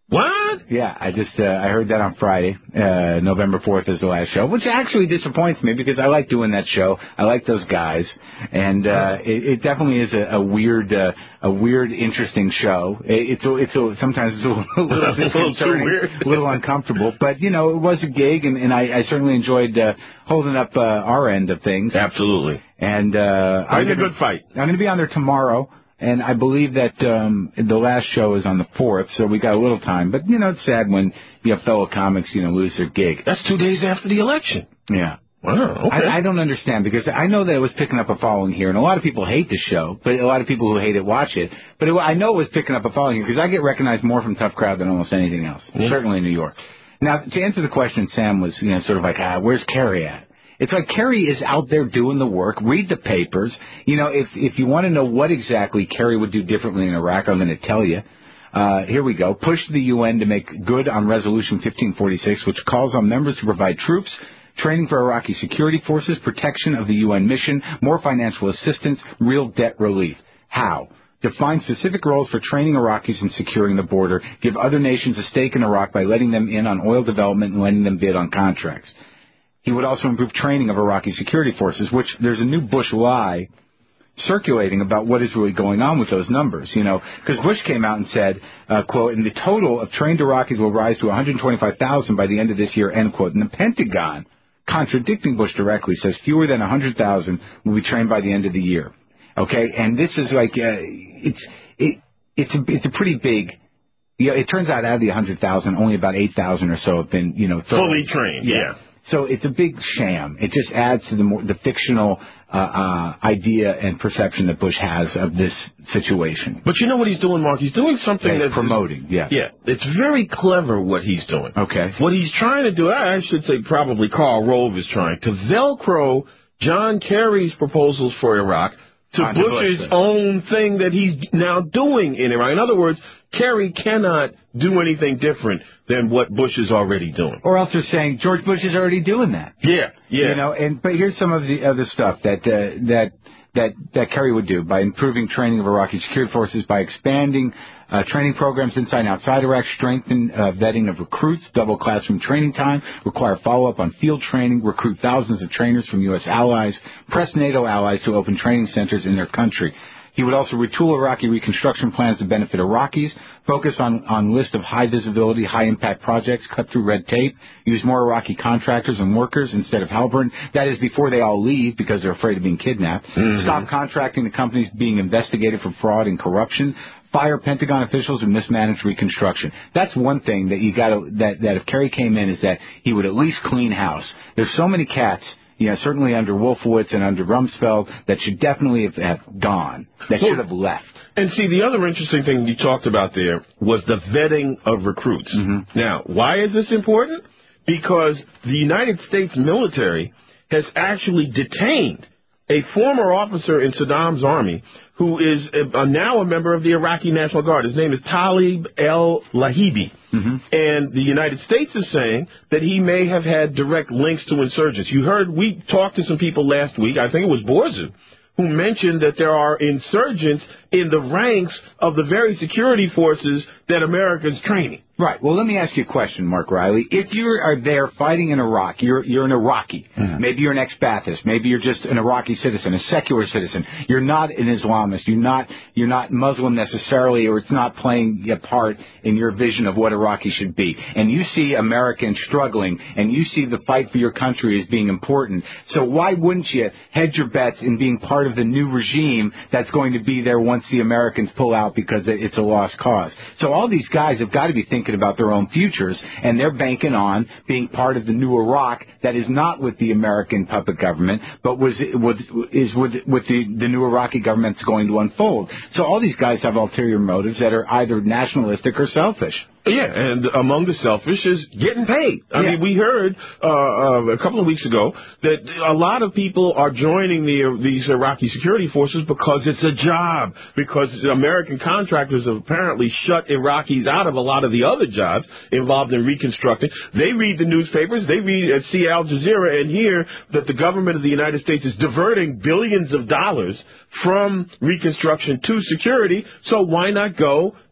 S2: What?
S1: Yeah, I just uh, I heard that on Friday. Uh, November fourth is the last show, which actually disappoints me because I like doing that show. I like those guys, and uh, it, it definitely is a, a weird, uh, a weird, interesting show. It, it's a, it's a, sometimes it's a little disconcerting, a little uncomfortable, but you know it was a gig, and, and I, I certainly enjoyed uh, holding up uh, our end of things.
S2: Absolutely.
S1: And uh, I'm
S2: a
S1: gonna,
S2: good fight.
S1: I'm going to be on there tomorrow. And I believe that um the last show is on the fourth, so we got a little time. But, you know, it's sad when you have fellow comics, you know, lose their gig.
S2: That's two days after the election.
S1: Yeah.
S2: Wow, okay.
S1: I, I don't understand, because I know that it was picking up a following here, and a lot of people hate the show, but a lot of people who hate it watch it. But it, I know it was picking up a following here, because I get recognized more from Tough Crowd than almost anything else, yeah. Certainly in New York. Now, to answer the question, Sam was, you know, sort of like, ah, where's Kerry at? It's like Kerry is out there doing the work. Read the papers. You know, if if you want to know what exactly Kerry would do differently in Iraq, I'm going to tell you. Uh, here we go. Push the U N to make good on Resolution fifteen forty-six, which calls on members to provide troops, training for Iraqi security forces, protection of the U N mission, more financial assistance, real debt relief. How? Define specific roles for training Iraqis and securing the border. Give other nations a stake in Iraq by letting them in on oil development and letting them bid on contracts. He would also improve training of Iraqi security forces, which there's a new Bush lie circulating about what is really going on with those numbers, you know, because Bush came out and said, uh, quote, and the total of trained Iraqis will rise to one hundred twenty-five thousand by the end of this year, end quote. And the Pentagon, contradicting Bush directly, says fewer than one hundred thousand will be trained by the end of the year. Okay, and this is like, uh, it's, it, it's, a, it's a pretty big, you know, it turns out out of the one hundred thousand, only about eight thousand or so have been, you know,
S2: fully trained, yeah. yeah.
S1: So it's a big sham. It just adds to the more, the fictional uh, uh, idea and perception that Bush has of this situation.
S2: But you know what he's doing, Mark? He's doing something
S1: that's
S2: that's
S1: promoting. Yeah,
S2: yeah. It's very clever what he's doing.
S1: Okay.
S2: What he's trying to do, I should say, probably Karl Rove is trying to Velcro John Kerry's proposals for Iraq to
S1: On
S2: Bush's
S1: Bush,
S2: own thing that he's now doing in Iraq. In other words, Kerry cannot do anything different than what Bush is already doing.
S1: Or else they're saying George Bush is already doing that.
S2: Yeah, yeah.
S1: You know, and but here's some of the other stuff that uh, that that that Kerry would do by improving training of Iraqi security forces, by expanding uh, training programs inside and outside Iraq, strengthen uh, vetting of recruits, double classroom training time, require follow-up on field training, recruit thousands of trainers from U S allies, press NATO allies to open training centers in their country. He would also retool Iraqi reconstruction plans to benefit Iraqis, focus on, on list of high-visibility, high-impact projects, cut through red tape, use more Iraqi contractors and workers instead of Halliburton. That is before they all leave because they're afraid of being kidnapped. Mm-hmm. Stop contracting to companies being investigated for fraud and corruption. Fire Pentagon officials who mismanage reconstruction. That's one thing that you got to, that, that if Kerry came in is that he would at least clean house. There's so many cats, you know, certainly under Wolfowitz and under Rumsfeld, that should definitely have, have gone, that
S2: well,
S1: should have left.
S2: And see, the other interesting thing you talked about there was the vetting of recruits.
S1: Mm-hmm.
S2: Now, why is this important? Because the United States military has actually detained a former officer in Saddam's army who is a, a, now a member of the Iraqi National Guard. His name is Talib el-Lahibi.
S1: Mm-hmm.
S2: And the United States is saying that he may have had direct links to insurgents. You heard, we talked to some people last week, I think it was Borzu, who mentioned that there are insurgents in the ranks of the very security forces that America's training.
S1: Right. Well, let me ask you a question, Mark Riley. If you are there fighting in Iraq, you're you're an Iraqi. Mm-hmm. Maybe you're an ex-Ba'athist. Maybe you're just an Iraqi citizen, a secular citizen. You're not an Islamist. You're not you're not Muslim necessarily, or it's not playing a part in your vision of what Iraqi should be. And you see Americans struggling, and you see the fight for your country as being important. So why wouldn't you hedge your bets in being part of the new regime that's going to be there once the Americans pull out because it's a lost cause? So all these guys have got to be thinking about their own futures, and they're banking on being part of the new Iraq that is not with the American puppet government, but was with, is with with the, the new Iraqi government that's going to unfold. So all these guys have ulterior motives that are either nationalistic or selfish.
S2: Yeah, and among the selfish is getting paid. I
S1: yeah.
S2: mean, we heard uh, uh, a couple of weeks ago that a lot of people are joining the these Iraqi security forces because it's a job, because American contractors have apparently shut Iraqis out of a lot of the other jobs involved in reconstructing. They read the newspapers, they read uh, see Al Jazeera and hear that the government of the United States is diverting billions of dollars from reconstruction to security, so why not go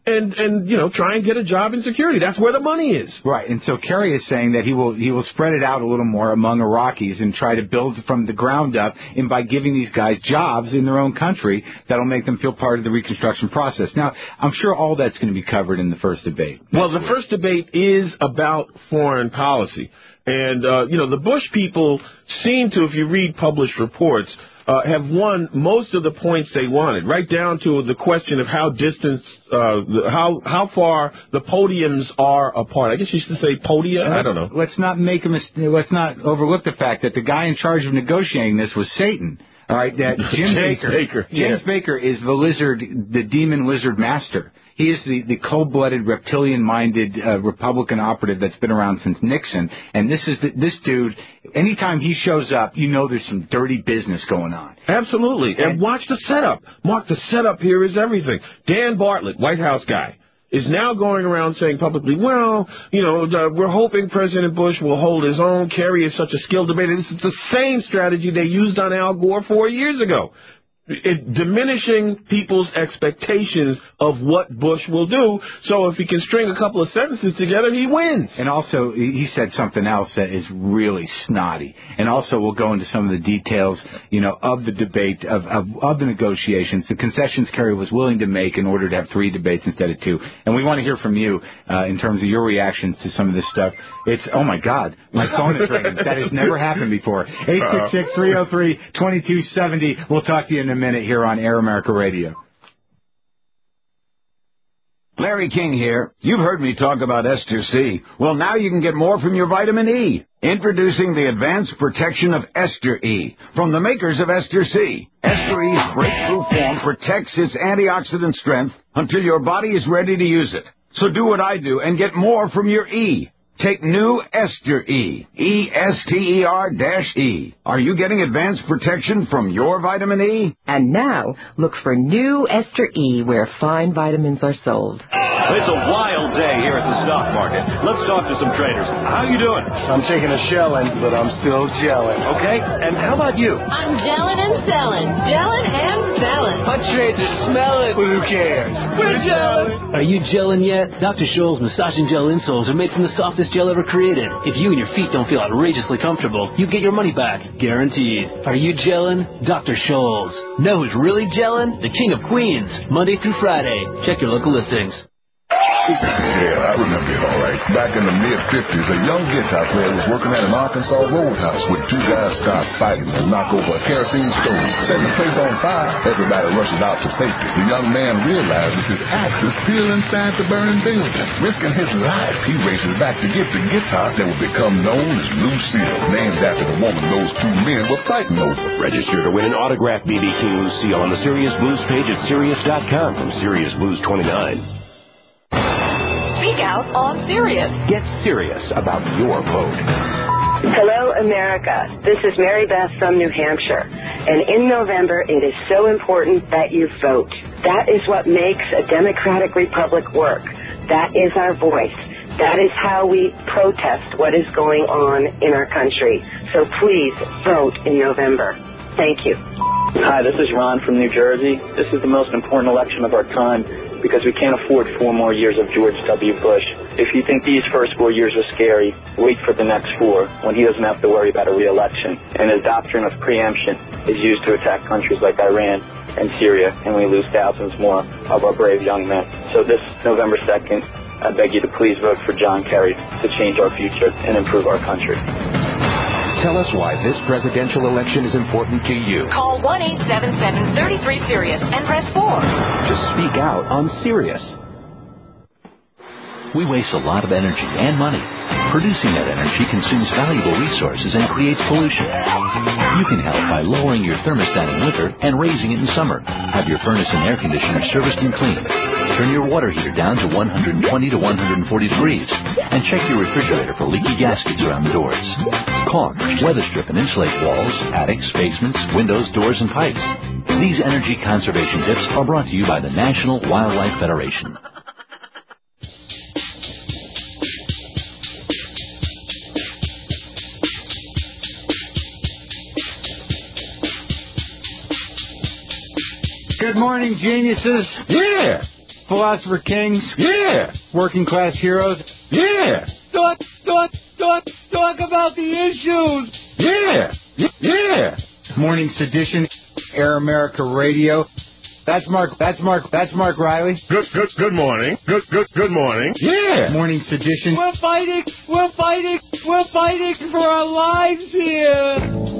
S2: and, and, you know, try and get a job in security. That's where the money is.
S1: Right. And so Kerry is saying that he will he will spread it out a little more among Iraqis and try to build from the ground up, and by giving these guys jobs in their own country, that'll make them feel part of the reconstruction process. Now, I'm sure all that's going to be covered in the first debate.
S2: Well, the first debate is about foreign policy. And, uh, you know, the Bush people seem to, if you read published reports, Uh, have won most of the points they wanted, right down to the question of how distant, uh, how how far the podiums are apart. I guess you should say podia. I don't know.
S1: Let's not make a mis- Let's not overlook the fact that the guy in charge of negotiating this was Satan. All right, that Jim
S2: James
S1: Baker.
S2: Baker.
S1: James
S2: Yeah.
S1: Baker is the lizard, the demon lizard master. He is the, the cold-blooded, reptilian-minded uh, Republican operative that's been around since Nixon. And this is the, this dude. Anytime he shows up, you know there's some dirty business going on.
S2: Absolutely. And, and watch the setup. Mark, the setup here is everything. Dan Bartlett, White House guy, is now going around saying publicly, well, you know, uh, we're hoping President Bush will hold his own. Kerry is such a skilled debater. This is the same strategy they used on Al Gore four years ago. It, diminishing people's expectations of what Bush will do, so if he can string a couple of sentences together, he wins.
S1: And also, he said something else that is really snotty. And also, we'll go into some of the details, you know, of the debate, of, of, of the negotiations, the concessions Kerry was willing to make in order to have three debates instead of two. And we want to hear from you uh, in terms of your reactions to some of this stuff. It's, oh, my God, my phone is ringing. That has never happened before. eight six six, three oh three, two two seven oh. We'll talk to you in a minute here on Air America Radio.
S3: Larry King here. You've heard me talk about Ester C. Well, now you can get more from your vitamin E. Introducing the advanced protection of Ester E from the makers of Ester C. Ester E's breakthrough form protects its antioxidant strength until your body is ready to use it. So do what I do and get more from your E. Take new Ester E. E S T E R E. Are you getting advanced protection from your vitamin E?
S18: And now, look for new Ester E where fine vitamins are sold.
S20: It's a wild day here at the stock market. Let's talk to some traders. How you doing?
S21: I'm taking a shelling, but I'm still gelling.
S20: Okay, and how about you?
S15: I'm gelling and selling. Gelling and selling.
S21: My trades are smelling. Well, who cares?
S20: We're gelling.
S22: Are you gelling yet? Doctor Scholl's Massage and Gel insoles are made from the softest gel ever created. If you and your feet don't feel outrageously comfortable, you get your money back. Guaranteed. Are you gelling? Doctor Scholl's. Know who's really gelling? The King of Queens. Monday through Friday. Check your local listings.
S23: Yeah, I remember it all right. Back in the mid-fifties, a young guitar player was working at an Arkansas roadhouse when two guys started fighting and knocked over a kerosene stove, setting the place on fire. Everybody rushes out to safety. The young man realizes his axe is still inside the burning building. Risking his life, he races back to get the guitar that would become known as Lucille, named after the woman those two men were fighting over.
S20: Register to win an autographed B B King Lucille on the Sirius Blues page at Sirius dot com from Sirius Blues twenty-nine.
S15: Speak out on Sirius.
S14: Get serious about your vote.
S24: Hello, America. This is Mary Beth from New Hampshire. And in November, it is so important that you vote. That is what makes a democratic republic work. That is our voice. That is how we protest what is going on in our country. So please vote in November. Thank you.
S25: Hi, this is Ron from New Jersey. This is the most important election of our time because we can't afford four more years of George W. Bush. If you think these first four years are scary, wait for the next four when he doesn't have to worry about a re-election. And his doctrine of preemption is used to attack countries like Iran and Syria, and we lose thousands more of our brave young men. So this November second, I beg you to please vote for John Kerry to change our future and improve our country.
S14: Tell us why this presidential election is important to you.
S15: Call one eight seven seven, three three, Sirius and press four.
S14: To speak out on Sirius.
S26: We waste a lot of energy and money. Producing that energy consumes valuable resources and creates pollution. You can help by lowering your thermostat in winter and raising it in summer. Have your furnace and air conditioner serviced and cleaned. Turn your water heater down to one hundred twenty to one hundred forty degrees. And check your refrigerator for leaky gaskets around the doors. Caulk, weather strip, and insulate walls, attics, basements, windows, doors, and pipes. These energy conservation tips are brought to you by the National Wildlife Federation.
S1: Good morning, geniuses.
S2: Yeah.
S1: philosopher kings?
S2: Yeah.
S1: Working class heroes?
S2: Yeah.
S1: Talk, talk, talk, talk about the issues.
S2: Yeah. Yeah.
S1: Morning Sedition, Air America Radio. That's Mark. That's Mark. That's Mark Riley.
S2: Good. Good. Good morning. Good. Good. Good morning. Yeah.
S1: Morning Sedition. We're fighting. We're fighting. We're fighting for our lives here.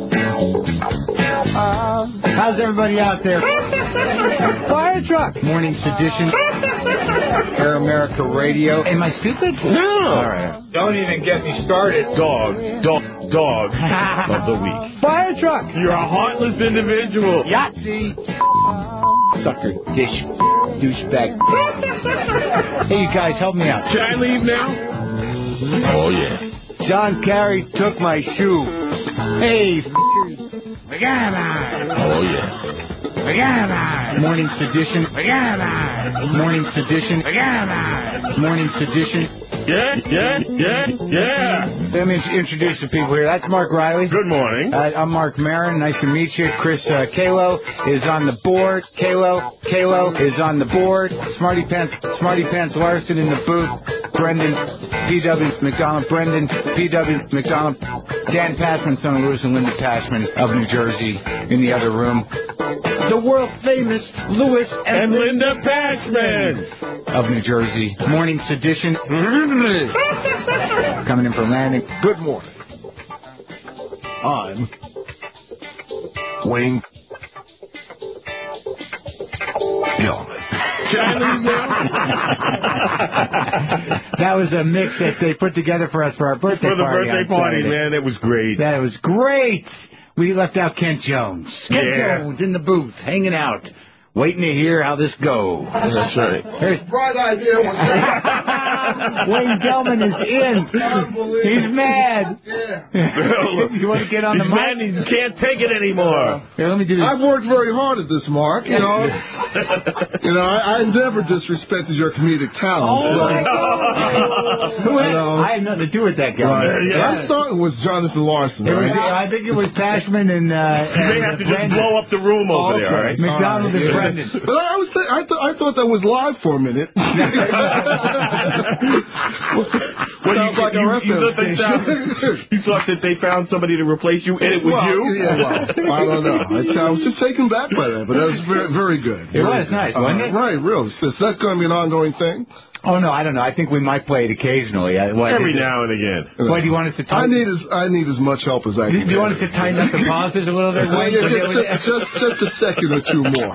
S1: Uh, how's everybody out there? Fire truck. Morning Sedition. Air America Radio. Am I stupid?
S2: No.
S1: All right.
S4: Don't even get me started.
S2: Dog. Dog. Dog of the week.
S1: Fire truck.
S2: You're a heartless individual.
S1: Yahtzee. Sucker dish douchebag. Hey, you guys, help me out.
S2: Should I leave now? Oh, yeah.
S1: John Kerry took my shoe. Hey, forget about it.
S2: Oh, yeah.
S1: Forget about it. Morning Sedition. Forget about it. Morning Sedition. Forget about it. Morning Sedition.
S2: Yeah, yeah, yeah, yeah.
S1: Let me introduce the people here. That's Mark Riley.
S2: Good morning.
S1: Uh, I'm Mark Maron. Nice to meet you. Chris uh, Kalo is on the board. Kalo, Kalo is on the board. Smarty Pants, Smarty Pants Larson in the booth. Brendan, P W McDonald. Brendan, P W McDonald. Dan Passman, son of Lewis and Linda Passman of New Jersey in the other room. The world famous Lewis and,
S2: and Linda Passman
S1: of New Jersey. Morning Sedition. Coming in from landing.
S21: Good morning. I'm Wayne Gilman.
S1: That was a mix that they put together for us for our birthday
S2: party. For the
S1: party
S2: birthday party,
S1: Saturday.
S2: man. It was great.
S1: That was great. We left out Kent Jones. Kent
S2: yeah.
S1: Jones in the booth, hanging out, waiting to hear how this goes.
S2: That's right.
S1: Here's
S21: bright idea.
S1: Wayne Gelman is in. He's mad.
S21: Yeah.
S1: You want to get on
S2: He's
S1: the mic?
S2: mad. He can't take it anymore.
S1: Here, let me do this.
S21: I've worked very hard at this, Mark. You know, you know, I, I never disrespected your comedic talent.
S1: Oh
S21: so,
S1: my God! Who had,
S21: you know,
S1: I had nothing to do with that, Gelman.
S21: Right. Yeah. I started with Jonathan Larson.
S1: It
S21: Right?
S1: was, I think it was Pashman and. Uh,
S2: you may have to just blow up the room over
S21: okay.
S2: there, all right?
S1: McDonald
S21: right,
S1: and
S21: yeah.
S1: Brendan.
S21: But I was, I, th- I thought that was live for a minute.
S2: Well,
S21: Sounds
S2: you,
S21: like
S2: you,
S21: a
S2: you,
S21: reference
S2: thought they found, you thought that they found somebody to replace you, and it was
S21: well,
S2: you?
S21: Yeah, well, I don't know. I, I was just taken back by that, but that was very, very good.
S1: It
S21: very
S1: was
S21: good.
S1: nice, wasn't
S21: uh,
S1: it?
S21: Right, real. So that's going to be an ongoing thing?
S1: Oh, no, I don't know. I think we might play it occasionally. I, what,
S2: Every now and again.
S1: What, do you want us to
S21: I
S1: tighten?
S21: need as I need as much help as I
S1: Do,
S21: can.
S1: do you want us to tighten up the pauses a little bit?
S21: Well, yeah, just, just, just a second or two more.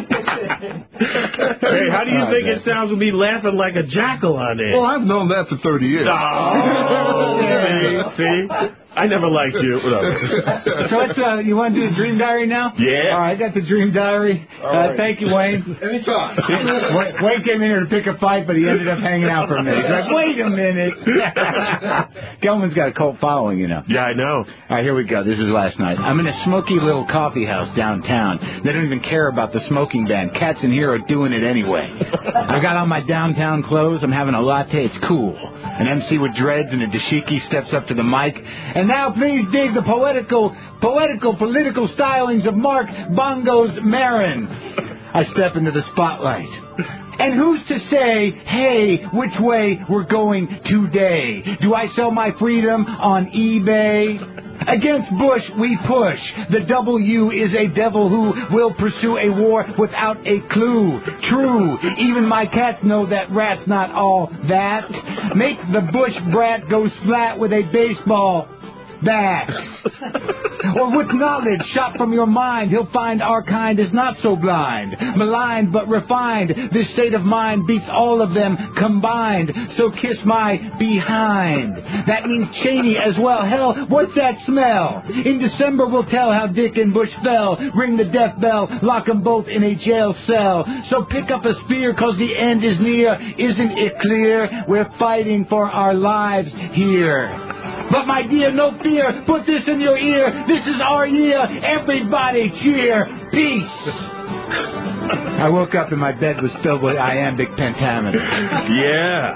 S2: Hey, how do you oh, think man. it sounds with me laughing like a jackal on there?
S21: Well, I've known that for thirty years.
S2: Oh, see, see? I never liked you.
S1: So let's, uh, you want to do the Dream Diary now?
S2: Yeah.
S1: All right, I got the Dream Diary. Uh,
S21: right.
S1: Thank you, Wayne.
S21: Anytime.
S1: Wayne came in here to pick a fight, but he ended up hanging out for a minute. He's like, wait a minute. Gelman's got a cult following, you know.
S2: Yeah, I know.
S1: All right, here we go. This is last night. I'm in a smoky little coffee house downtown. They don't even care about the smoking ban. Cats in here are doing it anyway. I got on my downtown clothes. I'm having a latte. It's cool. An M C with dreads and a dashiki steps up to the mic. And now please dig the poetical, poetical, political stylings of Mark Bongos Maron. I step into the spotlight. And who's to say, hey, which way we're going today? Do I sell my freedom on eBay? Against Bush, we push. The W is a devil who will pursue a war without a clue. True, even my cats know that rat's not all that. Make the Bush brat go splat with a baseball bat. Or with knowledge shot from your mind, he'll find our kind is not so blind. Maligned but refined, this state of mind beats all of them combined. So kiss my behind. That means Cheney as well. Hell, what's that smell? In December we'll tell how Dick and Bush fell. Ring the death bell, lock them both in a jail cell. So pick up a spear cause the end is near. Isn't it clear? We're fighting for our lives here. But my dear, no fear, put this in your ear. This is our year. Everybody cheer. Peace. I woke up and my bed was filled with iambic pentameter.
S2: Yeah.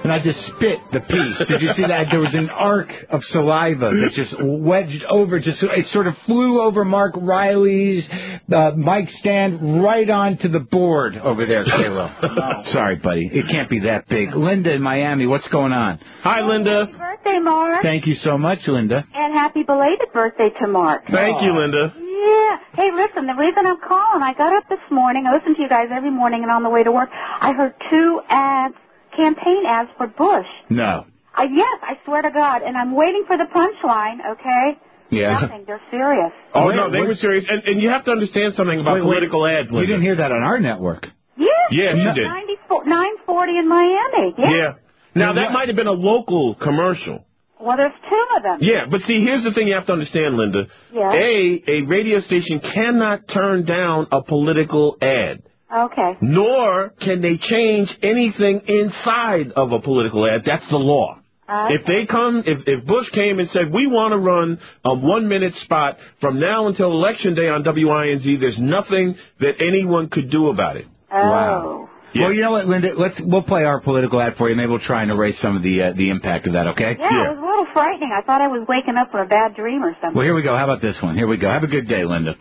S1: and I just spit the piece. Did you see that? There was an arc of saliva that just wedged over. Just it sort of flew over Mark Riley's uh, mic stand right onto the board over there, Kayla. Sorry, buddy. It can't be that big. Linda in Miami, what's going on?
S2: Hi, Linda.
S4: Happy birthday, Mark.
S1: Thank you so much, Linda.
S4: And happy belated birthday to Mark.
S2: Thank you, Linda.
S4: Yeah. Hey, listen, the reason I'm calling, I got up this morning, I listen to you guys every morning, and on the way to work, I heard two ads, campaign ads for Bush.
S1: No.
S4: Uh, yes, I swear to God, and I'm waiting for the punchline, okay?
S1: Yeah.
S4: Nothing, they're serious.
S2: Oh,
S1: Wait,
S2: no, they
S1: wait.
S2: were serious. And, and you have to understand something about
S1: Wait, wait.
S2: political ads, Linda.
S1: You didn't hear that on our network.
S4: Yes.
S2: Yes, you did.
S4: ninety-four, nine forty in Miami. Yeah.
S2: Yeah. Now, that might have been a local commercial.
S4: Well, there's two of them.
S2: Yeah, but see, here's the thing you have to understand, Linda.
S4: Yeah.
S2: A, a radio station cannot turn down a political ad.
S4: Okay.
S2: Nor can they change anything inside of a political ad. That's the law.
S4: Okay.
S2: If they come, if, if Bush came and said, we want to run a one-minute spot from now until Election Day on W I N Z, there's nothing that anyone could do about it.
S4: Oh.
S1: Wow. Yeah. Well, you know what, Linda? Let's we'll play our political ad for you. Maybe we'll try and erase some of the uh, the impact of that. Okay?
S4: Yeah, yeah, it was a little frightening. I thought I was waking up from a bad dream or something.
S1: Well, here we go. How about this one? Here we go. Have a good day, Linda.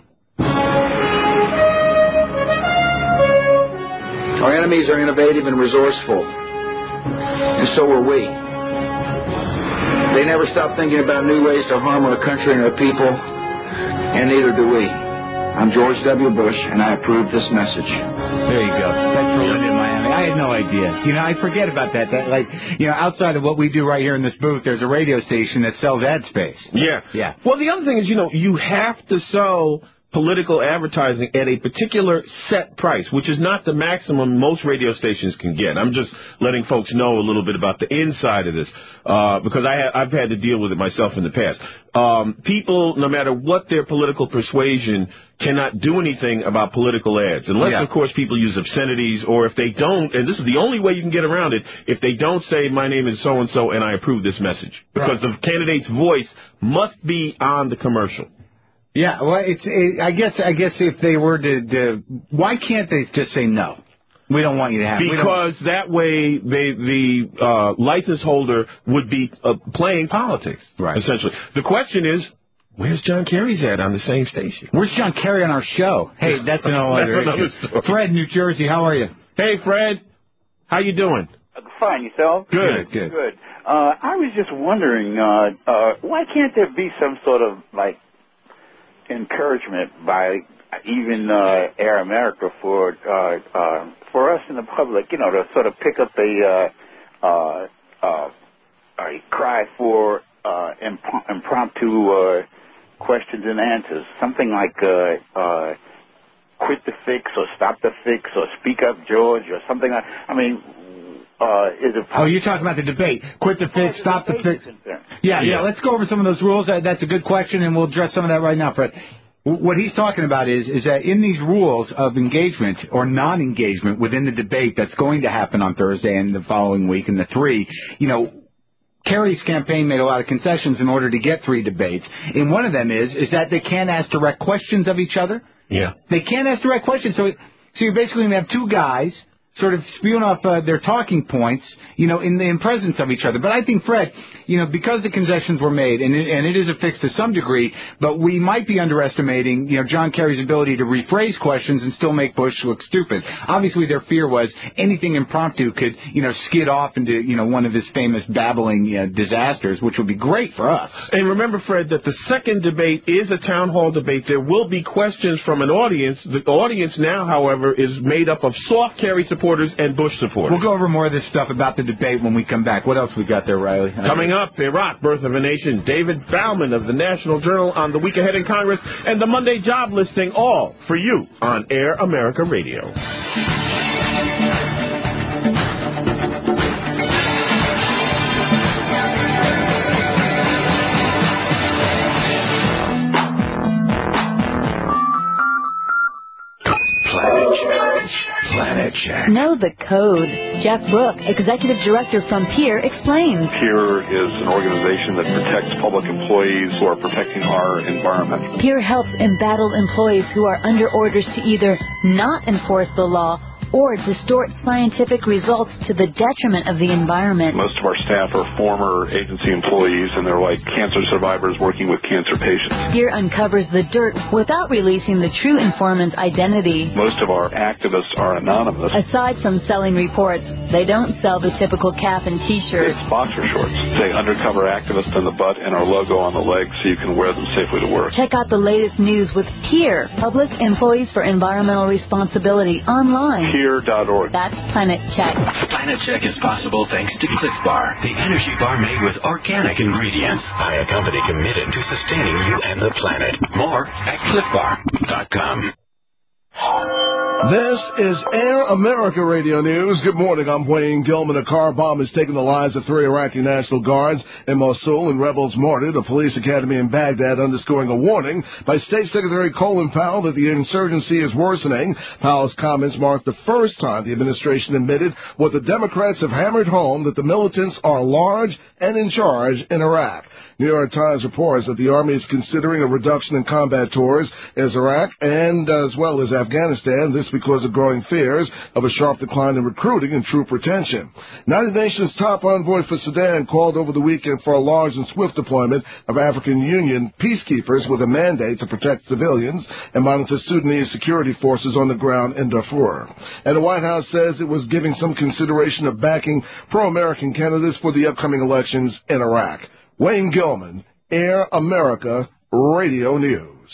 S7: Our enemies are innovative and resourceful, and so are we. They never stop thinking about new ways to harm our country and our people, and neither do we. I'm George W. Bush, and I approve this message.
S1: There you go. That's for Linda in Miami. I had no idea. You know, I forget about that. That, like, you know, outside of what we do right here in this booth, there's a radio station that sells ad space.
S2: Yeah.
S1: Yeah.
S2: Well, the other thing is, you know, you have to sell political advertising at a particular set price, which is not the maximum most radio stations can get. I'm just letting folks know a little bit about the inside of this, uh, because I ha- I've had to deal with it myself in the past. Um, people, no matter what their political persuasion, cannot do anything about political ads, unless,
S1: Yeah.
S2: of course, people use obscenities, or if they don't, and this is the only way you can get around it, if they don't say, my name is so-and-so and I approve this message, because the candidate's voice must be on the commercial.
S1: Yeah, well, it's. It, I guess. I guess if they were to, to, why can't they just say no? We don't want you to have.
S2: Because that way, they, the uh, license holder would be uh, playing politics,
S1: right?
S2: Essentially, the question is, where's John Kerry's at on the same station?
S1: Where's John Kerry on our show? Hey, that's an all other
S2: another
S1: issue.
S2: story.
S1: Fred, New Jersey, how are you?
S2: Hey, Fred, how you doing?
S8: Fine, yourself?
S2: Good,
S1: good.
S8: Good. Uh, I was just wondering, uh, uh, why can't there be some sort of like encouragement by even uh, Air America for uh, uh, for us in the public, you know, to sort of pick up a uh, uh, uh, a cry for uh, imp- impromptu uh, questions and answers, something like uh, uh, quit the fix or stop the fix or speak up, George, or something like. I mean. Uh, is it
S1: oh, you're talking about the debate. Quit the fix, stop the fix. Yeah, yeah, yeah, let's go over some of those rules. Uh, that's a good question, and we'll address some of that right now, Fred. W- What he's talking about is is that in these rules of engagement or non-engagement within the debate that's going to happen on Thursday and the following week and the three, you know, Kerry's campaign made a lot of concessions in order to get three debates. And one of them is is that they can't ask direct questions of each other.
S2: Yeah.
S1: They can't ask direct questions. So, so you're basically going to have two guys sort of spewing off uh, their talking points, you know, in the in presence of each other. But I think, Fred, you know, because the concessions were made, and it, and it is a fix to some degree, but we might be underestimating, you know, John Kerry's ability to rephrase questions and still make Bush look stupid. Obviously, their fear was anything impromptu could, you know, skid off into, you know, one of his famous babbling uh, disasters, which would be great for us.
S2: And remember, Fred, that the second debate is a town hall debate. There will be questions from an audience. The audience now, however, is made up of soft Kerry supporters and Bush supporters.
S1: We'll go over more of this stuff about the debate when we come back. What else we got there, Riley?
S2: Coming up, Iraq, Birth of a Nation, David Bauman of the National Journal on the week ahead in Congress, and the Monday job listing, all for you on Air America Radio.
S3: Planet Check.
S10: Know the code. Jeff Brooke, Executive Director from Peer, explains.
S11: Peer is an organization that protects public employees who are protecting our environment.
S10: Peer helps embattled employees who are under orders to either not enforce the law or distort scientific results to the detriment of the environment.
S11: Most of our staff are former agency employees, and they're like cancer survivors working with cancer patients.
S10: Here uncovers the dirt without releasing the true informant's identity.
S11: Most of our activists are anonymous.
S10: Aside from selling reports, they don't sell the typical cap and T-shirt.
S11: It's boxer shorts. Say undercover activist on the butt and our logo on the leg so you can wear them safely to work.
S10: Check out the latest news with PEER, Public Employees for Environmental Responsibility, online.
S11: Peer dot org.
S10: That's Planet Check.
S14: Planet Check is possible thanks to Cliff Bar, the energy bar made with organic ingredients by a company committed to sustaining you and the planet. More at cliff bar dot com.
S21: This is Air America Radio News. Good morning. I'm Wayne Gilman. A car bomb has taken the lives of three Iraqi National Guards in Mosul and rebels martyred a police academy in Baghdad, underscoring a warning by State Secretary Colin Powell that the insurgency is worsening. Powell's comments mark the first time the administration admitted what the Democrats have hammered home, that the militants are large and in charge in Iraq. New York Times reports that the Army is considering a reduction in combat tours as Iraq and as well as Afghanistan, this because of growing fears of a sharp decline in recruiting and troop retention. United Nations top envoy for Sudan called over the weekend for a large and swift deployment of African Union peacekeepers with a mandate to protect civilians and monitor Sudanese security forces on the ground in Darfur. And the White House says it was giving some consideration of backing pro-American candidates for the upcoming elections in Iraq. Wayne Gilman, Air America Radio News.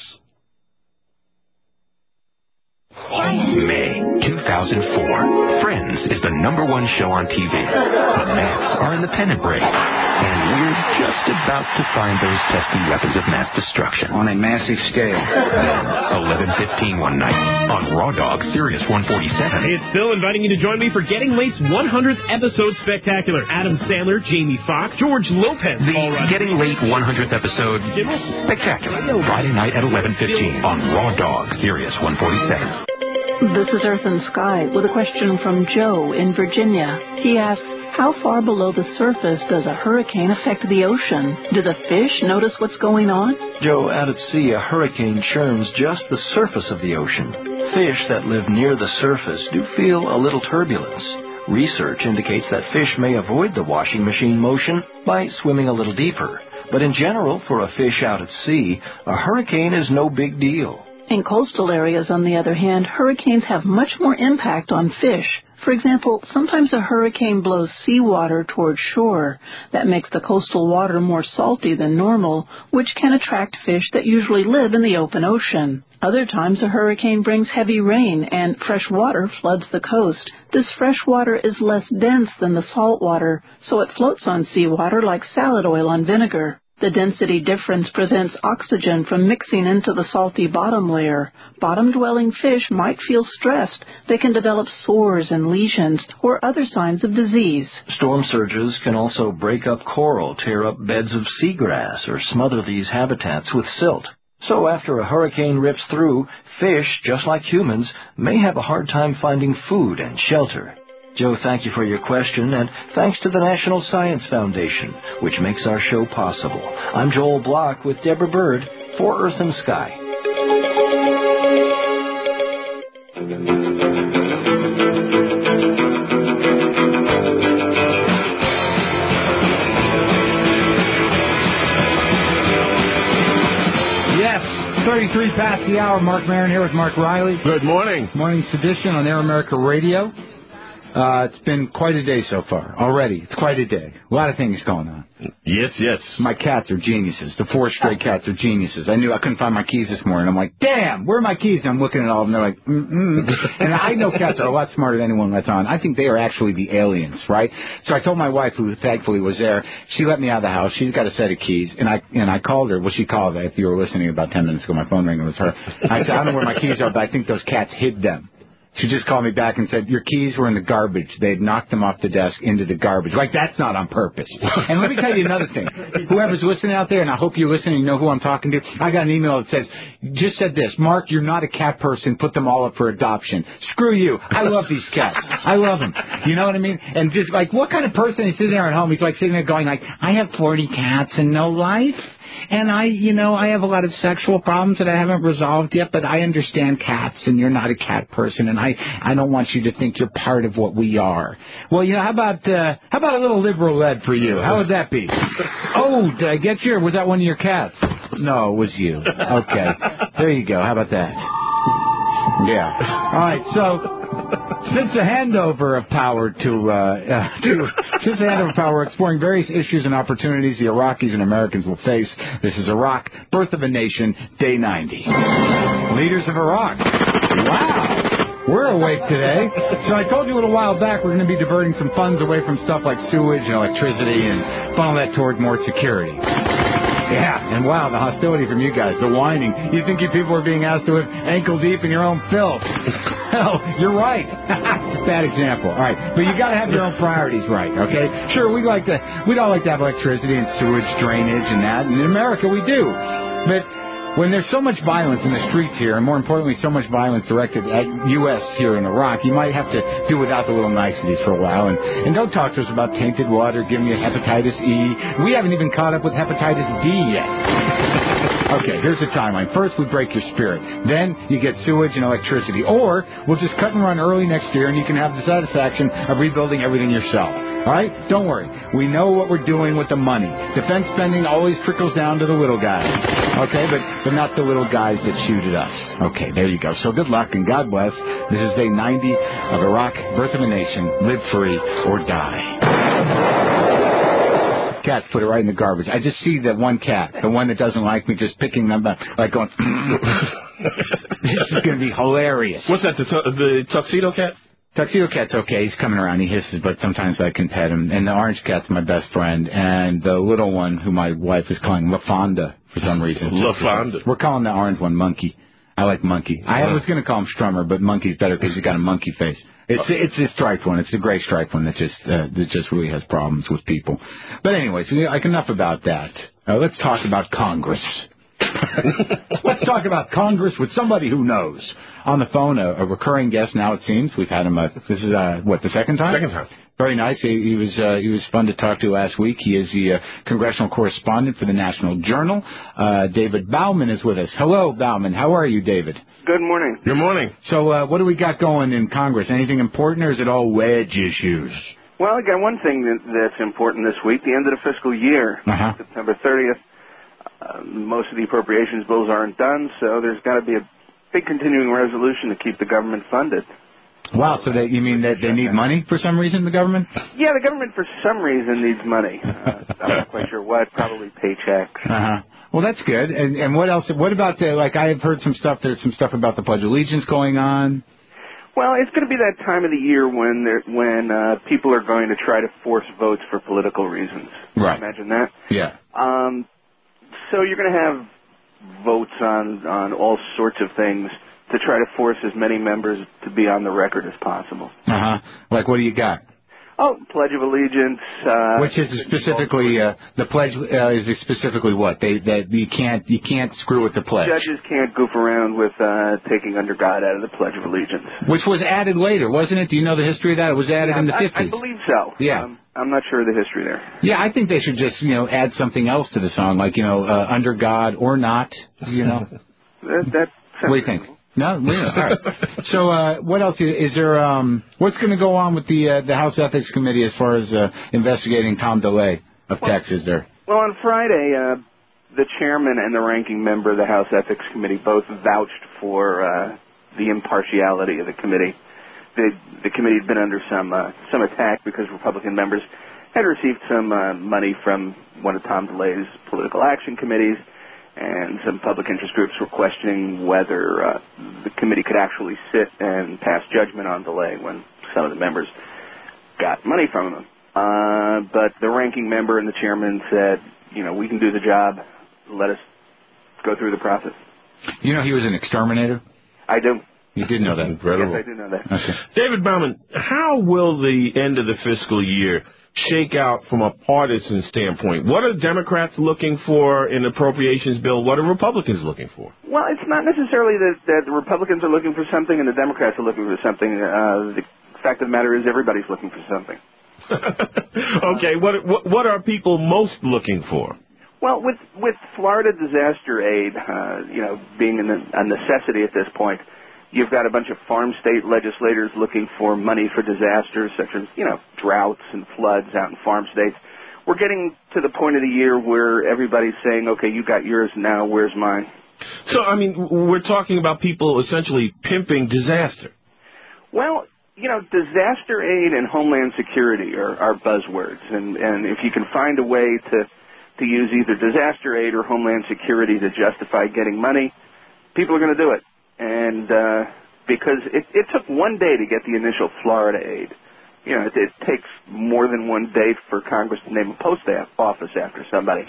S14: May two thousand four. Friends is the number one show on T V. The Mets are in the pennant race. And we're just about to find those pesky weapons of mass destruction.
S7: On a massive scale.
S14: Then, eleven fifteen one night, on Raw Dog, Sirius one forty-seven.
S6: It's Phil inviting you to join me for Getting Late's one hundredth episode spectacular. Adam Sandler, Jamie Foxx, George Lopez.
S14: The Getting Late one hundredth episode spectacular. Friday night at eleven fifteen on Raw Dog, Sirius one forty-seven.
S9: This is Earth and Sky with a question from Joe in Virginia. He asks, how far below the surface does a hurricane affect the ocean? Do the fish notice what's going on?
S12: Joe, out at sea, a hurricane churns just the surface of the ocean. Fish that live near the surface do feel a little turbulence. Research indicates that fish may avoid the washing machine motion by swimming a little deeper. But in general, for a fish out at sea, a hurricane is no big deal.
S9: In coastal areas, on the other hand, hurricanes have much more impact on fish. For example, sometimes a hurricane blows seawater toward shore. That makes the coastal water more salty than normal, which can attract fish that usually live in the open ocean. Other times, a hurricane brings heavy rain and fresh water floods the coast. This fresh water is less dense than the salt water, so it floats on seawater like salad oil on vinegar. The density difference prevents oxygen from mixing into the salty bottom layer. Bottom-dwelling fish might feel stressed. They can develop sores and lesions or other signs of disease.
S12: Storm surges can also break up coral, tear up beds of seagrass, or smother these habitats with silt. So after a hurricane rips through, fish, just like humans, may have a hard time finding food and shelter. Joe, thank you for your question, and thanks to the National Science Foundation, which makes our show possible. I'm Joel Block with Deborah Bird for Earth and Sky.
S1: Yes, thirty-three past the hour. Mark Maron here with Mark Riley.
S2: Good morning.
S1: Morning Sedition on Air America Radio. Uh, it's been quite a day so far already. It's quite a day. A lot of things going on.
S2: Yes, yes.
S1: My cats are geniuses. The four stray cats are geniuses. I knew I couldn't find my keys this morning. I'm like, damn, where are my keys? And I'm looking at all of them. They're like, mm-mm. And I know cats are a lot smarter than anyone lets on. I think they are actually the aliens, right? So I told my wife, who thankfully was there, she let me out of the house. She's got a set of keys. And I and I called her. Well, she called. If you were listening about ten minutes ago, my phone rang. It was her. I said, I don't know where my keys are, but I think those cats hid them. She just called me back and said, your keys were in the garbage. They had knocked them off the desk into the garbage. Like, that's not on purpose. And let me tell you another thing. Whoever's listening out there, and I hope you're listening, you know who I'm talking to, I got an email that says, just said this, Mark, you're not a cat person. Put them all up for adoption. Screw you. I love these cats. I love them. You know what I mean? And just like, what kind of person is sitting there at home? He's like sitting there going like, I have forty cats and no life. And I, you know, I have a lot of sexual problems that I haven't resolved yet, but I understand cats, and you're not a cat person, and I, I don't want you to think you're part of what we are. Well, you know, how about, uh, how about a little liberal ed for you? How would that be? Oh, did I get you, or was that one of your cats? No, it was you. Okay. There you go. How about that? Yeah. All right, so... Since the handover of power to, uh, uh, to since the handover of power, we're exploring various issues and opportunities the Iraqis and Americans will face. This is Iraq, Birth of a Nation, Day ninety. Leaders of Iraq. Wow. We're awake today. So I told you a little while back we're going to be diverting some funds away from stuff like sewage and electricity and funnel that toward more security. Yeah, and wow, the hostility from you guys, the whining. You think you people are being asked to live ankle deep in your own filth. Hell, you're right. Bad example. All right, but you got to have your own priorities right, okay? Sure, we like to, we'd all like to have electricity and sewage, drainage, and that. And in America, we do. But when there's so much violence in the streets here, and more importantly, so much violence directed at U S here in Iraq, you might have to do without the little niceties for a while. And, and don't talk to us about tainted water, giving you hepatitis E. We haven't even caught up with hepatitis D yet. Okay, here's the timeline. First, we break your spirit. Then, you get sewage and electricity. Or, we'll just cut and run early next year, and you can have the satisfaction of rebuilding everything yourself. All right? Don't worry. We know what we're doing with the money. Defense spending always trickles down to the little guys. Okay? But, but not the little guys that shoot at us. Okay, there you go. So good luck, and God bless. This is Day ninety of Iraq, Birth of a Nation. Live free or die. Cats, put it right in the garbage. I just see that one cat, the one that doesn't like me, just picking them up, like going, this is going to be hilarious.
S2: What's that, the, tu- the tuxedo cat?
S1: Tuxedo cat's okay. He's coming around. He hisses, but sometimes I can pet him. And the orange cat's my best friend. And the little one, who my wife is calling LaFonda for some reason.
S2: LaFonda.
S1: We're calling the orange one Monkey. I like Monkey. I was going to call him Strummer, but Monkey's better because he's got a monkey face. It's it's a striped one. It's a gray striped one that just uh, that just really has problems with people. But anyways, like enough about that. Uh, let's talk about Congress. Let's talk about Congress with somebody who knows. On the phone, a, a recurring guest now, it seems. We've had him, uh, this is, uh, what, the second time?
S2: Second time.
S1: Very nice. He, he was uh, he was fun to talk to last week. He is the uh, congressional correspondent for the National Journal. Uh, David Bauman is with us. Hello, Bauman. How are you, David?
S5: Good morning.
S2: Good morning.
S1: So uh, what do we got going in Congress? Anything important, or is it all wedge issues?
S5: Well, I got one thing that, that's important this week, the end of the fiscal year,
S1: uh-huh.
S5: September thirtieth. Uh, most of the appropriations bills aren't done, so there's got to be a big continuing resolution to keep the government funded.
S1: Wow, so that you mean that they need money for some reason, the government?
S5: Yeah, the government for some reason needs money. Uh, I'm not quite sure what, probably paychecks.
S1: Uh-huh. Well, that's good. And, and what else? What about the, like, I have heard some stuff, there's some stuff about the Pledge of Allegiance going on.
S5: Well, it's going to be that time of the year when there, when uh, people are going to try to force votes for political reasons.
S1: Right.
S5: Imagine that.
S1: Yeah.
S5: Um, so you're going to have votes on, on all sorts of things to try to force as many members to be on the record as possible.
S1: Uh-huh. Like, what do you got?
S5: Oh, Pledge of Allegiance. Uh,
S1: Which is specifically, uh, the pledge uh, is specifically what? They, that you can't, you can't screw with the pledge.
S5: Judges can't goof around with uh, taking under God out of the Pledge of Allegiance.
S1: Which was added later, wasn't it? Do you know the history of that? It was added
S5: yeah,
S1: in the
S5: I,
S1: fifties.
S5: I believe so.
S1: Yeah.
S5: Um, I'm not sure of the history there.
S1: Yeah, I think they should just, you know, add something else to the song, like, you know, uh, under God or not, you know.
S5: that, that
S1: what do you think? No, yeah, all right. So, uh, what else is, is there? Um, what's going to go on with the uh, the House Ethics Committee as far as uh, investigating Tom DeLay of
S5: well,
S1: Texas? There.
S5: Well, on Friday, uh, the chairman and the ranking member of the House Ethics Committee both vouched for uh, the impartiality of the committee. The the committee had been under some uh, some attack because Republican members had received some uh, money from one of Tom DeLay's political action committees. And some public interest groups were questioning whether uh, the committee could actually sit and pass judgment on DeLay when some of the members got money from him. Uh, but the ranking member and the chairman said, you know, we can do the job. Let us go through the process.
S1: You know he was an exterminator?
S5: I do.
S1: You did know that?
S2: Incredible.
S5: Yes, I do know that.
S1: Okay.
S2: David Bauman, how will the end of the fiscal year shake out from a partisan standpoint? What are Democrats looking for in the appropriations bill? What are Republicans looking for?
S5: Well, it's not necessarily that, that the Republicans are looking for something and the Democrats are looking for something. Uh, the fact of the matter is everybody's looking for something.
S2: Okay, what, what what are people most looking for?
S5: Well, with with Florida disaster aid, uh, you know, being a necessity at this point, you've got a bunch of farm state legislators looking for money for disasters such as, you know, droughts and floods out in farm states. We're getting to the point of the year where everybody's saying, okay, you got yours now, where's mine?
S2: So, I mean, we're talking about people essentially pimping disaster.
S5: Well, you know, disaster aid and homeland security are, are buzzwords, and, and if you can find a way to to use either disaster aid or homeland security to justify getting money, people are going to do it. And uh, because it, it took one day to get the initial Florida aid. You know, it, it takes more than one day for Congress to name a post office after somebody.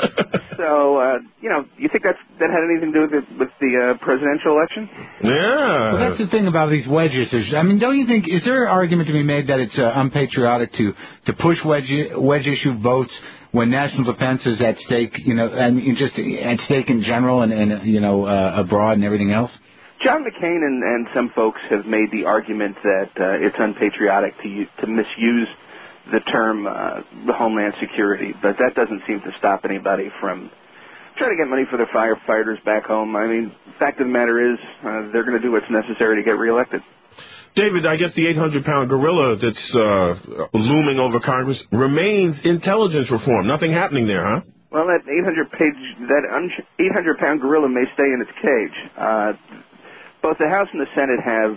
S5: So, uh, you know, you think that's, that had anything to do with the, with the uh, presidential election?
S2: Yeah.
S1: Well, that's the thing about these wedge issues. I mean, don't you think, is there an argument to be made that it's uh, unpatriotic to, to push wedge, wedge issue votes when national defense is at stake, you know, and just at stake in general and, and you know, uh, abroad and everything else?
S5: John McCain and, and some folks have made the argument that uh, it's unpatriotic to use, to misuse the term uh, Homeland Security, but that doesn't seem to stop anybody from trying to get money for their firefighters back home. I mean, fact of the matter is, uh, they're going to do what's necessary to get reelected.
S2: David, I guess the eight hundred pound gorilla that's uh, looming over Congress remains intelligence reform. Nothing happening there, huh?
S5: Well, that eight hundred page, that eight hundred pound gorilla may stay in its cage. Uh, both the House and the Senate have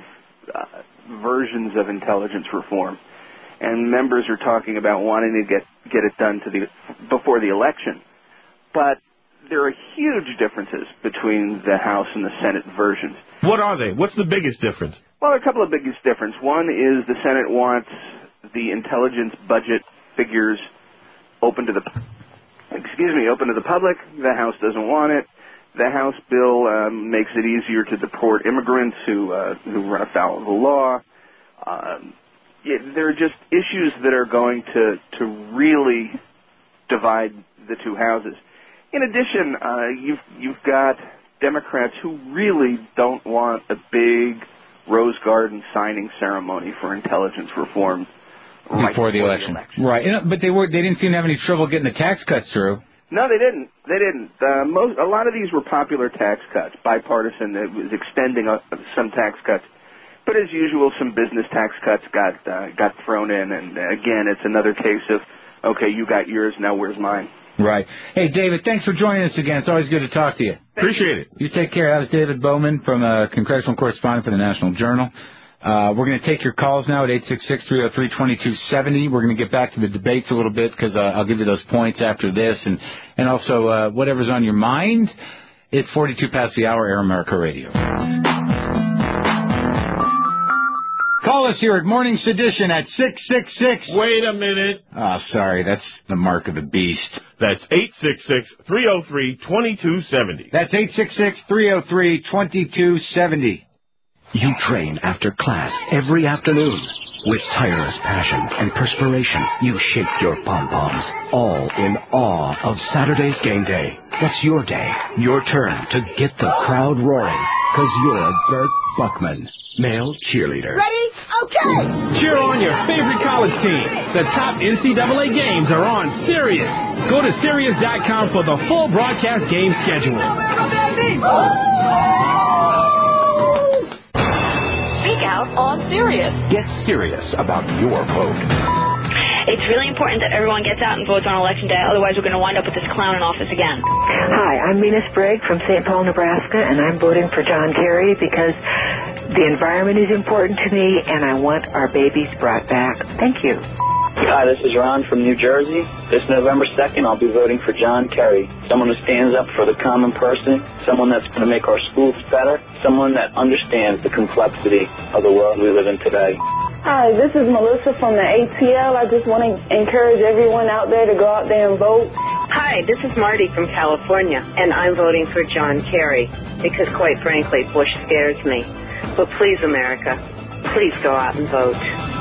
S5: uh, versions of intelligence reform, and members are talking about wanting to get get it done to the before the election. But there are huge differences between the House and the Senate versions.
S2: What are they? What's the biggest difference?
S5: Well, there are a couple of biggest differences. One is the Senate wants the intelligence budget figures open to the excuse me, open to the public. The House doesn't want it. The House bill um, makes it easier to deport immigrants who uh, who run afoul of the law. Um, yeah, there are just issues that are going to to really divide the two houses. In addition, uh, you've you've got Democrats who really don't want a big Rose Garden signing ceremony for intelligence reform right
S1: before the election. the election. Right, you know, but they were they didn't seem to have any trouble getting the tax cuts through.
S5: No, they didn't. They didn't. Uh, most a lot of these were popular tax cuts, bipartisan. It was extending uh, some tax cuts, but as usual, some business tax cuts got uh, got thrown in. And again, it's another case of okay, you got yours, now where's mine?
S1: Right. Hey, David, thanks for joining us again. It's always good to talk to you.
S2: Appreciate it.
S1: You take care. That was David Bowman from uh, congressional correspondent for the National Journal. Uh, we're going to take your calls now at eight six six, three oh three, two two seven oh. We're going to get back to the debates a little bit because uh, I'll give you those points after this. And, and also, uh, whatever's on your mind, it's forty-two past the hour, Air America Radio. Call us here at Morning Sedition at six six six.
S2: Wait a minute.
S1: Oh, sorry. That's the mark of the beast.
S2: That's eight six six, three oh three, two two seven oh.
S1: That's eight six six, three oh three, two two seven oh.
S14: You train after class every afternoon. With tireless passion and perspiration, you shake your pom-poms, all in awe of Saturday's game day. That's your day, your turn to get the crowd roaring, because you're Bert Buckman, male cheerleader.
S13: Ready? Okay!
S6: Cheer on your favorite college team. The top N C double A games are on Sirius. Go to Sirius dot com for the full broadcast game schedule.
S15: Speak out on Sirius.
S14: Get serious about your vote.
S16: It's really important that everyone gets out and votes on Election Day, otherwise we're going to wind up with this clown in office again.
S24: Hi, I'm Mina Sprague from Saint Paul, Nebraska, and I'm voting for John Kerry because the environment is important to me and I want our babies brought back. Thank you.
S25: Hi, this is Ron from New Jersey. This November second, I'll be voting for John Kerry, someone who stands up for the common person, someone that's going to make our schools better, someone that understands the complexity of the world we live in today.
S17: Hi, this is Melissa from the A T L. I just want to encourage everyone out there to go out there and vote.
S24: Hi, this is Marty from California, and I'm voting for John Kerry because, quite frankly, Bush scares me. But please, America, please go out and vote.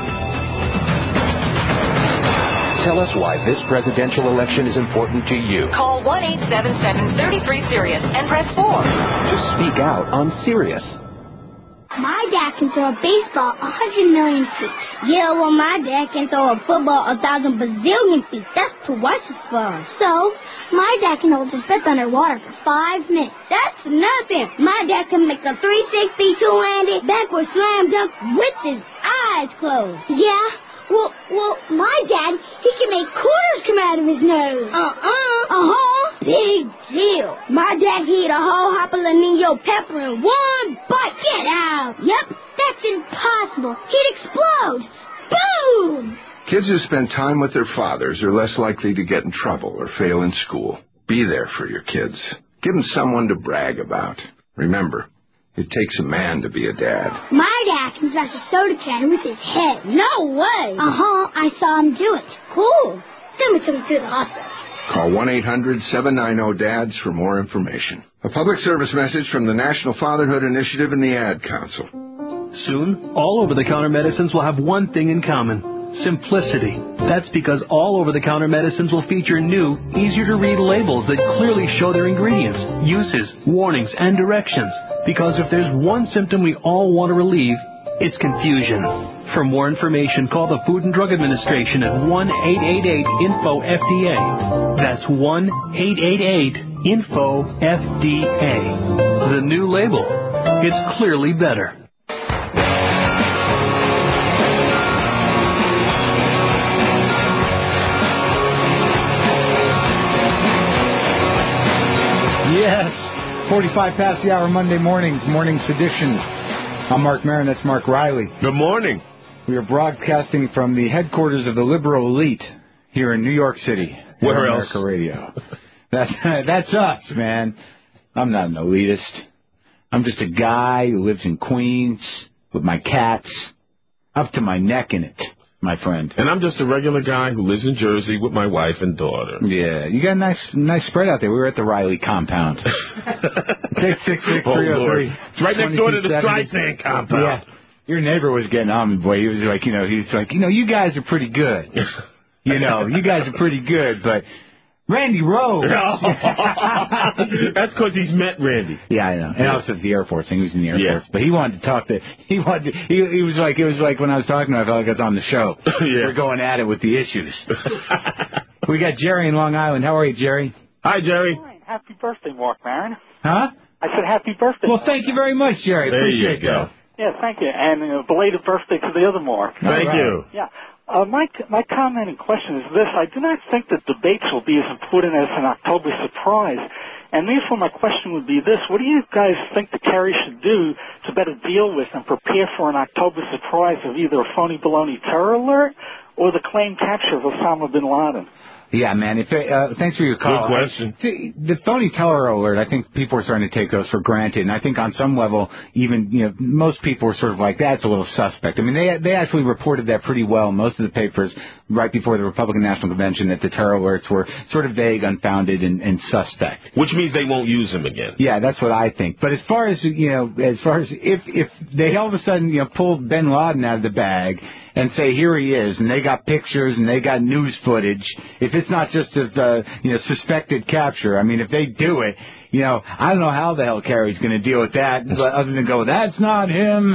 S14: Tell us why this presidential election is important to you.
S15: Call one eight seven seven, three three, Sirius and press four.
S14: To speak out on Sirius.
S13: My dad can throw a baseball a hundred million feet. Yeah, well, my dad can throw a football a thousand bazillion feet. That's twice as far. So, my dad can hold his breath underwater for five minutes. That's nothing. My dad can make a three sixty two-handed backward slam dunk with his eyes closed. Yeah? Well, well, my dad, he can make quarters come out of his nose. Uh-uh. Uh-huh. Big deal. My dad can eat a whole jalapeno pepper in one bite. Get out. Yep, that's impossible. He'd explode. Boom!
S18: Kids who spend time with their fathers are less likely to get in trouble or fail in school. Be there for your kids. Give them someone to brag about. Remember, it takes a man to be a dad.
S13: My dad can smash a soda can with his head. No way. Uh-huh. I saw him do it. Cool. Then we took him to the hospital.
S18: Call one eight hundred seven nine zero dads for more information. A public service message from the National Fatherhood Initiative and the Ad Council.
S6: Soon, all over-the-counter medicines will have one thing in common. Simplicity. That's because all over-the-counter medicines will feature new, easier-to-read labels that clearly show their ingredients, uses, warnings, and directions. Because if there's one symptom we all want to relieve, it's confusion. For more information, call the Food and Drug Administration at one eight eight eight info F D A. That's one eight eight eight info F D A. The new label. It's clearly better.
S1: Yes, forty-five past the hour Monday mornings, Morning Sedition. I'm Mark Maron, that's Mark Riley.
S2: Good morning.
S1: We are broadcasting from the headquarters of the liberal elite here in New York City.
S2: Where
S1: Air
S2: else?
S1: America Radio. That's, that's us, man. I'm not an elitist. I'm just a guy who lives in Queens with my cats, up to my neck in it, my friend.
S2: And I'm just a regular guy who lives in Jersey with my wife and daughter.
S1: Yeah, you got a nice nice spread out there. We were at the Riley compound. six six six three oh three.
S2: It's right next door to the Streisand compound.
S1: Yeah. Your neighbor was getting on me, boy. He was like, you know, he was like, you know, you guys are pretty good. You know, you guys are pretty good, but Randy Rhoads.
S2: That's because he's met Randy.
S1: Yeah, I know. And
S2: Yeah.
S1: also the Air Force thing. He was in the Air
S2: Yeah.
S1: Force. But he wanted to talk to, he wanted to, he, he was like, it was like when I was talking to him, I felt like I was on the show.
S2: Yeah.
S1: We're going at it with the issues. We got Jerry in Long Island. How are you, Jerry?
S2: Hi, Jerry.
S19: Happy birthday, Mark Maron.
S1: Huh?
S19: I said happy birthday.
S1: Well, thank you very much, Jerry.
S2: There
S1: Appreciate
S2: you go.
S1: that.
S19: Yeah, thank you. And uh, belated birthday to the other Mark.
S2: Thank
S1: right.
S2: you.
S19: Yeah. Uh, my my comment and question is this. I do not think that debates will be as important as an October surprise. And therefore my question would be this. What do you guys think the Kerry should do to better deal with and prepare for an October surprise of either a phony baloney terror alert or the claimed capture of Osama bin Laden?
S1: Yeah, man. If, uh, thanks for your call.
S2: Good question.
S1: See, the phony terror alert, I think people are starting to take those for granted, and I think on some level, even you know, most people are sort of like, that's a little suspect. I mean, they they actually reported that pretty well in most of the papers right before the Republican National Convention that the terror alerts were sort of vague, unfounded, and, and suspect.
S2: Which means they won't use him again.
S1: Yeah, that's what I think. But as far as you know, as far as if if they all of a sudden you know pull bin Laden out of the bag and say, here he is, and they got pictures and they got news footage, if it's not just a, uh, you know, suspected capture, I mean, if they do it, you know, I don't know how the hell Kerry's going to deal with that, but other than go, that's not him.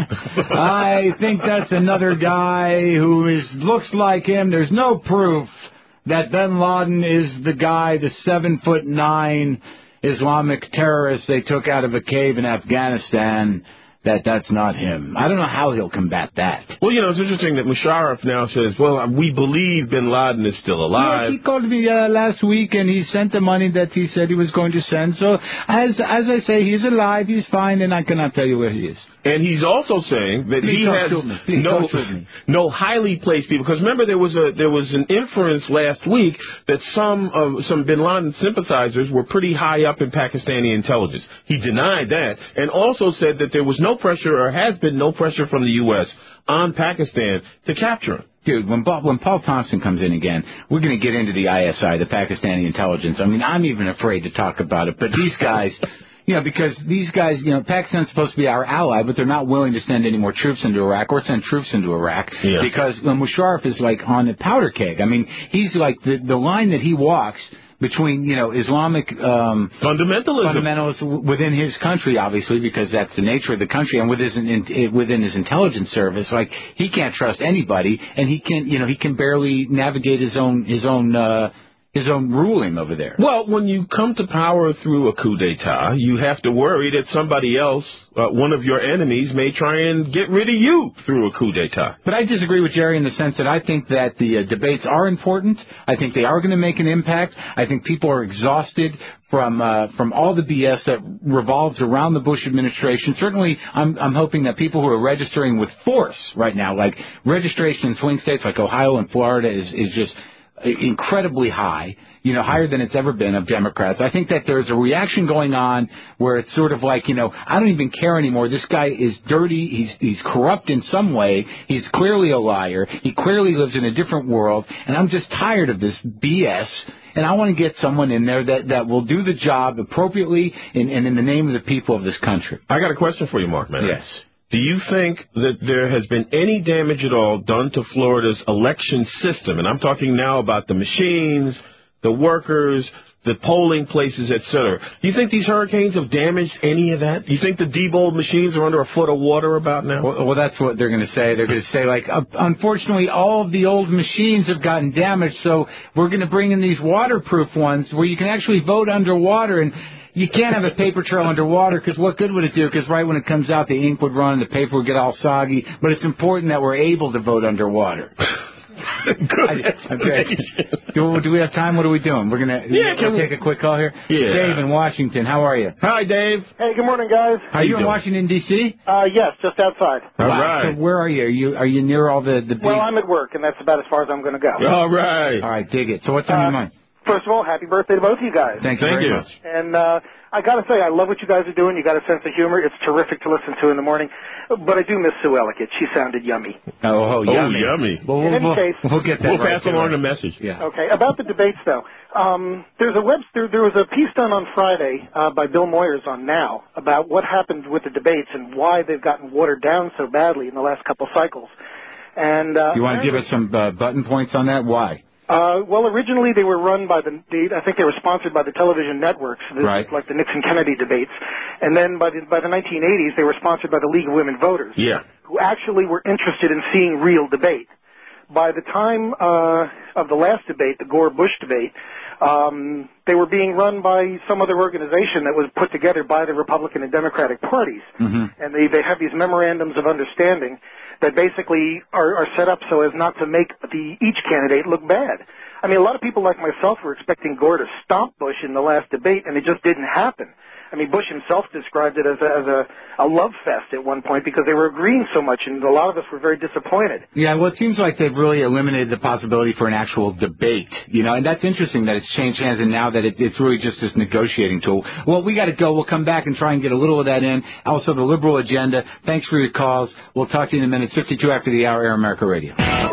S1: I think that's another guy who is looks like him. There's no proof that bin Laden is the guy, the seven foot nine Islamic terrorist they took out of a cave in Afghanistan. That that's not him. I don't know how he'll combat that.
S2: Well, you know, it's interesting that Musharraf now says, well, we believe bin Laden is still alive.
S1: Yes, he called me uh, last week, and he sent the money that he said he was going to send. So, as as I say, he's alive, he's fine, and I cannot tell you where he is.
S2: And he's also saying that
S1: Please
S2: he
S1: don't
S2: has
S1: shoot me. Please
S2: no
S1: don't shoot me.
S2: no highly placed people. Because remember, there was a there was an inference last week that some of some bin Laden sympathizers were pretty high up in Pakistani intelligence. He denied that, and also said that there was no pressure or has been no pressure from the U S on Pakistan to capture him.
S1: Dude, when Bob, when Paul Thompson comes in again, we're going to get into the I S I, the Pakistani intelligence. I mean, I'm even afraid to talk about it. But these guys, you know, because these guys, you know, Pakistan's supposed to be our ally, but they're not willing to send any more troops into Iraq or send troops into Iraq
S2: Yeah.
S1: because uh, Musharraf is like on a powder keg. I mean, he's like the the line that he walks between, you know, Islamic um,
S2: fundamentalism
S1: fundamentalists within his country, obviously, because that's the nature of the country, and within his, within his intelligence service, like he can't trust anybody, and he can, you know, he can barely navigate his own his own. Uh, his own ruling over there.
S2: Well, when you come to power through a coup d'etat, you have to worry that somebody else, uh, one of your enemies, may try and get rid of you through a coup d'etat.
S1: But I disagree with Jerry in the sense that I think that the uh, debates are important. I think they are going to make an impact. I think people are exhausted from uh, from all the B S that revolves around the Bush administration. Certainly, I'm, I'm hoping that people who are registering with force right now, like registration in swing states like Ohio and Florida, is, is just incredibly high, you know, higher than it's ever been of Democrats. I think that there's a reaction going on where it's sort of like, you know, I don't even care anymore. This guy is dirty. He's he's corrupt in some way. He's clearly a liar. He clearly lives in a different world. And I'm just tired of this B S. And I want to get someone in there that, that will do the job appropriately and, and in the name of the people of this country.
S2: I got a question for you, Mark, man.
S1: Yes.
S2: Do you think that there has been any damage at all done to Florida's election system? And I'm talking now about the machines, the workers, the polling places, et cetera. Do you think these hurricanes have damaged any of that? Do you think the Diebold machines are under a foot of water about now?
S1: Well, well that's what they're going to say. They're going to say, like, uh, unfortunately, all of the old machines have gotten damaged, so we're going to bring in these waterproof ones where you can actually vote underwater. And you can't have a paper trail underwater because what good would it do? Because right when it comes out, the ink would run and the paper would get all soggy. But it's important that we're able to vote underwater.
S2: Good
S1: I, okay. do, do we have time? What are we doing? We're gonna
S2: yeah,
S1: can
S2: we
S1: take a quick call here.
S2: Yeah.
S1: Dave in Washington. How are you?
S2: Hi, Dave.
S4: Hey, good morning, guys.
S1: How are you, you in Washington D C?
S4: Uh, yes, just outside.
S2: All
S1: wow.
S2: right.
S1: So where are you? Are you are you near all the the big...
S4: Well, I'm at work, and that's about as far as I'm going to go.
S2: All right.
S1: All right, dig it. So what's on
S4: uh,
S1: your mind?
S4: First of all, happy birthday to both of you guys.
S1: Thank you
S2: Thank
S1: very
S2: you.
S1: much.
S4: And uh, I got to say, I love what you guys are doing. You got a sense of humor. It's terrific to listen to in the morning. But I do miss Sue Ellicott. She sounded yummy.
S1: Oh, oh, yummy.
S2: Oh, yummy.
S1: Well,
S4: in
S1: we'll,
S4: any
S1: we'll,
S4: case,
S1: we'll get that
S2: We'll
S1: right
S2: pass along
S1: the
S2: message.
S1: Yeah.
S4: Okay. About the debates, though, um, there's a web. There, there was a piece done on Friday uh, by Bill Moyers on Now about what happened with the debates and why they've gotten watered down so badly in the last couple cycles. And uh,
S1: you want to give us some uh, button points on that? Why?
S4: Uh, well, originally they were run by the, the, I think they were sponsored by the television networks, this,
S1: right.
S4: like the Nixon-Kennedy debates. And then by the, by the nineteen eighties, they were sponsored by the League of Women Voters,
S2: yeah.
S4: who actually were interested in seeing real debate. By the time uh, of the last debate, the Gore-Bush debate, um, they were being run by some other organization that was put together by the Republican and Democratic parties.
S1: Mm-hmm.
S4: And they, they have these memorandums of understanding that basically are, are set up so as not to make the each candidate look bad. I mean, a lot of people like myself were expecting Gore to stomp Bush in the last debate, and it just didn't happen. I mean, Bush himself described it as a, as a, a love fest at one point because they were agreeing so much, and a lot of us were very disappointed.
S1: Yeah, well, it seems like they've really eliminated the possibility for an actual debate, you know, and that's interesting that it's changed hands and now that it, it's really just this negotiating tool. Well, we got to go. We'll come back and try and get a little of that in. Also, the liberal agenda. Thanks for your calls. We'll talk to you in a minute. fifty-two after the hour, Air America Radio.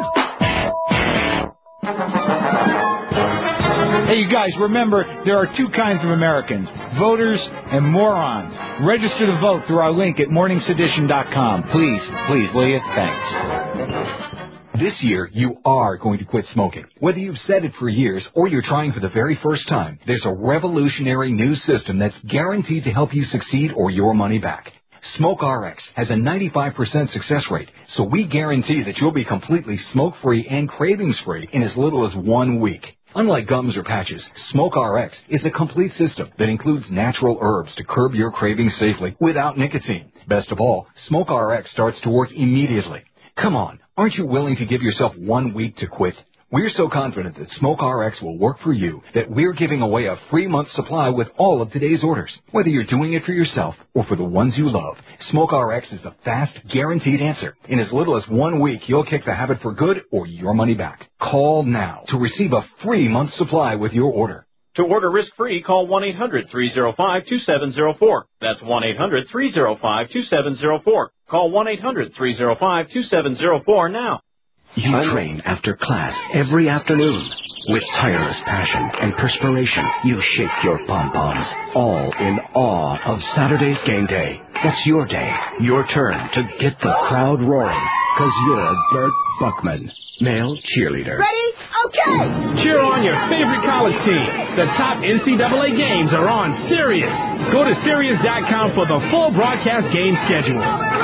S1: Hey, you guys, remember, there are two kinds of Americans, voters and morons. Register to vote through our link at morning sedition dot com. Please, please, will you? Thanks.
S8: This year, you are going to quit smoking. Whether you've said it for years or you're trying for the very first time, there's a revolutionary new system that's guaranteed to help you succeed or your money back. SmokeRx has a ninety-five percent success rate, so we guarantee that you'll be completely smoke-free and cravings-free in as little as one week. Unlike gums or patches, SmokeRx is a complete system that includes natural herbs to curb your cravings safely without nicotine. Best of all, SmokeRx starts to work immediately. Come on, aren't you willing to give yourself one week to quit? We're so confident that SmokeRx will work for you that we're giving away a free month supply with all of today's orders. Whether you're doing it for yourself or for the ones you love, SmokeRx is the fast, guaranteed answer. In as little as one week, you'll kick the habit for good or your money back. Call now to receive a free month supply with your order.
S20: To order risk-free, call one eight hundred three oh five two seven oh four. That's one eight hundred three oh five two seven oh four. Call one eight hundred three oh five two seven oh four now.
S14: You train after class every afternoon. With tireless passion and perspiration, you shake your pom-poms, all in awe of Saturday's game day. It's your day, your turn to get the crowd roaring.
S3: because you're Bert Buckman, male cheerleader.
S10: Ready? Okay!
S3: Cheer on your favorite college team. The top N C double A games are on Sirius. Go to Sirius dot com for the full broadcast game schedule.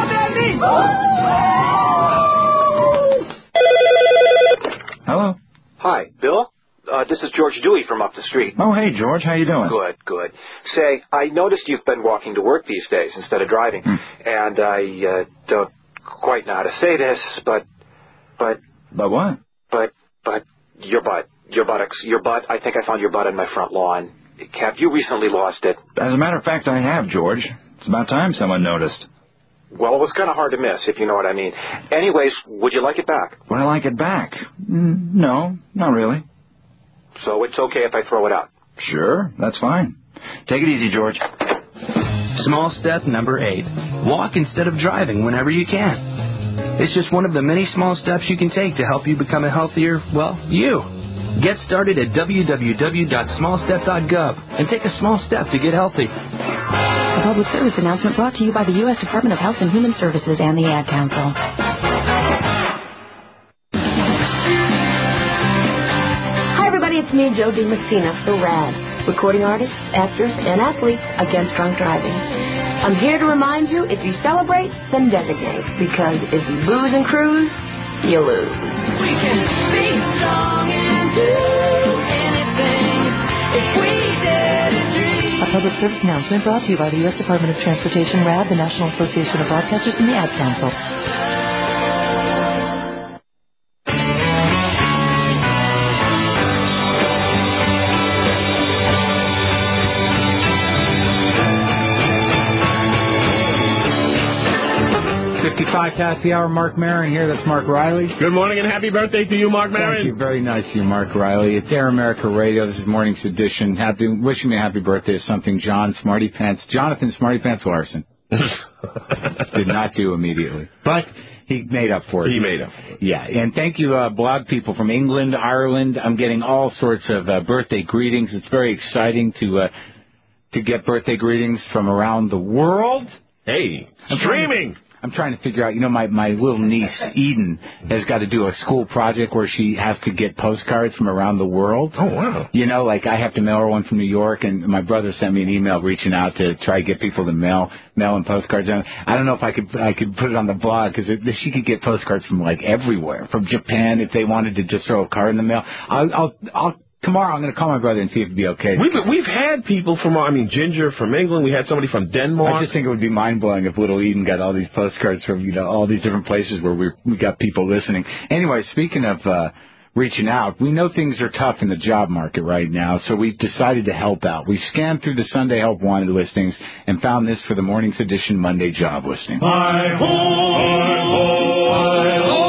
S11: Hello?
S22: Hi, Bill? Uh, this is George Dewey from up the street.
S11: Oh, hey, George. How you doing?
S22: Good, good. Say, I noticed you've been walking to work these days instead of driving.
S11: Hmm.
S22: And I uh, don't quite know how to say this, but... But...
S11: But what?
S22: But, but, your butt. Your buttocks. Your butt. I think I found your butt in my front lawn. Have you recently lost it?
S11: As a matter of fact, I have, George. It's about time someone noticed.
S22: Well, it was kind of hard to miss, if you know what I mean. Anyways, would you like it back?
S11: Would I like it back? Mm, no, not really.
S22: So it's okay if I throw it out?
S11: Sure, that's fine. Take it easy, George.
S12: Small step number eight. Walk instead of driving whenever you can. It's just one of the many small steps you can take to help you become a healthier, well, you. Get started at w w w dot small step dot gov and take a small step to get healthy.
S23: A public service announcement brought to you by the U S Department of Health and Human Services and the Ad Council.
S26: Hi, everybody. It's me, Joe DiMessina, the RAD, recording artists, actors, and athletes against drunk driving. I'm here to remind you, if you celebrate, then designate, because if you booze and cruise, you lose.
S10: We can be strong and do anything if we dare to dream.
S23: A public service announcement brought to you by the U S Department of Transportation, RAD, the National Association of Broadcasters, and the Ad Council.
S1: fifty-five past the hour, Mark Maron here. That's Mark Riley.
S2: Good morning and happy birthday to you, Mark Maron.
S1: Thank you. Very nice of you, Mark Riley. It's Air America Radio. This is morning's edition. Happy, wishing me a happy birthday is something John Smarty Pants, Jonathan Smarty Pants Larson did not do immediately. But he made up for it.
S2: He made up.
S1: Yeah, and thank you, uh, blog people from England, Ireland. I'm getting all sorts of uh, birthday greetings. It's very exciting to uh, to get birthday greetings from around the world.
S2: Hey, streaming.
S1: I'm trying to figure out, you know, my, my little niece, Eden, has got to do a school project where she has to get postcards from around the world.
S2: Oh, wow.
S1: You know, like I have to mail her one from New York, and my brother sent me an email reaching out to try to get people to mail mail in postcards. And I don't know if I could I could put it on the blog, because she could get postcards from, like, everywhere, from Japan, if they wanted to just throw a card in the mail. I'll, I'll, I'll Tomorrow I'm going to call my brother and see if it'd be okay.
S2: We've we've had people from, I mean, Ginger from England. We had somebody from Denmark.
S1: I just think it would be mind-blowing if little Eden got all these postcards from, you know, all these different places where we we got people listening. Anyway, speaking of uh, reaching out, we know things are tough in the job market right now, so we decided to help out. We scanned through the Sunday Help Wanted listings and found this for the morning's edition Monday job listing.
S10: Hi-ho, hi-ho, hi-ho.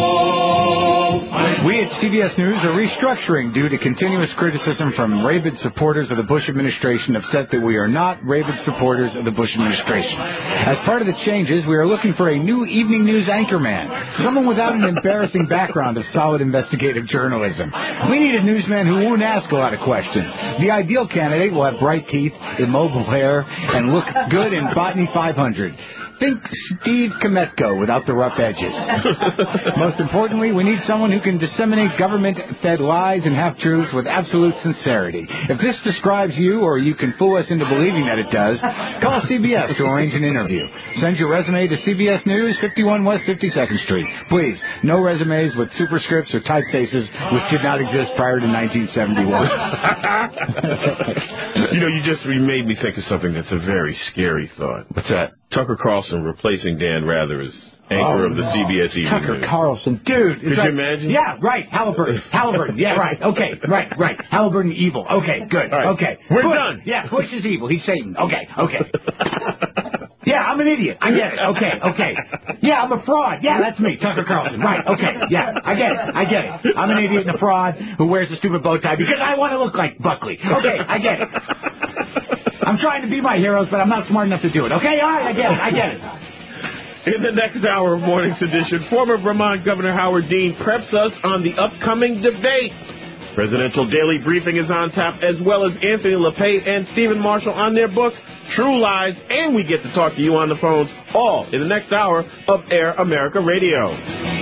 S1: We at C B S News are restructuring due to continuous criticism from rabid supporters of the Bush administration, upset that we are not rabid supporters of the Bush administration. As part of the changes, we are looking for a new evening news anchorman, someone without an embarrassing background of solid investigative journalism. We need a newsman who won't ask a lot of questions. The ideal candidate will have bright teeth, immobile hair, and look good in Botany five hundred. Think Steve Kometko without the rough edges. Most importantly, we need someone who can disseminate government-fed lies and half-truths with absolute sincerity. If this describes you, or you can fool us into believing that it does, call C B S to arrange an interview. Send your resume to C B S News, fifty-one West fifty-second Street. Please, no resumes with superscripts or typefaces which did not exist prior to nineteen seventy-one.
S2: You know, you just made me think of something that's a very scary thought.
S1: What's that?
S2: Tucker Carlson replacing Dan Rather as anchor
S1: oh,
S2: of the
S1: no.
S2: C B S Evening
S1: Tucker
S2: News.
S1: Carlson, dude.
S2: Could
S1: like,
S2: you imagine?
S1: Yeah, right. Halliburton. Halliburton. Yeah, right. Okay, right, right. Halliburton evil. Okay, good.
S2: Right.
S1: Okay.
S2: We're
S1: Bush,
S2: done.
S1: Yeah, Bush is evil. He's Satan. Okay, okay. Yeah, I'm an idiot. I get it. Okay, okay. Yeah, I'm a fraud. Yeah, that's me, Tucker Carlson. Right, okay. Yeah, I get it. I get it. I'm an idiot and a fraud who wears a stupid bow tie because I want to look like Buckley. Okay, I get it. I'm trying to be my heroes, but I'm not smart enough to do it. Okay, all right, I get it. I get it.
S2: In the next hour of Morning's Edition, former Vermont Governor Howard Dean preps us on the upcoming debate. Presidential Daily Briefing is on tap, as well as Anthony LePay and Stephen Marshall on their book, True Lies, and we get to talk to you on the phones, all in the next hour of Air America Radio.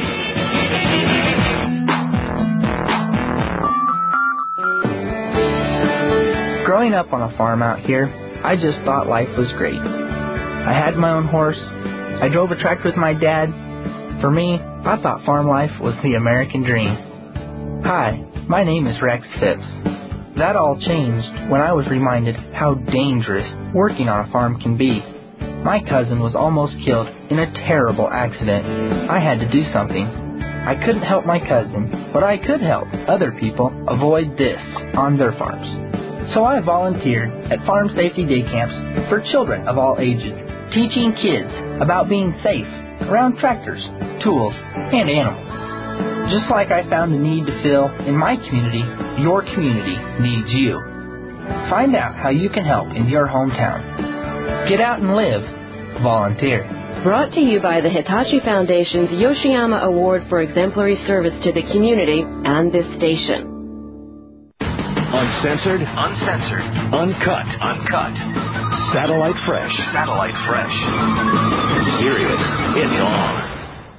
S5: Growing up on a farm out here, I just thought life was great. I had my own horse. I drove a tractor with my dad. For me, I thought farm life was the American dream. Hi, my name is Rex Phipps. That all changed when I was reminded how dangerous working on a farm can be. My cousin was almost killed in a terrible accident. I had to do something. I couldn't help my cousin, but I could help other people avoid this on their farms. So I volunteered at farm safety day camps for children of all ages, teaching kids about being safe around tractors, tools, and animals. Just like I found a need to fill in my community, your community needs you. Find out how you can help in your hometown. Get out and live. Volunteer.
S26: Brought to you by the Hitachi Foundation's Yoshiyama Award for Exemplary Service to the Community and this station.
S12: Uncensored, uncensored, uncut, uncut. Satellite Fresh, Satellite Fresh. Sirius, it's on.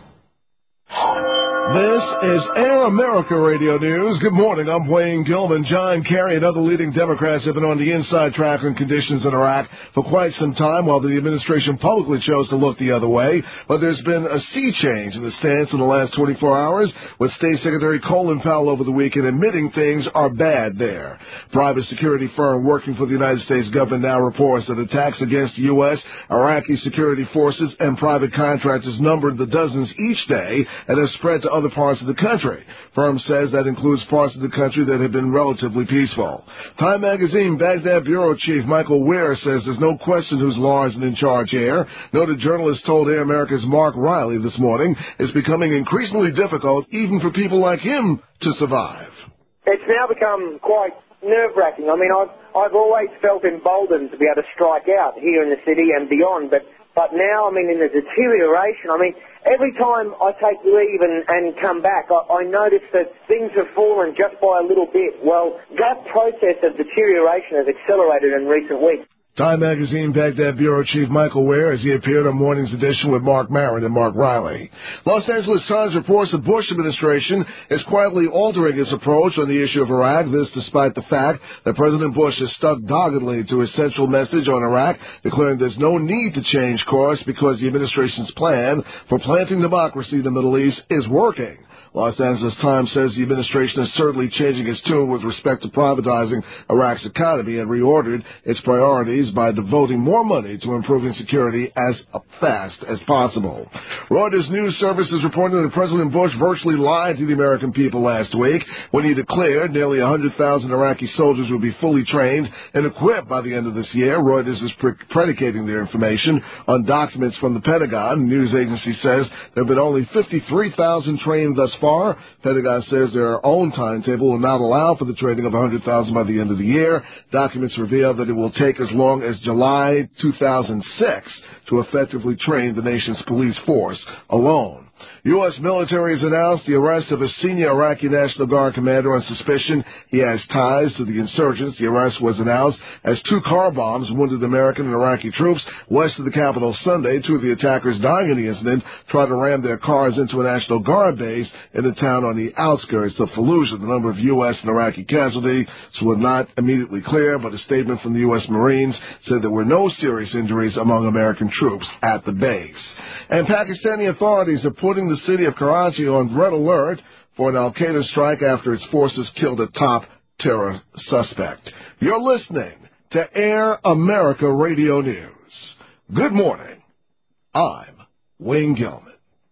S7: This is Air America Radio News. Good morning. I'm Wayne Gilman. John Kerry and other leading Democrats have been on the inside track on conditions in Iraq for quite some time, while the administration publicly chose to look the other way. But there's been a sea change in the stance in the last twenty-four hours, with State Secretary Colin Powell over the weekend admitting things are bad there. Private security firm working for the United States government now reports that attacks against U S, Iraqi security forces, and private contractors numbered the dozens each day and have spread to other parts of the country. Firm says that includes parts of the country that have been relatively peaceful. Time magazine Baghdad bureau chief Michael Weir says there's no question who's large and in charge here. Noted journalist told Air America's Mark Riley this morning it's becoming increasingly difficult even for people like him to survive.
S9: It's now become quite nerve-wracking. I mean, I've, I've always felt emboldened to be able to strike out here in the city and beyond, but But now, I mean, in the deterioration, I mean, every time I take leave and, and come back, I, I notice that things have fallen just by a little bit. Well, that process of deterioration has accelerated in recent weeks.
S7: Time magazine Baghdad bureau chief Michael Weir as he appeared on morning's edition with Mark Maron and Mark Riley. Los Angeles Times reports the Bush administration is quietly altering its approach on the issue of Iraq, this despite the fact that President Bush has stuck doggedly to his central message on Iraq, declaring there's no need to change course because the administration's plan for planting democracy in the Middle East is working. Los Angeles Times says the administration is certainly changing its tune with respect to privatizing Iraq's economy and reordered its priorities by devoting more money to improving security as fast as possible. Reuters News Service is reporting that President Bush virtually lied to the American people last week when he declared nearly one hundred thousand Iraqi soldiers would be fully trained and equipped by the end of this year. Reuters is pre- predicating their information on documents from the Pentagon. The news agency says there have been only fifty-three thousand trained thus far. Pentagon says their own timetable will not allow for the training of one hundred thousand by the end of the year. Documents reveal that it will take as long as July two thousand six to effectively train the nation's police force alone. U S military has announced the arrest of a senior Iraqi National Guard commander on suspicion he has ties to the insurgents. The arrest was announced as two car bombs wounded American and Iraqi troops west of the capital Sunday. Two of the attackers dying in the incident tried to ram their cars into a National Guard base in a town on the outskirts of Fallujah. The number of U S and Iraqi casualties was not immediately clear, but a statement from the U S Marines said there were no serious injuries among American troops at the base. And Pakistani authorities are putting the city of Karachi on red alert for an Al-Qaeda strike after its forces killed a top terror suspect. You're listening to Air America Radio News. Good morning. I'm Wayne Gilman.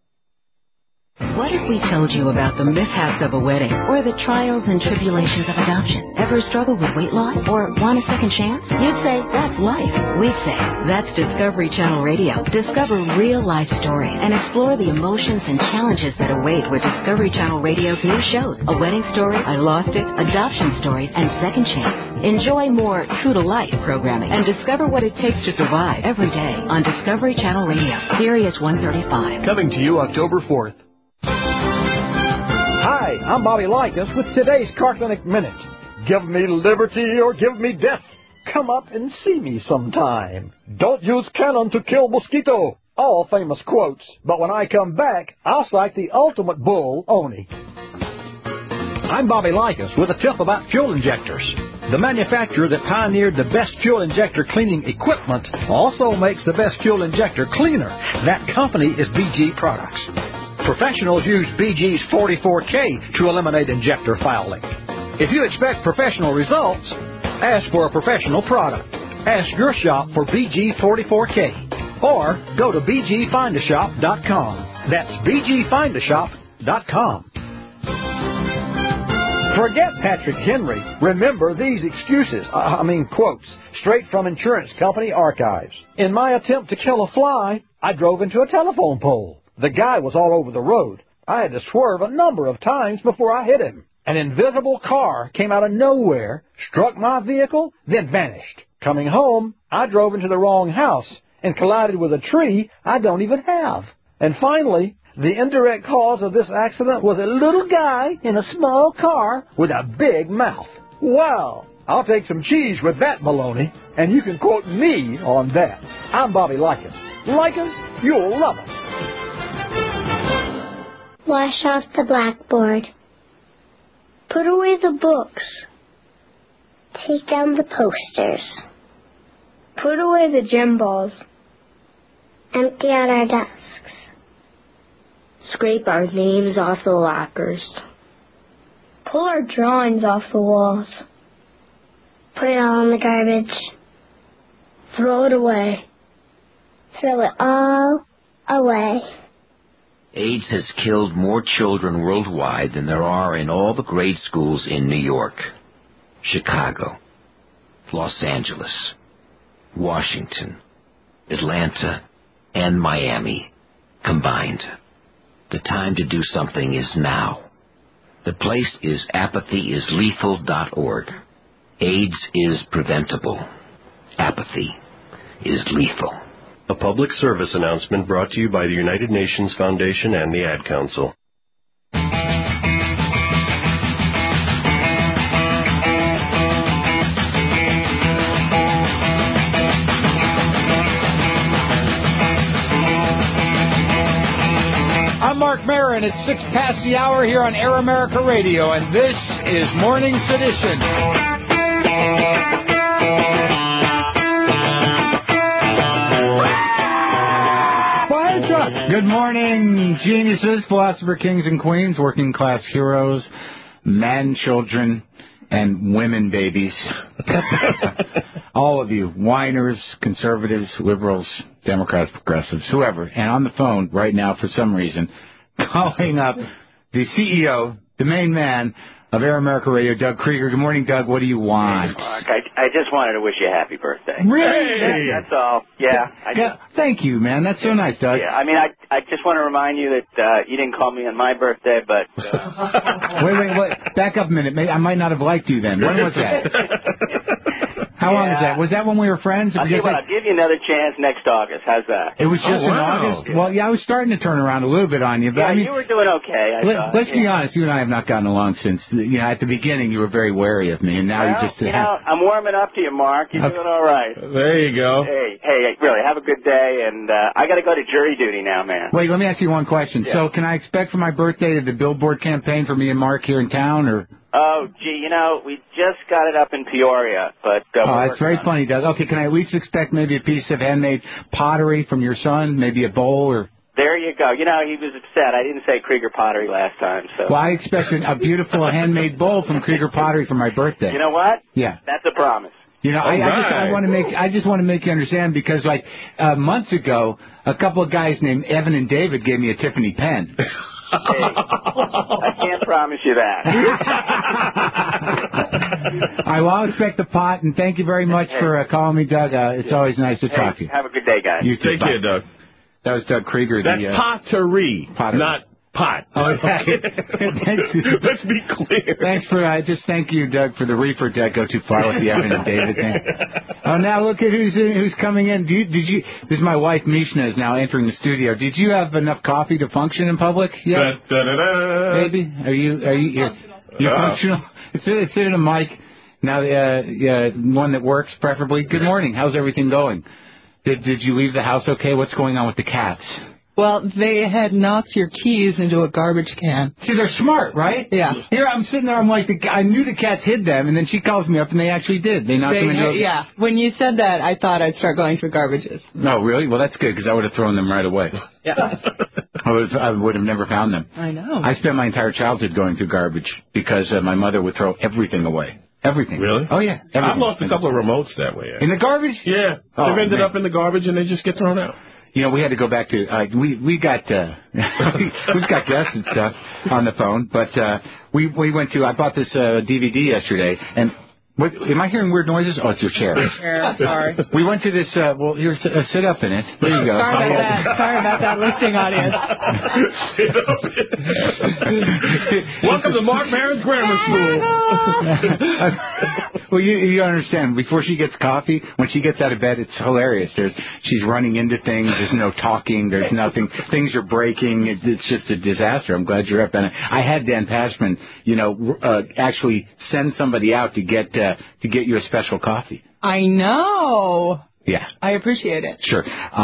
S16: What if we told you about the mishaps of a wedding or the trials and tribulations of adoption? Ever struggle with weight loss or want a second chance? You'd say that's life. We'd say that's Discovery Channel Radio. Discover real life stories and explore the emotions and challenges that await with Discovery Channel Radio's new shows, A Wedding Story, I Lost It, Adoption Stories, and Second Chance. Enjoy more true to life programming and discover what it takes to survive every day on Discovery Channel Radio, Sirius one thirty-five.
S6: Coming to you October fourth.
S21: Hi,
S13: Hi, I'm Bobby Likas with today's Carclinic Minute. Give me liberty or give me death. Come up and see me sometime. Don't use cannon to kill mosquito. All famous quotes. But when I come back, I'll cite the ultimate bull, Oni. I'm Bobby Likas with a tip about fuel injectors. The manufacturer that pioneered the best fuel injector cleaning equipment also makes the best fuel injector cleaner. That company is B G Products. Professionals use B G's forty-four K to eliminate injector fouling. If you expect professional results, ask for a professional product. Ask your shop for B G forty-four K or go to b g find a shop dot com. That's b g find a shop dot com. Forget Patrick Henry. Remember these excuses, I mean quotes, straight from insurance company archives. In my attempt to kill a fly, I drove into a telephone pole. The guy was all over the road. I had to swerve a number of times before I hit him. An invisible car came out of nowhere, struck my vehicle, then vanished. Coming home, I drove into the wrong house and collided with a tree I don't even have. And finally, the indirect cause of this accident was a little guy in a small car with a big mouth. Wow! I'll take some cheese with that baloney, and you can quote me on that. I'm Bobby Likas. Likas, you'll love us.
S15: Wash off the blackboard. Put away the books. Take down the posters. Put away the gym balls. Empty out our desks. Scrape our names off the lockers. Pull our drawings off the walls. Put it all in the garbage. Throw it away. Throw it all away.
S17: AIDS has killed more children worldwide than there are in all the grade schools in New York, Chicago, Los Angeles, Washington, Atlanta, and Miami combined. The time to do something is now. The place is apathy is lethal dot org. AIDS is preventable. Apathy is lethal.
S21: A public service announcement brought to you by the United Nations Foundation and the Ad Council.
S1: I'm Mark Maron. It's six past the hour here on Air America Radio, and this is Morning Sedition. Good morning, geniuses, philosopher kings and queens, working class heroes, men, children, and women babies. All of you, whiners, conservatives, liberals, Democrats, progressives, whoever. And on the phone right now, for some reason, calling up the C E O, the main man of Air America Radio, Doug Krieger. Good morning, Doug. What do you want?
S24: Hey, Mark, I, I just wanted to wish you a happy birthday.
S1: Really?
S24: That's all. Yeah. I just,
S1: yeah. Thank you, man. That's so nice, Doug.
S24: Yeah. I mean, I I just want to remind you that uh, you didn't call me on my birthday, but. Uh...
S1: wait, wait, wait. Back up a minute. Maybe I might not have liked you then. When was that? How
S24: yeah.
S1: long was that? Was that when we were friends?
S24: I'll,
S1: because
S24: what,
S1: I...
S24: I'll give you another chance next August. How's that?
S1: It was just
S24: oh,
S1: in
S24: wow.
S1: August? Well, yeah, I was starting to turn around a little bit on you. But
S24: yeah,
S1: I mean,
S24: you were doing okay. I
S1: let,
S24: thought.
S1: let's
S24: yeah.
S1: be honest. You and I have not gotten along since, you know, at the beginning you were very wary of me, and now
S24: well,
S1: you just...
S24: you know, I'm warming up to you, Mark. You're
S1: okay.
S24: doing all right.
S2: There you go.
S24: Hey, hey, really, have a good day, and uh, I got to go to jury duty now, man.
S1: Wait, let me ask you one question.
S24: Yeah.
S1: So can I expect for my birthday the billboard campaign for me and Mark here in town, or...
S24: Oh, gee, you know, we just got it up in Peoria, but... Uh,
S1: oh, that's very funny, Doug. Okay, can I at least expect maybe a piece of handmade pottery from your son, maybe a bowl, or...
S24: There you go. You know, he was upset. I didn't say Krieger Pottery last time, so...
S1: Well, I expect a beautiful handmade bowl from Krieger Pottery for my birthday.
S24: You know what?
S1: Yeah.
S24: That's a promise.
S1: You know, I,
S24: right.
S1: I just I want to make I just want to make you understand because like uh, months ago, a couple of guys named Evan and David gave me a Tiffany pen.
S24: Hey, I can't promise you that.
S1: I will expect the pot, and thank you very much
S24: hey.
S1: for uh, calling me, Doug. Uh, it's
S24: yeah.
S1: always nice to
S24: hey,
S1: talk to you.
S24: Have a good day, guys.
S1: You too.
S2: Take care, Doug.
S1: That was Doug Krieger.
S2: That's
S1: the, uh,
S2: pottery,
S1: pottery,
S2: not Pot.
S1: Oh, yeah.
S2: Let's be clear.
S1: Thanks for, uh, just thank you, Doug, for the reefer. Did go too far with the Evan and David thing. Oh, now look at who's in, who's coming in. Do you, did you? This is my wife, Mishna, is now entering the studio. Did you have enough coffee to function in public yet?
S2: Da, da, da, da.
S1: Baby, are you? Are you? You're, you're
S2: Uh.
S1: functional. It's it's in a mic now. Uh, yeah, one that works, preferably. Good morning. How's everything going? Did Did you leave the house okay? What's going on with the cats?
S4: Well, they had knocked your keys into a garbage can.
S1: See, they're smart, right?
S4: Yeah.
S1: Here, I'm sitting there, I'm like, the, I knew the cats hid them, and then she calls me up, and they actually did. They knocked
S4: They,
S1: them into a...
S4: yeah. When you said that, I thought I'd start going through garbages.
S1: No, really? Well, that's good, because I would have thrown them right away.
S4: Yeah.
S1: I would, I would have never found them.
S4: I know.
S1: I spent my entire childhood going through garbage, because uh, my mother would throw everything away. Everything.
S2: Really?
S1: Oh, yeah.
S2: I've
S1: Everything.
S2: lost a couple of remotes that way.
S1: In the garbage?
S2: Yeah.
S1: Oh,
S2: They've ended
S1: man.
S2: up in the garbage, and they just get thrown out.
S1: You know, we had to go back to, uh, we, we got, uh, we've got guests and stuff on the phone, but, uh, we, we went to, I bought this, uh, D V D yesterday, and, what, am I hearing weird noises? Oh, it's your chair.
S4: Chair, sorry.
S1: We went to this, uh, well, here, uh, sit up in it. There you go.
S4: Sorry about that. Sorry about that listening audience.
S2: Welcome to Mark Maron's Grammar School.
S1: Well, you, you understand, before she gets coffee, when she gets out of bed, it's hilarious. There's, she's running into things, there's no talking, there's nothing, things are breaking, it, it's just a disaster. I'm glad you're up. And I had Dan Pashman, you know, uh, actually send somebody out to get, uh, to get you a special coffee.
S4: I know.
S1: Yeah.
S4: I appreciate it.
S1: Sure.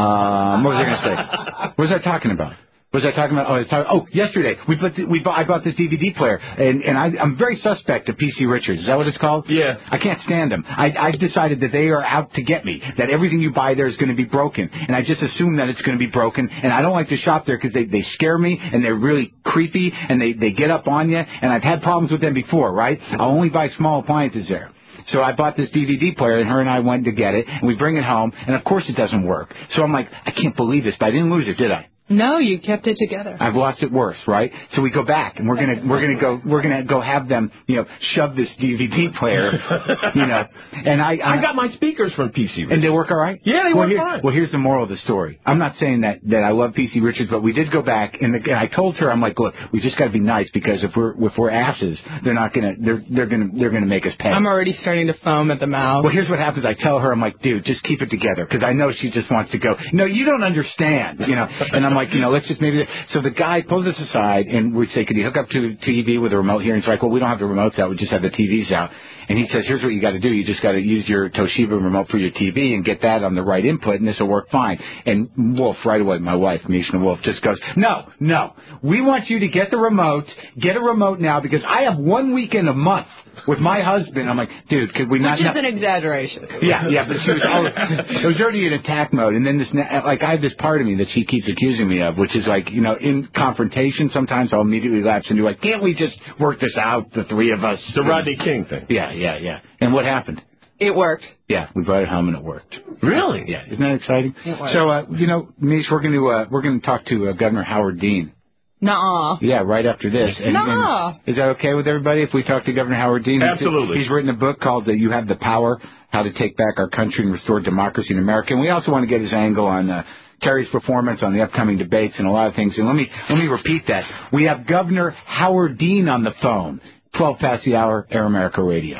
S1: Um, what was I going to say? What was I talking about? What was I talking about? Oh, I was talking, oh yesterday we put the, we bought, I bought this D V D player, and and I, I'm very suspect of P C Richards. Is that what it's called?
S2: Yeah.
S1: I can't stand them. I I've decided that they are out to get me. That everything you buy there is going to be broken, and I just assume that it's going to be broken. And I don't like to shop there because they they scare me and they're really creepy and they they get up on you. And I've had problems with them before, right? I'll only buy small appliances there. So I bought this D V D player, and her and I went to get it, and we bring it home, and of course it doesn't work. So I'm like, I can't believe this, but I didn't lose it, did I?
S4: No, you kept it together.
S1: I've lost it worse, right? So we go back, and we're gonna we're gonna go we're gonna go have them, you know, shove this D V D player, you know. And I I,
S2: I got my speakers from P C Richards.
S1: And they work all right?
S2: Yeah, they
S1: well,
S2: work
S1: here,
S2: fine.
S1: Well, here's the moral of the story. I'm not saying that, that I love P C Richards, but we did go back, and, the, and I told her, I'm like, look, we just got to be nice because if we're if we're asses, they're not gonna they're they're gonna they're gonna make us pay.
S4: I'm already starting to foam at the mouth.
S1: Well, here's what happens. I tell her, I'm like, dude, just keep it together, because I know she just wants to go. No, you don't understand, you know. And I'm like, you know, let's just maybe. So the guy pulls us aside, and we say, could you hook up to T V with a remote here? And he's like, well, we don't have the remotes out. We just have the T Vs out. And he says, here's what you got to do. You just got to use your Toshiba remote for your T V and get that on the right input, and this will work fine. And Wolf, right away, my wife, Mishna Wolf, just goes, no, no. We want you to get the remote, get a remote now, because I have one weekend a month with my husband. I'm like, dude, could we not?
S4: Which is
S1: no.
S4: an exaggeration.
S1: Yeah, yeah, but she was, oh, it was already in attack mode. And then this, like, I have this part of me that she keeps accusing me of, which is like, you know, in confrontation, sometimes I'll immediately lapse into like, can't we just work this out, the three of us?
S2: The Rodney King thing.
S1: Yeah, yeah, yeah. And what happened?
S4: It worked.
S1: Yeah, we brought it home and it worked.
S2: Really?
S1: Yeah, isn't that exciting?
S4: It worked.
S1: So, uh, you know, Mish, we're going to uh, we're going to talk to uh, Governor Howard Dean.
S4: Nuh-uh.
S1: Yeah, right after this. And,
S4: Nuh-uh.
S1: and is that okay with everybody if we talk to Governor Howard Dean?
S2: Absolutely.
S1: He's, he's written a book called uh, You Have the Power, How to Take Back Our Country and Restore Democracy in America. And we also want to get his angle on uh, Kerry's performance on the upcoming debates and a lot of things. And let me let me repeat that. We have Governor Howard Dean on the phone. twelve past the hour, Air America Radio.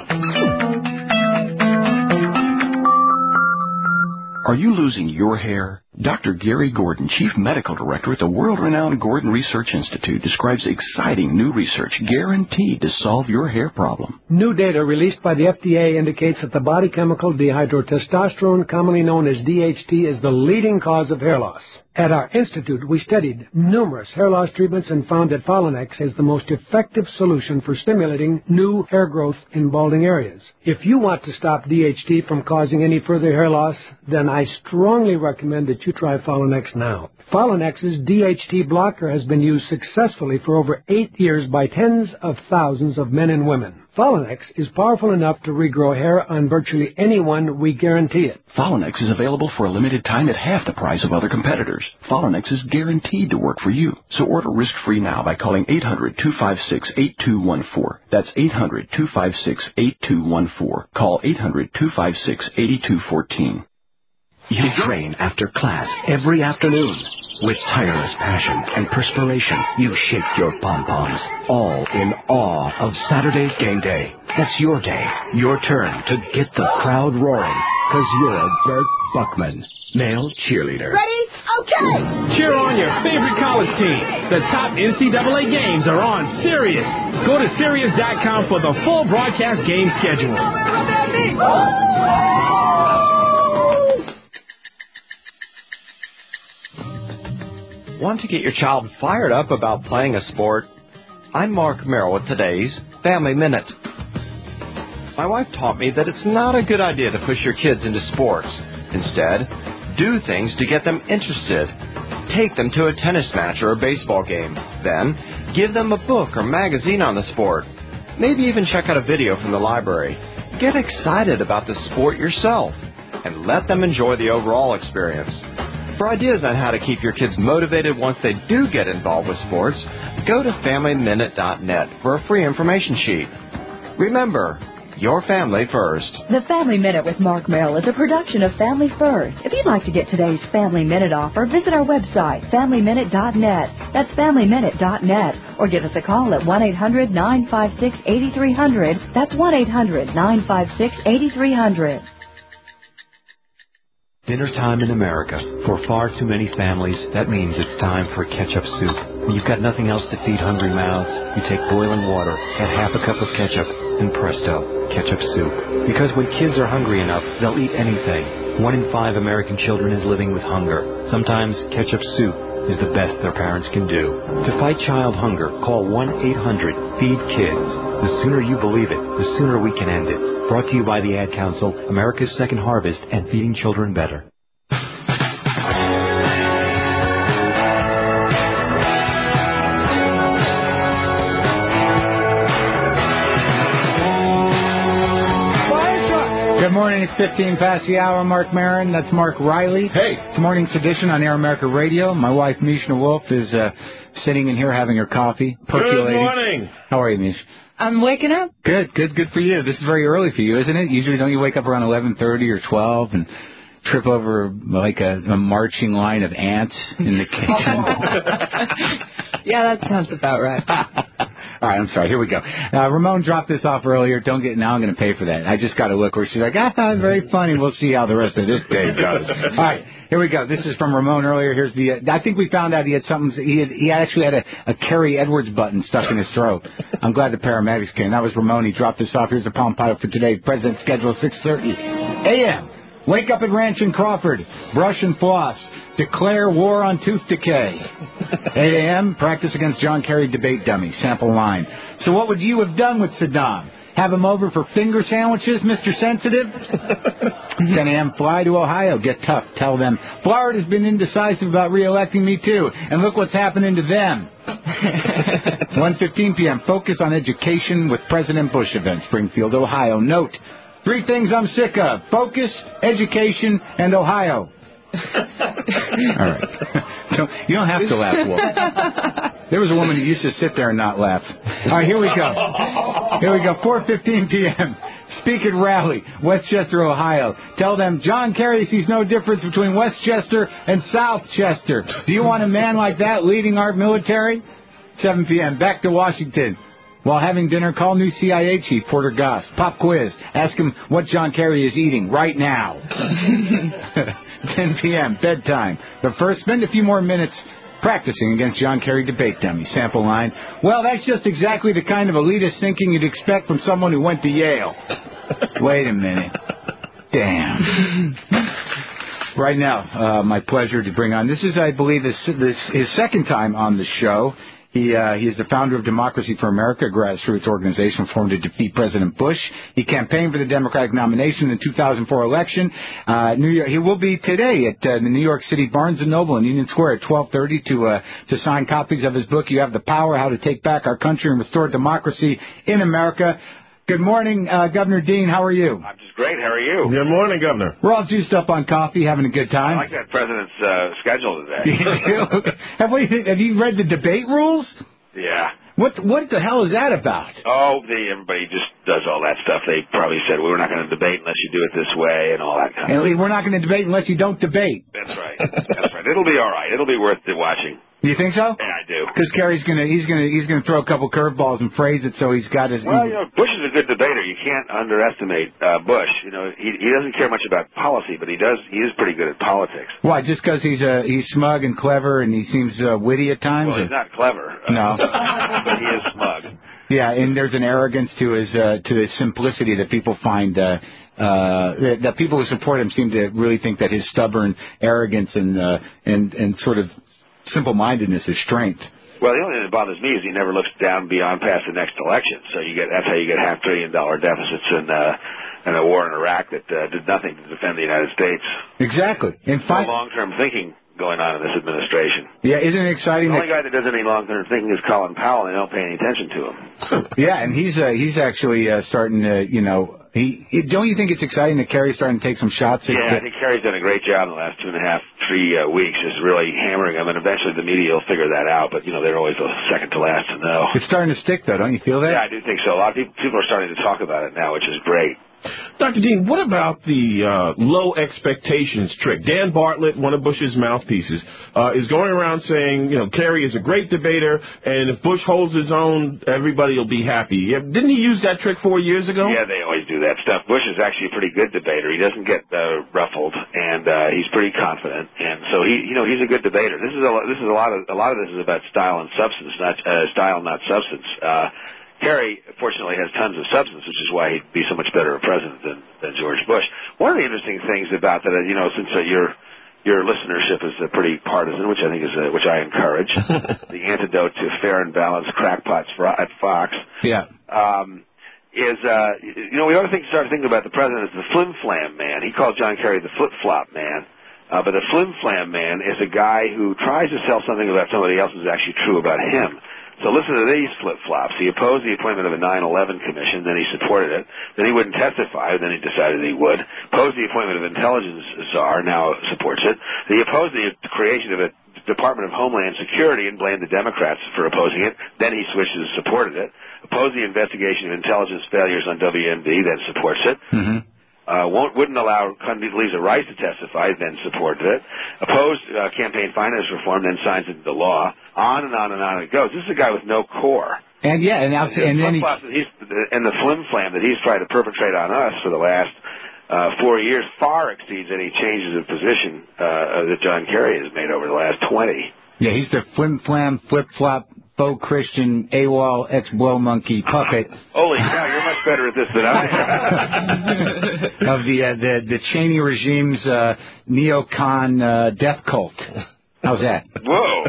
S8: Are you losing your hair? Doctor Gary Gordon, Chief Medical Director at the world-renowned Gordon Research Institute, describes exciting new research guaranteed to solve your hair problem.
S18: New data released by the F D A indicates that the body chemical dihydrotestosterone, commonly known as D H T, is the leading cause of hair loss. At our institute, we studied numerous hair loss treatments and found that Folinex is the most effective solution for stimulating new hair growth in balding areas. If you want to stop D H T from causing any further hair loss, then I strongly recommend that you try Folinex now. Folinex's D H T blocker has been used successfully for over eight years by tens of thousands of men and women. Folinex is powerful enough to regrow hair on virtually anyone, we guarantee it.
S8: Folinex is available for a limited time at half the price of other competitors. Folinex is guaranteed to work for you. So order risk-free now by calling eight hundred, two five six, eight two one four. That's eight hundred, two five six, eight two one four. Call eight hundred, two five six, eight two one four. You train after class every afternoon. With tireless passion and perspiration, you shake your pom-poms, all in awe of Saturday's game day. That's your day, your turn to get the crowd roaring, because you're a Bert Buckman, male cheerleader.
S3: Ready? Okay!
S14: Cheer on your favorite college team. The top N C double A games are on Sirius. Go to Sirius dot com for the full broadcast game schedule.
S19: Want to get your child fired up about playing a sport? I'm Mark Merrill with today's Family Minute. My wife taught me that it's not a good idea to push your kids into sports. Instead, do things to get them interested. Take them to a tennis match or a baseball game. Then, give them a book or magazine on the sport. Maybe even check out a video from the library. Get excited about the sport yourself and let them enjoy the overall experience. For ideas on how to keep your kids motivated once they do get involved with sports, go to family minute dot net for a free information sheet. Remember, your family first.
S20: The Family Minute with Mark Merrill is a production of Family First. If you'd like to get today's Family Minute offer, visit our website, family minute dot net. That's family minute dot net. Or give us a call at one eight hundred nine five six eight three zero zero. That's one eight hundred nine five six eight three zero zero.
S22: Dinner time in America. For far too many families, that means it's time for ketchup soup. When you've got nothing else to feed hungry mouths, you take boiling water, add half a cup of ketchup, and presto, ketchup soup. Because when kids are hungry enough, they'll eat anything. One in five American children is living with hunger. Sometimes ketchup soup is the best their parents can do. To fight child hunger, call one eight hundred feed kids. The sooner you believe it, the sooner we can end it. Brought to you by the Ad Council, America's Second Harvest, and Feeding Children Better.
S1: Good morning. It's fifteen past the hour. Mark Maron. That's Mark Riley.
S2: Hey.
S1: It's Morning's edition on Air America Radio. My wife, Mishna Wolf, is uh, sitting in here having her coffee, percolating.
S2: Good morning.
S1: How are you, Mish?
S4: I'm waking up.
S1: Good, good, good for you. This is very early for you, isn't it? Usually don't you wake up around eleven thirty or twelve and trip over like a, a marching line of ants in the kitchen?
S4: Yeah, that sounds about right.
S1: All right, I'm sorry. Here we go. Uh, Ramon dropped this off earlier. Don't get now. I'm going to pay for that. I just got a look where she's like, ah, very funny. We'll see how the rest of this day goes. All right, here we go. This is from Ramon earlier. Here's the. Uh, I think we found out he had something. He had, he actually had a, a Kerry Edwards button stuck in his throat. I'm glad the paramedics came. That was Ramon. He dropped this off. Here's the Palm Pilot for today. President schedule six thirty a.m. Wake up at Ranch in Crawford. Brush and floss. Declare war on tooth decay. eight a.m. Practice against John Kerry debate dummy. Sample line. So what would you have done with Saddam? Have him over for finger sandwiches, Mister Sensitive? ten a.m. Fly to Ohio. Get tough. Tell them, Florida's been indecisive about re-electing me, too. And look what's happening to them. one fifteen p.m. Focus on education with President Bush event. Springfield, Ohio. Note, three things I'm sick of. Focus, education, and Ohio. All right. So you don't have to laugh, Wolf. There was a woman who used to sit there and not laugh. All right, here we go. Here we go. four fifteen p.m. Speak at rally, Westchester, Ohio. Tell them John Kerry sees no difference between Westchester and Southchester. Do you want a man like that leading our military? seven p.m. Back to Washington. While having dinner, call new C I A chief Porter Goss. Pop quiz. Ask him what John Kerry is eating right now. ten p.m. Bedtime. But first, spend a few more minutes practicing against John Kerry debate dummy. Sample line. Well, that's just exactly the kind of elitist thinking you'd expect from someone who went to Yale. Wait a minute. Damn. Right now, uh, my pleasure to bring on. This is, I believe, this, this his second time on the show. He uh, he is the founder of Democracy for America, a grassroots organization formed to defeat President Bush. He campaigned for the Democratic nomination in the two thousand four election. Uh, New York, he will be today at uh, the New York City Barnes and Noble in Union Square at twelve thirty to uh, to sign copies of his book, You Have the Power, How to Take Back Our Country and Restore Democracy in America. Good morning, uh, Governor Dean. How are you?
S25: I'm just great. How are you?
S2: Good morning, Governor.
S1: We're all juiced up on coffee, having a good time.
S25: I like that president's uh, schedule today.
S1: have, we, have you read the debate rules?
S25: Yeah.
S1: What what the hell is that about?
S3: Oh, they, everybody just does all that stuff. They probably said, well, we're not going to debate unless you do it this way and all that kind of
S1: And we're not going to debate unless you don't debate.
S3: That's right. That's right. It'll be all right. It'll be worth the watching.
S1: You think so?
S3: Yeah, I do.
S1: Because Kerry's gonna he's gonna he's gonna throw a couple curveballs and phrase it so he's got his.
S3: Well, you know, Bush is a good debater. You can't underestimate uh, Bush. You know, he he doesn't care much about policy, but he does. He is pretty good at politics.
S1: Why? Just because he's uh, he's smug and clever and he seems uh, witty at times?
S3: Well,
S1: or?
S3: he's not clever. Uh,
S1: No.
S3: but he is smug.
S1: Yeah, and there's an arrogance to his uh, to his simplicity that people find. Uh, uh, that, that people who support him seem to really think that his stubborn arrogance and uh, and and sort of simple-mindedness is strength.
S3: Well, the only thing that bothers me is he never looks down beyond past the next election. So you get that's how you get half trillion dollar deficits in uh, in a war in Iraq that uh, did nothing to defend the United States.
S1: Exactly. And
S3: No
S1: fi-
S3: long-term thinking going on in this administration.
S1: yeah, isn't it exciting?
S3: The
S1: that-
S3: only guy that does any long-term thinking is Colin Powell, and they don't pay any attention to him.
S1: Yeah, and he's uh, he's actually uh, starting to, you know, he, he don't you think it's exciting that Kerry's starting to take some shots at
S3: Yeah, I think Kerry's done a great job in the last two and a half, three uh, weeks, just really hammering them, and eventually the media will figure that out. But you know, they're always the second to last to know.
S1: It's starting to stick, though, don't you feel that?
S3: Yeah, I do think so. A lot of people, people are starting to talk about it now, which is great.
S2: Doctor Dean, what about the uh, low expectations trick? Dan Bartlett, one of Bush's mouthpieces, uh, is going around saying, you know, Kerry is a great debater, and if Bush holds his own, everybody will be happy. Didn't he use that trick four years ago?
S3: Yeah, they always do that stuff. Bush is actually a pretty good debater. He doesn't get uh, ruffled, and uh, he's pretty confident, and so he, you know, he's a good debater. This is a this is a lot of a lot of this is about style and substance, not uh, style, not substance. Uh, Kerry, fortunately, has tons of substance, which is why he'd be so much better a president than, than George Bush. One of the interesting things about that, uh, you know, since uh, your your listenership is uh, pretty partisan, which I think is uh, which I encourage, the antidote to fair and balanced crackpots fro- at Fox.
S1: Yeah.
S3: Um, is uh, you know we ought to think start thinking about the president as the flim flam man. He calls John Kerry the flip flop man. Uh, but the flim flam man is a guy who tries to sell something about somebody else that's actually true about him. So listen to these flip-flops. He opposed the appointment of a nine eleven commission, then he supported it. Then he wouldn't testify, then he decided he would. Opposed the appointment of intelligence czar, now supports it. Then he opposed the creation of a Department of Homeland Security and blamed the Democrats for opposing it. Then he switched and supported it. Opposed the investigation of intelligence failures on W M D, then supports it.
S1: Mm-hmm.
S3: Uh, won't, wouldn't allow Condoleezza Rice to testify, then supported it. Opposed uh, campaign finance reform, then signs it into law. On and on and on it goes. This is a guy with no core.
S1: And yeah, and, now,
S3: and,
S1: and then he,
S3: that he's, and the flim flam that he's tried to perpetrate on us for the last uh, four years far exceeds any changes of position uh, that John Kerry has made over the last twenty.
S1: yeah, he's the flim flam flip flop faux Christian AWOL ex blow monkey puppet.
S3: Holy cow, you're much better at this than I am.
S1: of the uh, the the Cheney regime's uh, neocon uh, death cult. How's that?
S3: Whoa.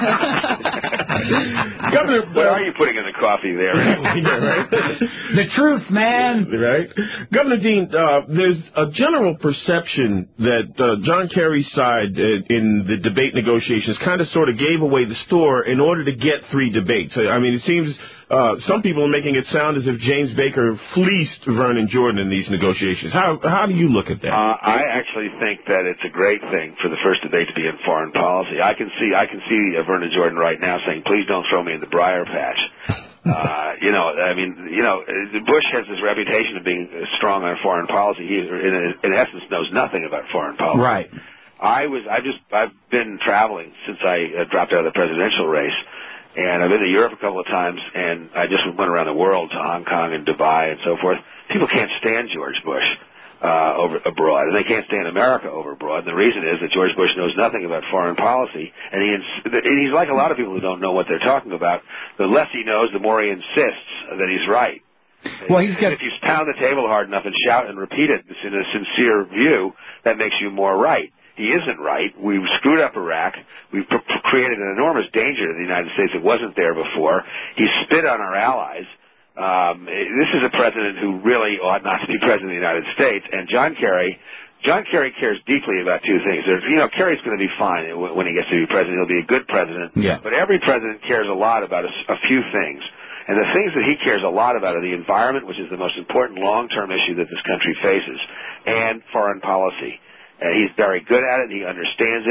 S3: Governor, what are you putting in the coffee there?
S2: Yeah, right?
S1: The truth, man.
S2: Right? Governor Dean, uh, there's a general perception that uh, John Kerry's side uh, in the debate negotiations kind of sort of gave away the store in order to get three debates. I mean, it seems uh, some people are making it sound as if James Baker fleeced Vernon Jordan in these negotiations. How how do you look at that?
S3: Uh, I actually think that it's a great thing for the first debate to be in foreign policy. I can see I can see uh, Vernon Jordan right now saying, "Please don't throw me in the briar patch." Uh, you know, I mean, you know, Bush has this reputation of being strong on foreign policy. He, in, in essence, knows nothing about foreign policy.
S1: Right.
S3: I was, I just, I've been traveling since I uh, dropped out of the presidential race, and I've been to Europe a couple of times, and I just went around the world to Hong Kong and Dubai and so forth. People can't stand George Bush uh, over abroad, and they can't stand America over abroad. And the reason is that George Bush knows nothing about foreign policy, and he ins- he's like a lot of people who don't know what they're talking about. The less he knows, the more he insists that he's right.
S1: Well, he's got.
S3: And if you pound the table hard enough and shout and repeat it in a sincere view, that makes you more right. He isn't right. We've screwed up Iraq. We've pr- pr- created an enormous danger to the United States that wasn't there before. He spit on our allies. Um, this is a president who really ought not to be president of the United States. And John Kerry, John Kerry cares deeply about two things. There's, you know, Kerry's going to be fine when he gets to be president. He'll be a good president.
S1: Yeah.
S3: But every president cares a lot about a, a few things. And the things that he cares a lot about are the environment, which is the most important long-term issue that this country faces, and foreign policy. And he's very good at it. He understands it.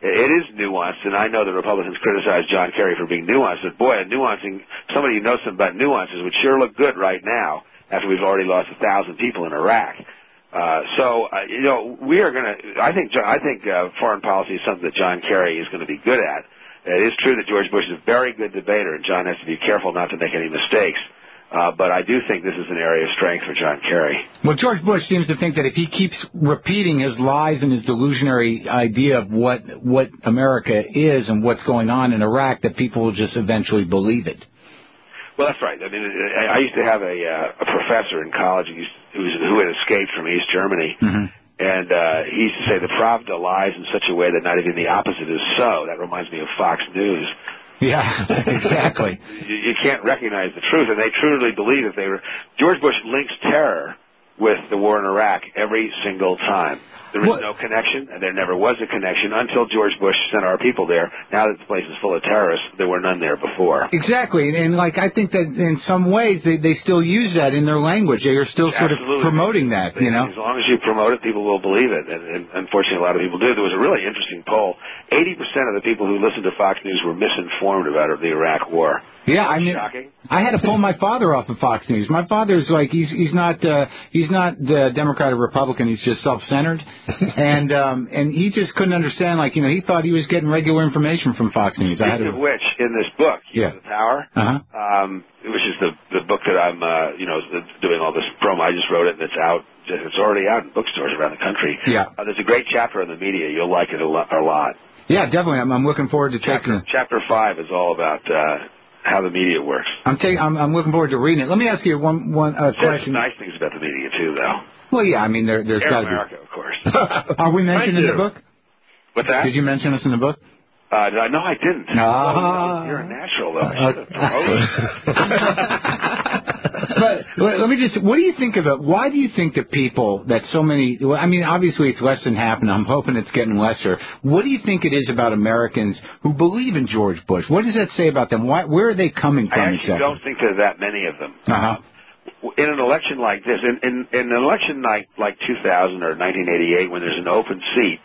S3: it is nuanced, and I know the Republicans criticize John Kerry for being nuanced, but boy, a nuancing, somebody who knows something about nuances would sure look good right now after we've already lost a thousand people in Iraq. Uh, so, uh, you know, we are going to, I think, I think uh, foreign policy is something that John Kerry is going to be good at. It is true that George Bush is a very good debater, and John has to be careful not to make any mistakes. Uh, but I do think this is an area of strength for John Kerry.
S1: Well, George Bush seems to think that if he keeps repeating his lies and his delusionary idea of what what America is and what's going on in Iraq, that people will just eventually believe it.
S3: Well, that's right. I mean, I used to have a, uh, a professor in college who, used, who, was, who had escaped from East Germany, mm-hmm. and uh, he used to say the Pravda lies in such a way that not even the opposite is so. That reminds me of Fox News.
S1: Yeah, exactly.
S3: you, you can't recognize the truth, and they truly believe that they were. George Bush links terror with the war in Iraq every single time. There was what? no connection, and there never was a connection until George Bush sent our people there. Now that the place is full of terrorists, there were none there before.
S1: Exactly, and, and like I think that in some ways they, they still use that in their language. They are still sort
S3: Absolutely.
S1: of promoting that, you know.
S3: As long as you promote it, people will believe it, and, and unfortunately a lot of people do. There was a really interesting poll. eighty percent of the people who listened to Fox News were misinformed about the Iraq War.
S1: Yeah, I mean,
S3: shocking.
S1: I had to pull my father off of Fox News. My father's like he's he's not uh, he's not the Democrat or Republican. He's just self-centered, and um, and he just couldn't understand. Like you know, he thought he was getting regular information from Fox News. I had to...
S3: of which, in this book,
S1: yeah.
S3: The Power,
S1: uh-huh.
S3: um, which is the the book that I'm uh, you know doing all this promo. I just wrote it, and it's out. It's already out in bookstores around the country.
S1: Yeah,
S3: uh, there's a great chapter on the media. You'll like it a lot. A lot.
S1: Yeah, definitely. I'm, I'm looking forward to checking it.
S3: Chapter five is all about. Uh, how the media works.
S1: I'm, take, I'm I'm looking forward to reading it. Let me ask you one one uh, question.
S3: There's nice things about the media too, though.
S1: Well, yeah, I mean there there's got to be.
S3: America, of course.
S1: Are we mentioned in the book?
S3: What's that?
S1: Did you mention us in the book?
S3: Uh, no, I didn't.
S1: Uh,
S3: oh, you're a natural, though. I should have promoted.
S1: But let me just, what do you think of it? Why do you think that people, that so many, well, I mean, obviously it's less than half, and I'm hoping it's getting lesser. What do you think it is about Americans who believe in George Bush? What does that say about them? Why, where are they coming from?
S3: I actually
S1: exactly?
S3: don't think there are that many of them.
S1: Uh-huh.
S3: In an election like this, in, in, in an election like, like two thousand or nineteen eighty-eight, when there's an open seat,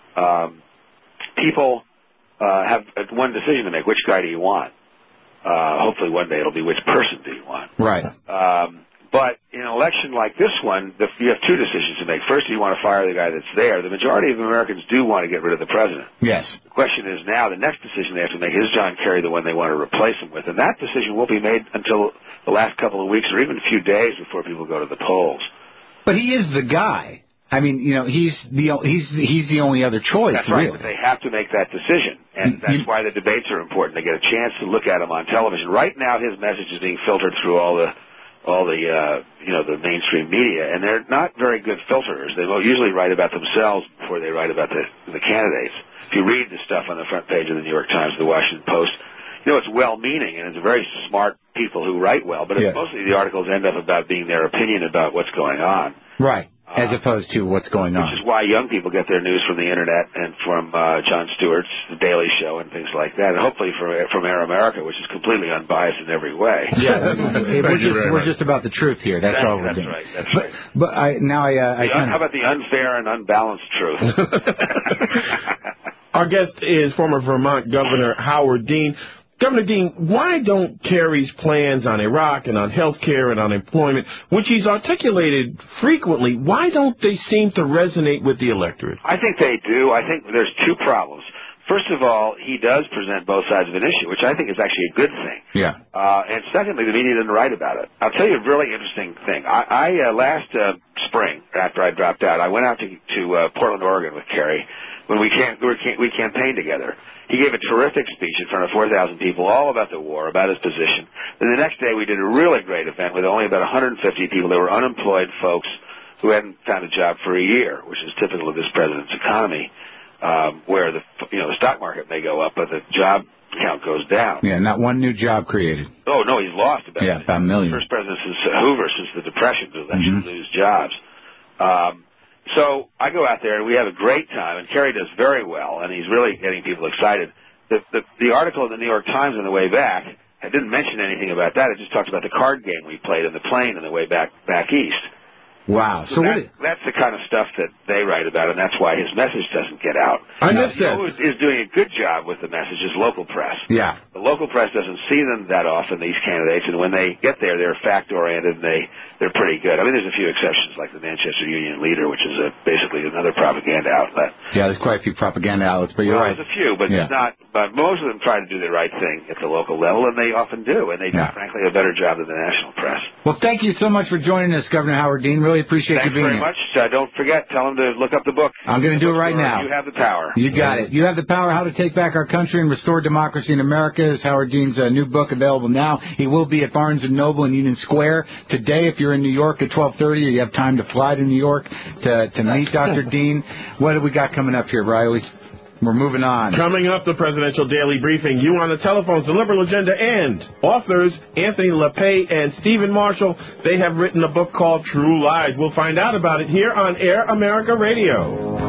S3: um, people uh, have one decision to make. Which guy do you want? Uh, hopefully one day it'll be which person do you want.
S1: Right.
S3: Um, but in an election like this one, the, you have two decisions to make. First, do you want to fire the guy that's there? The majority of Americans do want to get rid of the president.
S1: Yes.
S3: The question is now, the next decision they have to make, is John Kerry the one they want to replace him with? And that decision won't be made until the last couple of weeks or even a few days before people go to the polls.
S1: But he is the guy. I mean, you know, he's the he's he's the only other choice.
S3: That's right,
S1: really.
S3: But they have to make that decision, and that's why the debates are important. They get a chance to look at him on television. Right now, his message is being filtered through all the all the uh, you know the mainstream media, and they're not very good filters. They will usually write about themselves before they write about the the candidates. If you read the stuff on the front page of the New York Times, the Washington Post, you know it's well-meaning and it's very smart people who write well, but it's
S1: yeah.
S3: mostly the articles end up about being their opinion about what's going on.
S1: Right. As opposed to what's going on.
S3: Which is why young people get their news from the Internet and from uh, Jon Stewart's The Daily Show and things like that, and hopefully from, from Air America, which is completely unbiased in every way.
S1: Yeah, we're, just, we're just about the truth here. That's,
S3: that's
S1: all we're
S3: that's
S1: doing.
S3: Right, that's
S1: but,
S3: right.
S1: But I, now I... Uh, I
S3: un, how about the unfair and unbalanced truth?
S2: Our guest is former Vermont Governor Howard Dean. Governor Dean, why don't Kerry's plans on Iraq and on health care and on employment, which he's articulated frequently, why don't they seem to resonate with the electorate?
S3: I think they do. I think there's two problems. First of all, he does present both sides of an issue, which I think is actually a good thing.
S1: Yeah.
S3: Uh, and secondly, the media didn't write about it. I'll tell you a really interesting thing. I, I uh, last uh, spring, after I dropped out, I went out to, to uh, Portland, Oregon with Kerry when we, can, we, we campaigned together. He gave a terrific speech in front of four thousand people, all about the war, about his position. Then the next day we did a really great event with only about one hundred fifty people. They were unemployed folks who hadn't found a job for a year, which is typical of this president's economy, um, where the you know the stock market may go up, but the job count goes down.
S1: Yeah, not one new job created.
S3: Oh, no, he's lost about,
S1: yeah, about a million.
S3: First president since Hoover, since the Depression, to actually mm-hmm. lose jobs. Um, So I go out there, and we have a great time, and Kerry does very well, and he's really getting people excited. The, the, the article in the New York Times on the way back, I didn't mention anything about that. It just talked about the card game we played in the plane on the way back back east.
S1: Wow.
S3: So,
S1: So
S3: that,
S1: what? Is,
S3: that's the kind of stuff that they write about, and that's why his message doesn't get out.
S2: I
S3: now,
S2: missed that.
S3: Who is, is doing a good job with the message is local press.
S1: yeah.
S3: The local press doesn't see them that often, these candidates, and when they get there, they're fact-oriented, and they, they're pretty good. I mean, there's a few exceptions, like the Manchester Union Leader, which is a, basically another propaganda outlet.
S1: Yeah, there's quite a few propaganda outlets, but you're
S3: well,
S1: right.
S3: There's a few, but
S1: yeah.
S3: it's not. But most of them try to do the right thing at the local level, and they often do, and they do,
S1: Yeah.
S3: frankly, a better job than the national press.
S1: Well, thank you so much for joining us, Governor Howard Dean. Really appreciate
S3: Thanks
S1: you being
S3: very
S1: here.
S3: much. Uh, don't forget, tell them to look up the book.
S1: I'm going to do it right now.
S3: You have the power.
S1: You got it. You have the power. How to Take Back Our Country and Restore Democracy in America is Howard Dean's uh, new book, available now. He will be at Barnes and Noble in Union Square today. If you're in New York at twelve thirty, or you have time to fly to New York to to meet Doctor Dean. What do we got coming up here, Riley? We're moving on.
S2: Coming up, the Presidential Daily Briefing. You on the telephones, the Liberal Agenda, and authors Anthony LePay and Stephen Marshall. They have written a book called True Lies. We'll find out about it here on Air America Radio.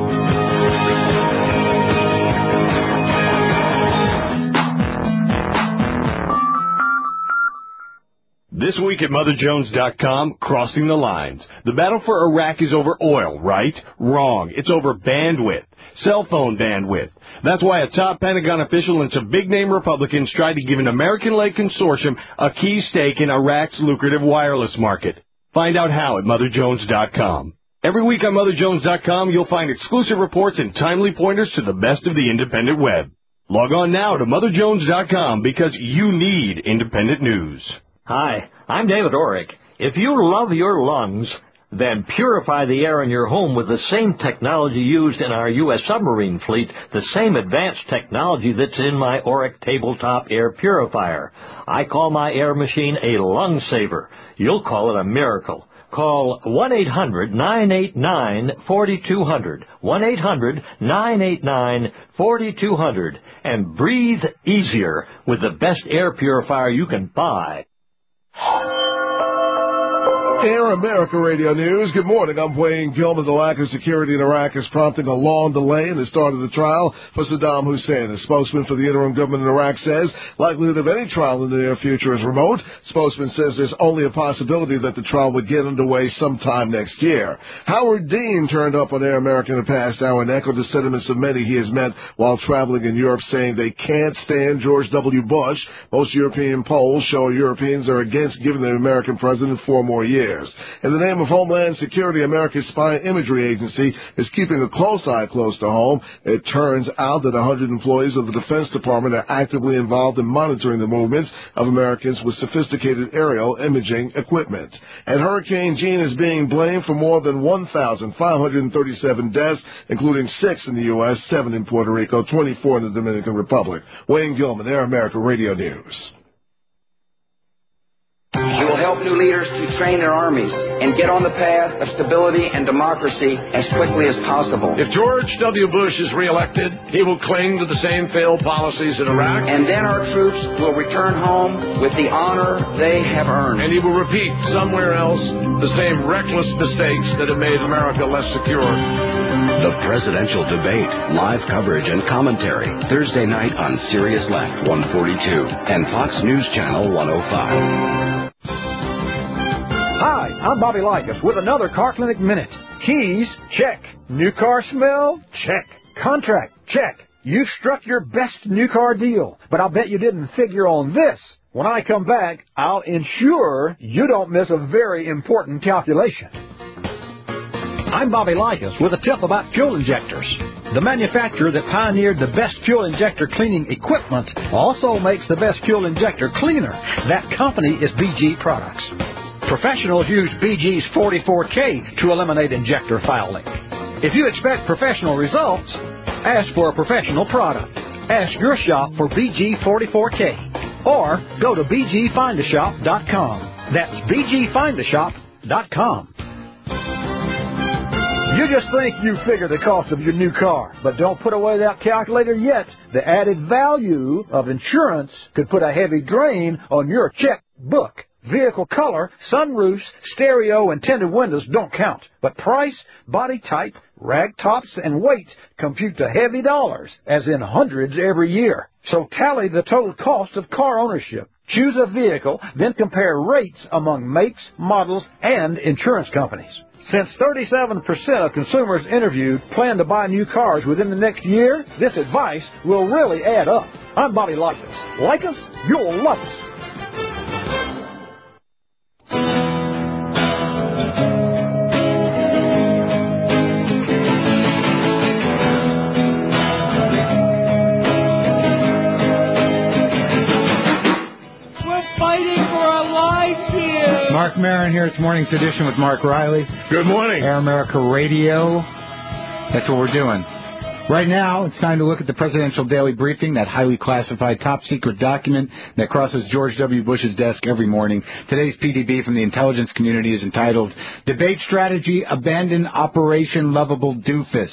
S5: This week at Mother Jones dot com, Crossing the Lines. The battle for Iraq is over oil, right? Wrong. It's over bandwidth. Cell phone bandwidth. That's why a top Pentagon official and some big-name Republicans tried to give an American-led consortium a key stake in Iraq's lucrative wireless market. Find out how at Mother Jones dot com. Every week on Mother Jones dot com, you'll find exclusive reports and timely pointers to the best of the independent web. Log on now to Mother Jones dot com because you need independent news.
S10: Hi, I'm David Orrick. If you love your lungs, then purify the air in your home with the same technology used in our U S submarine fleet, the same advanced technology that's in my Orrick tabletop air purifier. I call my air machine a lung saver. You'll call it a miracle. Call one eight hundred nine eight nine four two zero zero, one eight hundred nine eight nine four two zero zero, and breathe easier with the best air purifier you can buy.
S7: Air America Radio News. Good morning. I'm Wayne Gilman. The lack of security in Iraq is prompting a long delay in the start of the trial for Saddam Hussein. A spokesman for the interim government in Iraq says likelihood of any trial in the near future is remote. Spokesman says there's only a possibility that the trial would get underway sometime next year. Howard Dean turned up on Air America in the past hour and echoed the sentiments of many he has met while traveling in Europe, saying they can't stand George W. Bush. Most European polls show Europeans are against giving the American president four more years. In the name of Homeland Security, America's spy imagery agency is keeping a close eye close to home. It turns out that one hundred employees of the Defense Department are actively involved in monitoring the movements of Americans with sophisticated aerial imaging equipment. And Hurricane Jean is being blamed for more than one thousand five hundred thirty-seven deaths, including six in the U S, seven in Puerto Rico, twenty-four in the Dominican Republic. Wayne Gilman, Air America Radio News.
S11: We will help new leaders to train their armies and get on the path of stability and democracy as quickly as possible.
S23: If George W. Bush is reelected, he will cling to the same failed policies in Iraq.
S11: And then our troops will return home with the honor they have earned.
S23: And he will repeat somewhere else the same reckless mistakes that have made America less secure.
S8: The Presidential Debate, live coverage and commentary, Thursday night on Sirius Left one forty-two and Fox News Channel one oh five.
S13: Hi, I'm Bobby Likas with another Car Clinic Minute. Keys? Check. New car smell? Check. Contract? Check. You struck your best new car deal, but I'll bet you didn't figure on this. When I come back, I'll ensure you don't miss a very important calculation. I'm Bobby Likas with a tip about fuel injectors. The manufacturer that pioneered the best fuel injector cleaning equipment also makes the best fuel injector cleaner. That company is B G Products. Professionals use B G's forty-four K to eliminate injector fouling. If you expect professional results, ask for a professional product. Ask your shop for B G forty-four K or go to b g find a shop dot com. That's b g find a shop dot com. You just think you figure the cost of your new car, but don't put away that calculator yet. The added value of insurance could put a heavy drain on your checkbook. Vehicle color, sunroofs, stereo, and tinted windows don't count. But price, body type, Rag tops and weights compute to heavy dollars, as in hundreds every year. So tally the total cost of car ownership. Choose a vehicle, then compare rates among makes, models, and insurance companies. Since thirty-seven percent of consumers interviewed plan to buy new cars within the next year, this advice will really add up. I'm Bobby Likas. Like us, you'll love us.
S1: Mark Maron here. It's Morning's Edition with Mark Riley.
S2: Good morning.
S1: Air America Radio. That's what we're doing. Right now, it's time to look at the Presidential Daily Briefing, that highly classified top-secret document that crosses George W. Bush's desk every morning. Today's P D B from the intelligence community is entitled, Debate Strategy, Abandon Operation Lovable Doofus.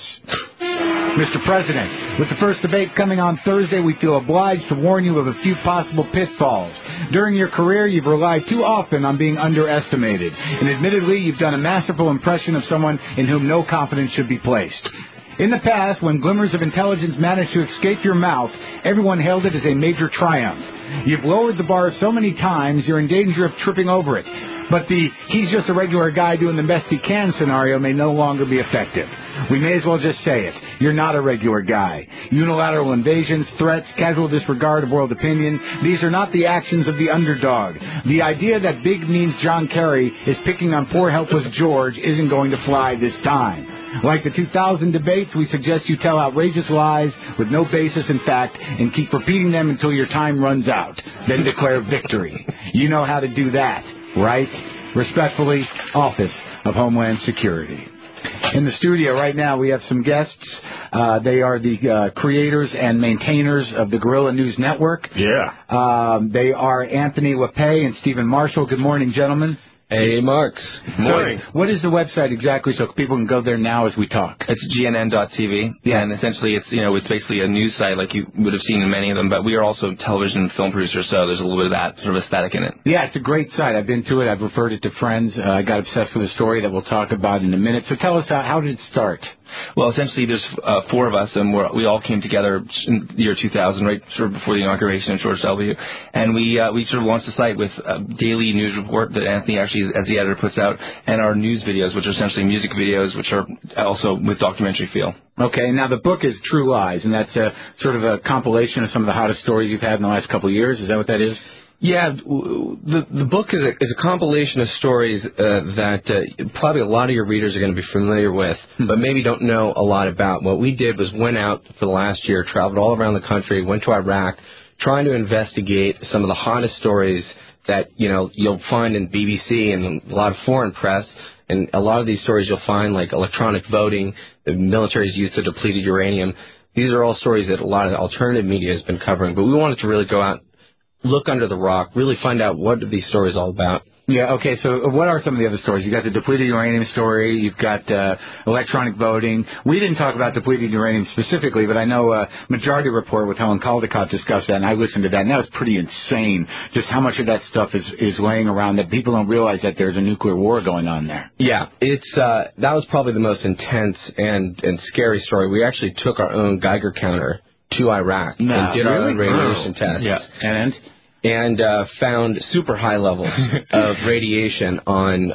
S1: Mister President, with the first debate coming on Thursday, we feel obliged to warn you of a few possible pitfalls. During your career, you've relied too often on being underestimated, and admittedly, you've done a masterful impression of someone in whom no confidence should be placed. In the past, when glimmers of intelligence managed to escape your mouth, everyone hailed it as a major triumph. You've lowered the bar so many times, you're in danger of tripping over it. But the he's just a regular guy doing the best he can scenario may no longer be effective. We may as well just say it. You're not a regular guy. Unilateral invasions, threats, casual disregard of world opinion, these are not the actions of the underdog. The idea that big means John Kerry is picking on poor helpless George isn't going to fly this time. Like the two thousand debates, we suggest you tell outrageous lies with no basis in fact and keep repeating them until your time runs out. Then declare victory. You know how to do that, right? Respectfully, Office of Homeland Security. In the studio right now, we have some guests. Uh, they are the uh, creators and maintainers of the Guerrilla News Network.
S2: Yeah.
S1: Um, they are Anthony LePay and Stephen Marshall. Good morning, gentlemen.
S6: Hey, Marks.
S1: Good morning. So, what is the website exactly so people can go there now as we talk?
S6: It's G N N dot T V. Yeah, and essentially it's, you know, it's basically a news site like you would have seen in many of them, but we are also television and film producers, so there's a little bit of that sort of aesthetic in it.
S1: Yeah, it's a great site. I've been to it. I've referred it to friends. Uh, I got obsessed with a story that we'll talk about in a minute. So tell us, how, how did it start?
S6: Well, essentially, there's uh, four of us, and we're, we all came together in the year two thousand, right sort of before the inauguration of George W. And we uh, we sort of launched the site with a daily news report that Anthony actually, as the editor, puts out, and our news videos, which are essentially music videos, which are also with documentary feel.
S1: Okay, now the book is True Lies, and that's a sort of a compilation of some of the hottest stories you've had in the last couple of years. Is that what that is?
S6: Yeah, the the book is a, is a compilation of stories uh, that uh, probably a lot of your readers are going to be familiar with, mm-hmm. but maybe don't know a lot about. What we did was went out for the last year, traveled all around the country, went to Iraq, trying to investigate some of the hottest stories that, you know, you'll find in B B C and a lot of foreign press. And a lot of these stories you'll find, like electronic voting, the military's use of depleted uranium. These are all stories that a lot of alternative media has been covering, but we wanted to really go out, look under the rock, really find out what are these stories all about.
S1: Yeah, okay, so what are some of the other stories? You've got the depleted uranium story, you've got uh, electronic voting. We didn't talk about depleted uranium specifically, but I know uh, Majority Report with Helen Caldicott discussed that, and I listened to that, and that was pretty insane, just how much of that stuff is, is laying around, that people don't realize that there's a nuclear war going on there.
S6: Yeah, it's uh, that was probably the most intense and, and scary story. We actually took our own Geiger counter to Iraq
S1: no,
S6: and did
S1: really?
S6: our own radiation
S1: oh.
S6: tests.
S1: Yeah, and?
S6: And uh, found super high levels of radiation on uh,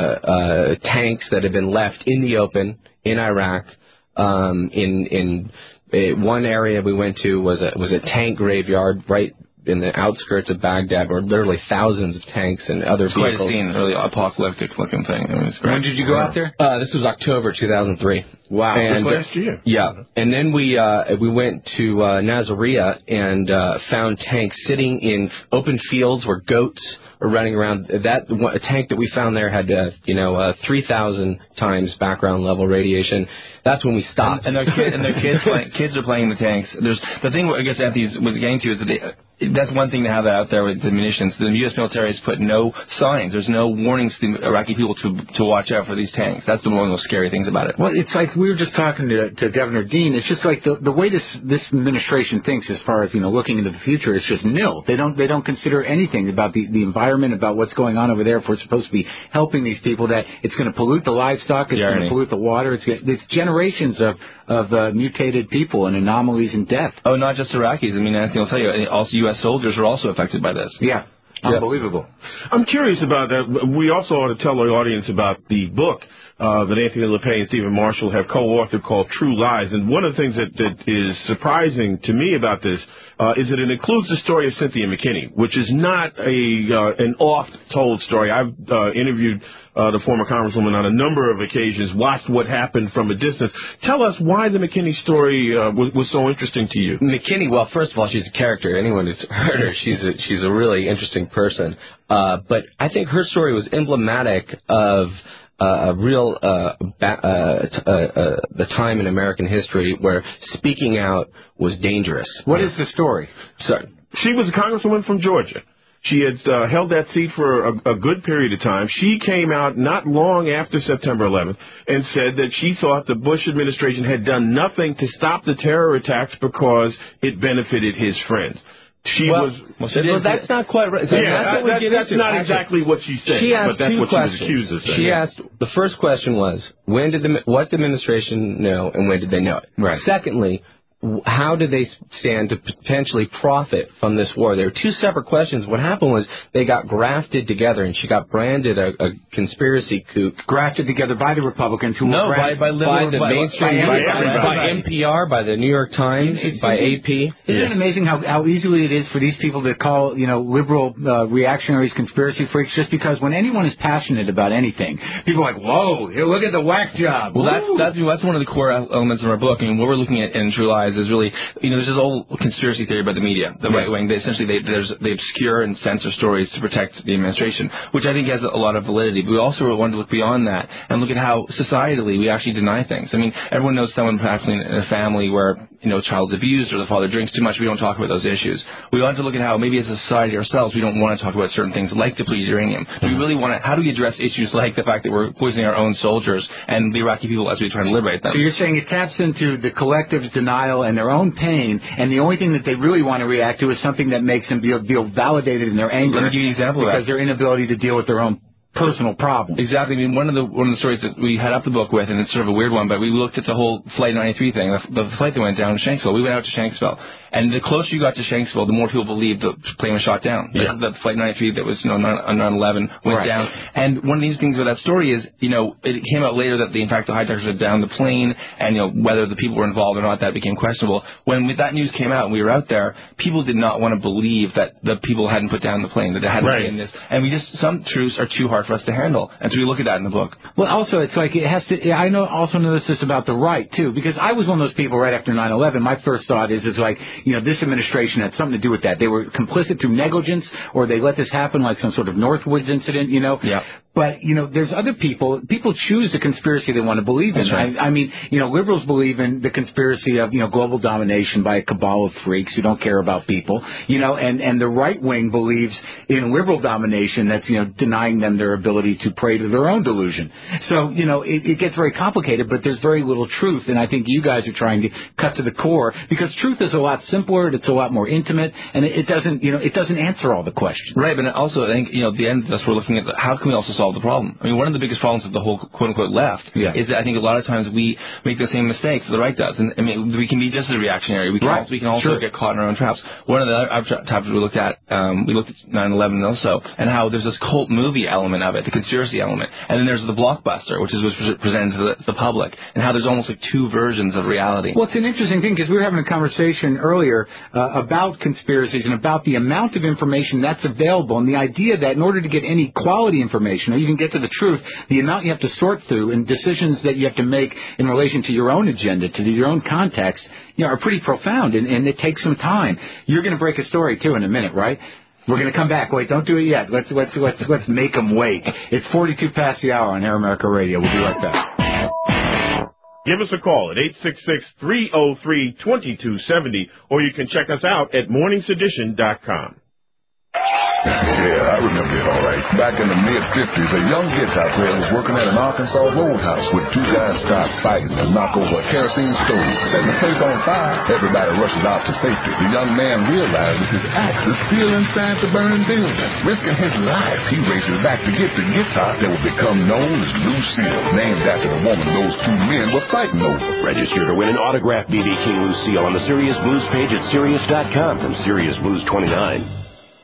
S6: uh, tanks that had been left in the open in Iraq. Um, in in uh, one area we went to was a was a tank graveyard right in the outskirts of Baghdad, where literally thousands of tanks and other it's vehicles. Quite a scene, really apocalyptic looking thing. It was
S1: when did you go out there?
S6: Uh, this was October two thousand three.
S1: Wow,
S6: and,
S2: last year.
S6: Yeah, and then we uh, we went to uh, Nasiriyah and uh, found tanks sitting in open fields where goats are running around. That a tank that we found there had uh, you know uh, three thousand times background level radiation. That's when we stopped.
S9: And, and their kids and their kids play, kids are playing the tanks. There's the thing I guess Anthony was getting to is that they, that's one thing to have that out there with the munitions. The U S military has put no signs. There's no warnings to the Iraqi people to to watch out for these tanks. That's the one of the most scary things about it.
S1: Well, it's like we were just talking to, to Governor Dean. It's just like the the way this this administration thinks, as far as you know, looking into the future, is just nil. They don't they don't consider anything about the the environment, about what's going on over there. If we're supposed to be helping these people, that it's going to pollute the livestock, it's going to pollute the water. It's it's generations of of uh, mutated people and anomalies and death.
S9: Oh, not just Iraqis. I mean, Anthony will tell you, also U S soldiers are also affected by this.
S1: Yeah. Unbelievable.
S2: I'm curious about that. We also ought to tell our audience about the book uh, that Anthony LePay and Stephen Marshall have co-authored called True Lies. And one of the things that, that is surprising to me about this uh, is that it includes the story of Cynthia McKinney, which is not a uh, an oft-told story. I've uh, interviewed uh, the former congresswoman on a number of occasions, watched what happened from a distance. Tell us why the McKinney story uh, was, was so interesting to you.
S6: McKinney, well, first of all, she's a character. Anyone who's heard her, she's a, she's a really interesting person. Uh, but I think her story was emblematic of uh, a real uh, ba- uh, t- uh, uh, the time in American history where speaking out was dangerous.
S1: What is the story?
S6: Sorry.
S2: She was a congresswoman from Georgia. She had uh, held that seat for a, a good period of time. She came out not long after September eleventh and said that she thought the Bush administration had done nothing to stop the terror attacks because it benefited his friends. She
S6: well,
S2: was.
S6: Well, well that's not quite right. So
S2: yeah,
S6: that's, what we
S2: that,
S6: get
S2: that's
S6: into.
S2: not
S6: Actually,
S2: exactly what she said.
S6: She asked
S2: but that's
S6: two
S2: what
S6: questions.
S2: She was accused of saying.
S6: She asked. The first question was, when did the what did the administration know, and when did they know it?
S1: Right.
S6: Secondly, how did they stand to potentially profit from this war? There were two separate questions. What happened was they got grafted together, and she got branded a, a conspiracy kook.
S1: Grafted together by the Republicans who
S6: no,
S1: were
S6: by, by,
S1: by
S6: the
S1: by,
S6: mainstream,
S1: by,
S6: by, by, by N P R, by the New York Times,
S1: it's,
S6: by
S1: it's,
S6: A P.
S1: Isn't it amazing how, how easily it is for these people to call, you know, liberal uh, reactionaries conspiracy freaks just because when anyone is passionate about anything, people are like, whoa, here, look at the whack job.
S9: Well, that's, that's that's one of the core elements of our book. I mean, what we're looking at in True Lies is really, you know, there's this old conspiracy theory about the media, the right wing. They essentially they there's, they obscure and censor stories to protect the administration, which I think has a lot of validity. But we also want to look beyond that and look at how societally we actually deny things. I mean, everyone knows someone perhaps in a family where, you know, child's abused or the father drinks too much. We don't talk about those issues. We want to look at how maybe as a society ourselves we don't want to talk about certain things like depleted uranium. Do we really want to? How do we address issues like the fact that we're poisoning our own soldiers and the Iraqi people as we try to liberate them?
S1: So you're saying it taps into the collective's denial and their own pain, and the only thing that they really want to react to is something that makes them feel, feel validated in their anger.
S9: Let me give you an example of that.
S1: Because their inability to deal with their own personal problems.
S9: Exactly. I mean, one of the one of the stories that we had up the book with, and it's sort of a weird one, but we looked at the whole Flight ninety-three thing, the, the flight that went down to Shanksville. We went out to Shanksville, and the closer you got to Shanksville, the more people believed the plane was shot down. Yeah. The, the Flight ninety-three that was, you know, nine eleven went
S1: right.
S9: down. And one of these things with that story is, you know, it came out later that the, in fact, the hijackers had down the plane, and, you know, whether the people were involved or not, that became questionable. When that news came out and we were out there, people did not want to believe that the people hadn't put down the plane, that they hadn't
S2: right.
S9: been in this. And we just, some truths are too hard for us to handle. And so we look at that in the book.
S1: Well, also, it's like it has to, I know, also notice this about the right, too, because I was one of those people right after nine eleven. My first thought is, is like, you know, this administration had something to do with that. They were complicit through negligence, or they let this happen like some sort of Northwoods incident, you know.
S9: Yeah.
S1: But, you know, there's other people, people choose the conspiracy they want to believe in.
S9: Right.
S1: I, I mean, you know, liberals believe in the conspiracy of, you know, global domination by a cabal of freaks who don't care about people, you know, and, and the right wing believes in liberal domination that's, you know, denying them their ability to prey to their own delusion. So, you know, it, it gets very complicated, but there's very little truth, and I think you guys are trying to cut to the core, because truth is a lot simpler, it's a lot more intimate, and it, it doesn't, you know, it doesn't answer all the questions.
S9: Right, but also I think, you know, at the end of this, we're looking at the, how can we also solve the problem? I mean, one of the biggest problems of the whole quote-unquote left
S1: yeah.
S9: is that I think a lot of times we make the same mistakes the right does. And I mean, we can be just as reactionary. We can,
S1: right.
S9: also, we can also
S1: sure.
S9: get caught in our own traps. One of the other topics we looked at, um, we looked at nine eleven also, and how there's this cult movie element of it, the conspiracy element. And then there's the blockbuster, which is what's presented to the, the public, and how there's almost like two versions of reality.
S1: Well, it's an interesting thing, because we were having a conversation earlier uh, about conspiracies and about the amount of information that's available, and the idea that in order to get any quality information, or even get to the truth, the amount you have to sort through and decisions that you have to make in relation to your own agenda, to your own context, you know, are pretty profound, and, and it takes some time. You're going to break a story, too, in a minute, right? We're going to come back. Wait, don't do it yet. Let's let's let's let's make them wait. It's forty-two past the hour on Air America Radio. We'll be right back.
S2: Give us a call at eight six six, three oh three, two two seven oh, or you can check us out at morning sedition dot com.
S12: Yeah, I remember it all right. Back in the mid-fifties, a young guitar player was working at an Arkansas roadhouse when two guys started fighting and knocked over a kerosene stove, setting the place on fire. Everybody rushes out to safety. The young man realizes his axe is still inside the burned building. Risking his life, he races back to get the guitar that would become known as Lucille, named after the woman those two men were fighting over.
S8: Register to win an autographed B B King Lucille on the Sirius Blues page at Sirius dot com from Sirius Blues twenty-nine.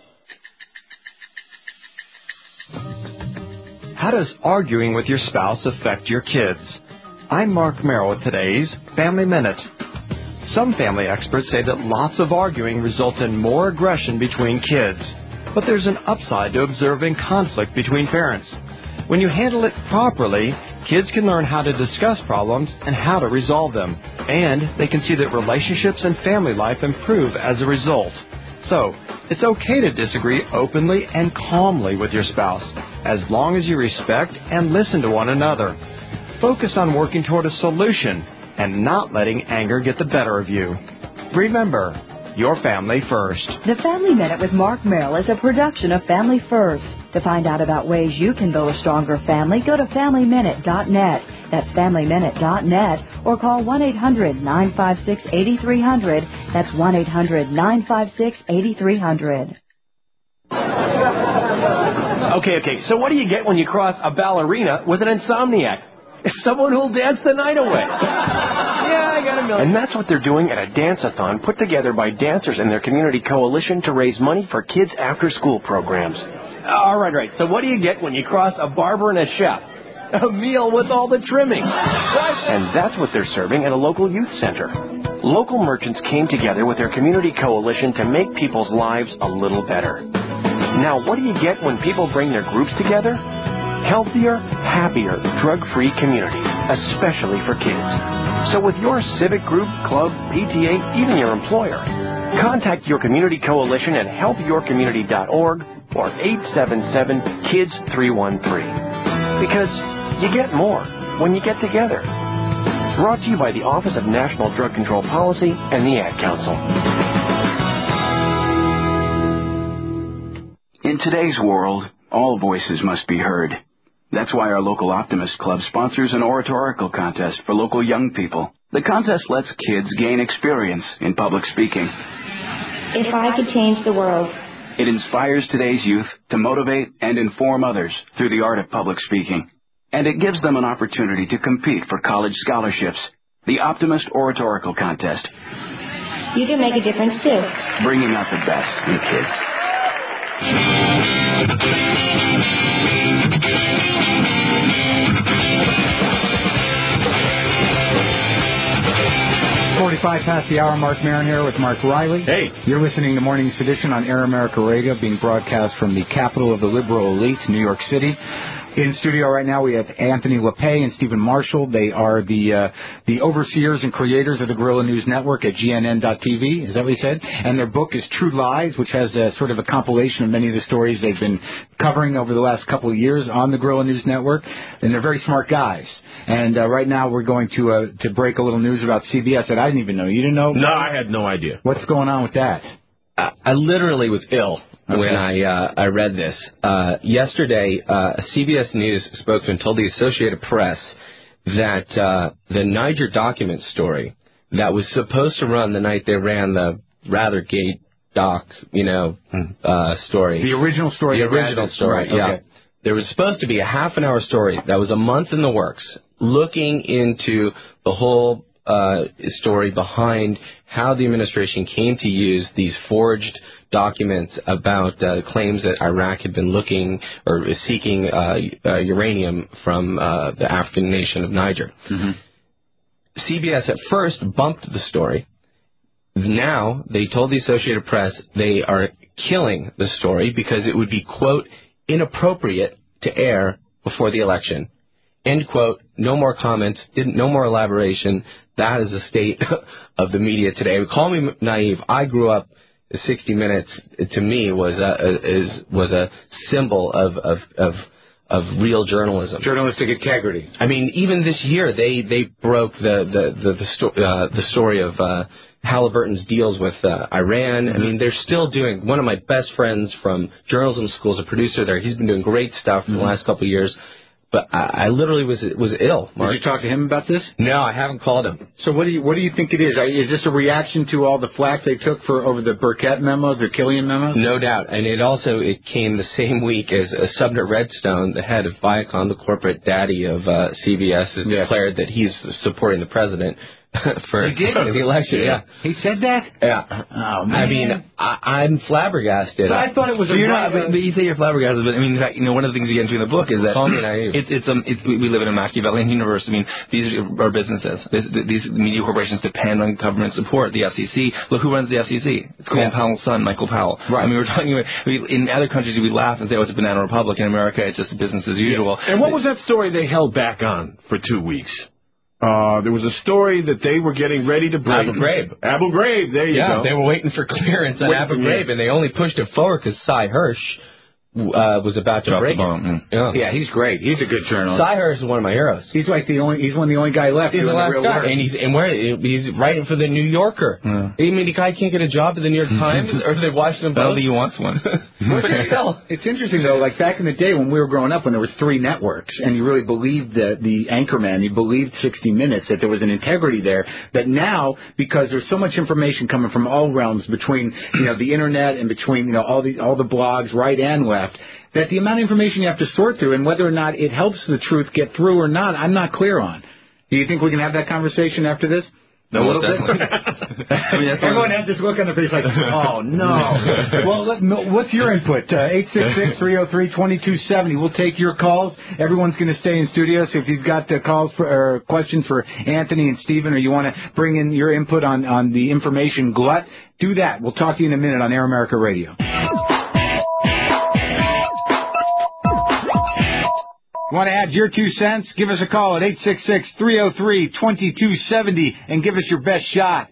S19: How does arguing with your spouse affect your kids? I'm Mark Merrill with today's Family Minute. Some family experts say that lots of arguing results in more aggression between kids. But there's an upside to observing conflict between parents. When you handle it properly, kids can learn how to discuss problems and how to resolve them. And they can see that relationships and family life improve as a result. So, it's okay to disagree openly and calmly with your spouse, as long as you respect and listen to one another. Focus on working toward a solution and not letting anger get the better of you. Remember, your family first.
S20: The Family Minute with Mark Merrill is a production of Family First. To find out about ways you can build a stronger family, go to family minute dot net. That's family minute dot net, or call one eight hundred, nine five six, eight three zero zero. That's one eight hundred, nine five six, eight three zero zero.
S15: Okay, okay, so what do you get when you cross a ballerina with an insomniac? Someone who'll dance the night away. Yeah, I got a million. And that's what they're doing at a dance-a-thon put together by dancers and their community coalition to raise money for kids' after-school programs. All right, right. So what do you get when you cross a barber and a chef? A meal with all the trimmings. Right? And that's what they're serving at a local youth center. Local merchants came together with their community coalition to make people's lives a little better. Now, what do you get when people bring their groups together? Healthier, happier, drug-free communities, especially for kids. So with your civic group, club, P T A, even your employer, contact your community coalition at help your community dot org or eight seven seven, kids three one three. Because you get more when you get together. Brought to you by the Office of National Drug Control Policy and the Ad Council.
S11: In today's world, all voices must be heard. That's why our local Optimist Club sponsors an oratorical contest for local young people. The contest lets kids gain experience in public speaking.
S16: If I could change the world.
S11: It inspires today's youth to motivate and inform others through the art of public speaking. And it gives them an opportunity to compete for college scholarships. The Optimist Oratorical Contest.
S16: You can make a difference, too.
S11: Bringing out the best in kids.
S1: forty-five past the hour, Mark Maron here with Mark Riley.
S2: Hey.
S1: You're listening to Morning Sedition on Air America Radio, being broadcast from the capital of the liberal elite, New York City. In studio right now, we have Anthony LePay and Stephen Marshall. They are the uh, the overseers and creators of the Guerrilla News Network at G N N dot T V. Is that what he said? And their book is True Lies, which has a, sort of a compilation of many of the stories they've been covering over the last couple of years on the Guerrilla News Network. And they're very smart guys. And uh, right now, we're going to uh, to break a little news about C B S that I didn't even know. You didn't know?
S2: No, I had no idea.
S1: What's going on with that?
S6: I, I literally was ill.
S1: Okay.
S6: When I uh, I read this. Uh, yesterday, uh, a C B S News spokesman told the Associated Press that uh, the Niger document story that was supposed to run the night they ran the Rathergate doc, you know, uh, story.
S1: The original story.
S6: The original story,
S1: right,
S6: yeah.
S1: okay.
S6: There was supposed to be a half an hour story that was a month in the works, looking into the whole uh, story behind how the administration came to use these forged documents about uh, claims that Iraq had been looking or seeking uh, uh, uranium from uh, the African nation of Niger.
S1: Mm-hmm.
S6: C B S at first bumped the story. Now they told the Associated Press they are killing the story because it would be, quote, inappropriate to air before the election. End quote. No more comments. Didn't. No more elaboration. That is the state of the media today. Call me naive. I grew up. sixty minutes to me was a, is was a symbol of of of of real journalism.
S1: Journalistic integrity.
S6: I mean, even this year, they, they broke the the the the, sto- uh, the story of uh, Halliburton's deals with uh, Iran. Mm-hmm. I mean, they're still doing. One of my best friends from journalism school is a producer there. He's been doing great stuff for mm-hmm. the last couple of years. But I, I literally was was ill. Mark.
S1: Did you talk to him about this?
S6: No, I haven't called him.
S1: So what do you what do you think it is? Is this a reaction to all the flack they took for over the Burkett memos or Killian memos?
S6: No doubt, and it also it came the same week as uh, Sumner Redstone, the head of Viacom, the corporate daddy of uh, C B S, has yes. declared that he's supporting the president. For,
S1: he did?
S6: for the election, yeah.
S1: He said that?
S6: Yeah.
S1: Oh, man.
S6: I mean, I, I'm flabbergasted.
S1: But I thought it was
S9: so
S1: a...
S9: You're not, but, but you say you're flabbergasted, but I mean, in fact, you know, one of the things you get into in the book is that it's, it's, um, it's, we live in a Machiavellian universe. I mean, these are businesses. This, these media corporations depend on government support. The F C C, look who runs the F C C. It's Colin yeah. Powell's son, Michael Powell.
S1: Right.
S9: I mean, we're talking about, we, in other countries, we laugh and say, oh, it's a banana republic. In America, it's just business as usual.
S2: Yeah. And what was that story they held back on for two weeks? Uh, there was a story that they were getting ready to break.
S6: Abu Ghraib.
S2: Abu Ghraib, there you
S6: yeah,
S2: go.
S6: Yeah, they were waiting for clearance on Abu Ghraib, and they only pushed it forward because Cy Hirsch uh, was about to
S9: Drop
S6: break
S9: the bomb.
S6: it. Yeah.
S1: yeah, he's great. He's a good journalist.
S6: Cy Hirsch is one of my heroes.
S1: He's like the only. He's one of the only guy left.
S6: He's the last
S1: real
S6: guy,
S1: work.
S6: and he's and where he's writing for the New Yorker.
S9: Yeah.
S6: I mean, the guy can't get a job at the New York Times or the Washington Post.
S9: I don't think he wants one.
S6: But still,
S1: it's interesting though. Like back in the day when we were growing up, when there was three networks, and you really believed the the anchorman, you believed sixty minutes, that there was an integrity there. That now, because there's so much information coming from all realms, between you know the internet and between you know all the all the blogs, right and left, that the amount of information you have to sort through and whether or not it helps the truth get through or not, I'm not clear on. Do you think we can have that conversation after this?
S9: No, most definitely. I mean, that's
S1: Everyone has this look on their face like, oh, no. Well, let, what's your input? Uh, eight six six, three oh three, two two seven oh. We'll take your calls. Everyone's going to stay in studio, so if you've got uh, calls for, or questions for Anthony and Stephen, or you want to bring in your input on, on the information glut, do that. We'll talk to you in a minute on Air America Radio. Want to add your two cents? Give us a call at eight six six, three oh three, two two seven oh and give us your best shot.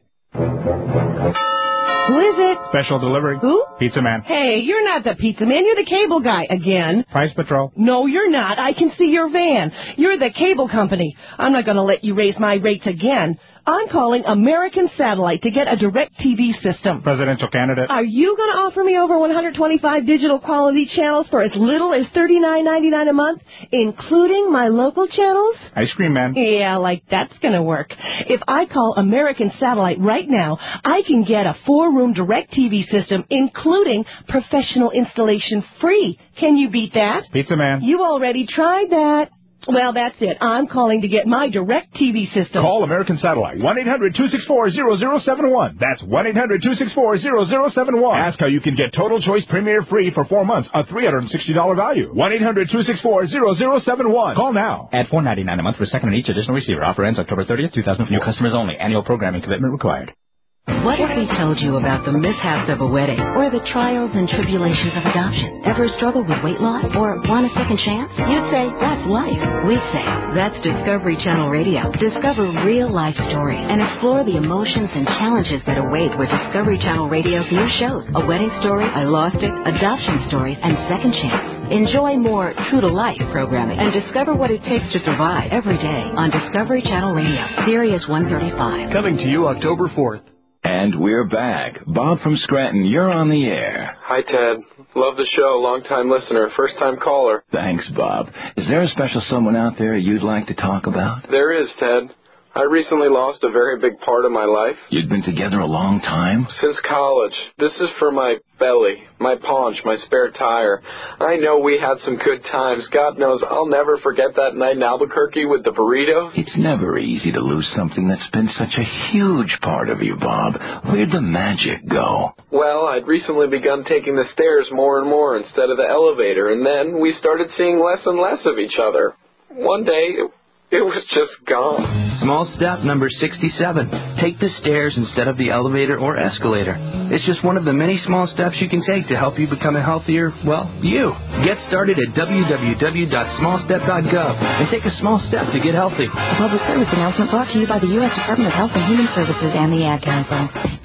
S17: Who is it?
S18: Special delivery.
S17: Who?
S18: Pizza Man.
S17: Hey, you're not the pizza man. You're the cable guy again.
S18: Price Patrol.
S17: No, you're not. I can see your van. You're the cable company. I'm not going to let you raise my rates again. I'm calling American Satellite to get a direct T V system.
S18: Presidential candidate.
S17: Are you going to offer me over one hundred twenty-five digital quality channels for as little as thirty-nine ninety-nine a month, including my local channels?
S18: Ice Cream Man.
S17: Yeah, like that's going to work. If I call American Satellite right now, I can get a four-room direct T V system, including professional installation free. Can you beat that?
S18: Pizza Man.
S17: You already tried that. Well, that's it. I'm calling to get my direct T V system.
S18: Call American Satellite. one eight hundred, two six four, zero zero seven one. That's one eight hundred, two six four, zero zero seven one. Ask how you can get Total Choice Premier free for four months, a three hundred sixty dollars value. one eight hundred, two six four, zero zero seven one. Call now.
S21: Add four ninety-nine a month for second on each additional receiver. Offer ends October thirtieth, two thousand four. New customers only. Annual programming commitment required.
S24: What if we told you about the mishaps of a wedding or the trials and tribulations of adoption? Ever struggle with weight loss or want a second chance? You'd say, that's life. We'd say, that's Discovery Channel Radio. Discover real life stories and explore the emotions and challenges that await with Discovery Channel Radio's new shows, A Wedding Story, I Lost It, Adoption Stories, and Second Chance. Enjoy more true-to-life programming and discover what it takes to survive every day on Discovery Channel Radio, Sirius one thirty-five.
S25: Coming to you October fourth. And we're back. Bob from Scranton, you're on the air.
S26: Hi, Ted. Love the show. Long-time listener, first-time caller.
S25: Thanks, Bob. Is there a special someone out there you'd like to talk about?
S26: There is, Ted. I recently lost a very big part of my life.
S25: You'd been together a long time?
S26: Since college. This is for my belly, my paunch, my spare tire. I know we had some good times. God knows I'll never forget that night in Albuquerque with the burritos.
S25: It's never easy to lose something that's been such a huge part of you, Bob. Where'd the magic go?
S26: Well, I'd recently begun taking the stairs more and more instead of the elevator, and then we started seeing less and less of each other. One day, it, it was just gone.
S27: Small step number sixty-seven. Take the stairs instead of the elevator or escalator. It's just one of the many small steps you can take to help you become a healthier, well, you. Get started at w w w dot small step dot gov and take a small step to get healthy.
S16: A public service announcement brought to you by the U S Department of Health and Human Services and the Ad Council.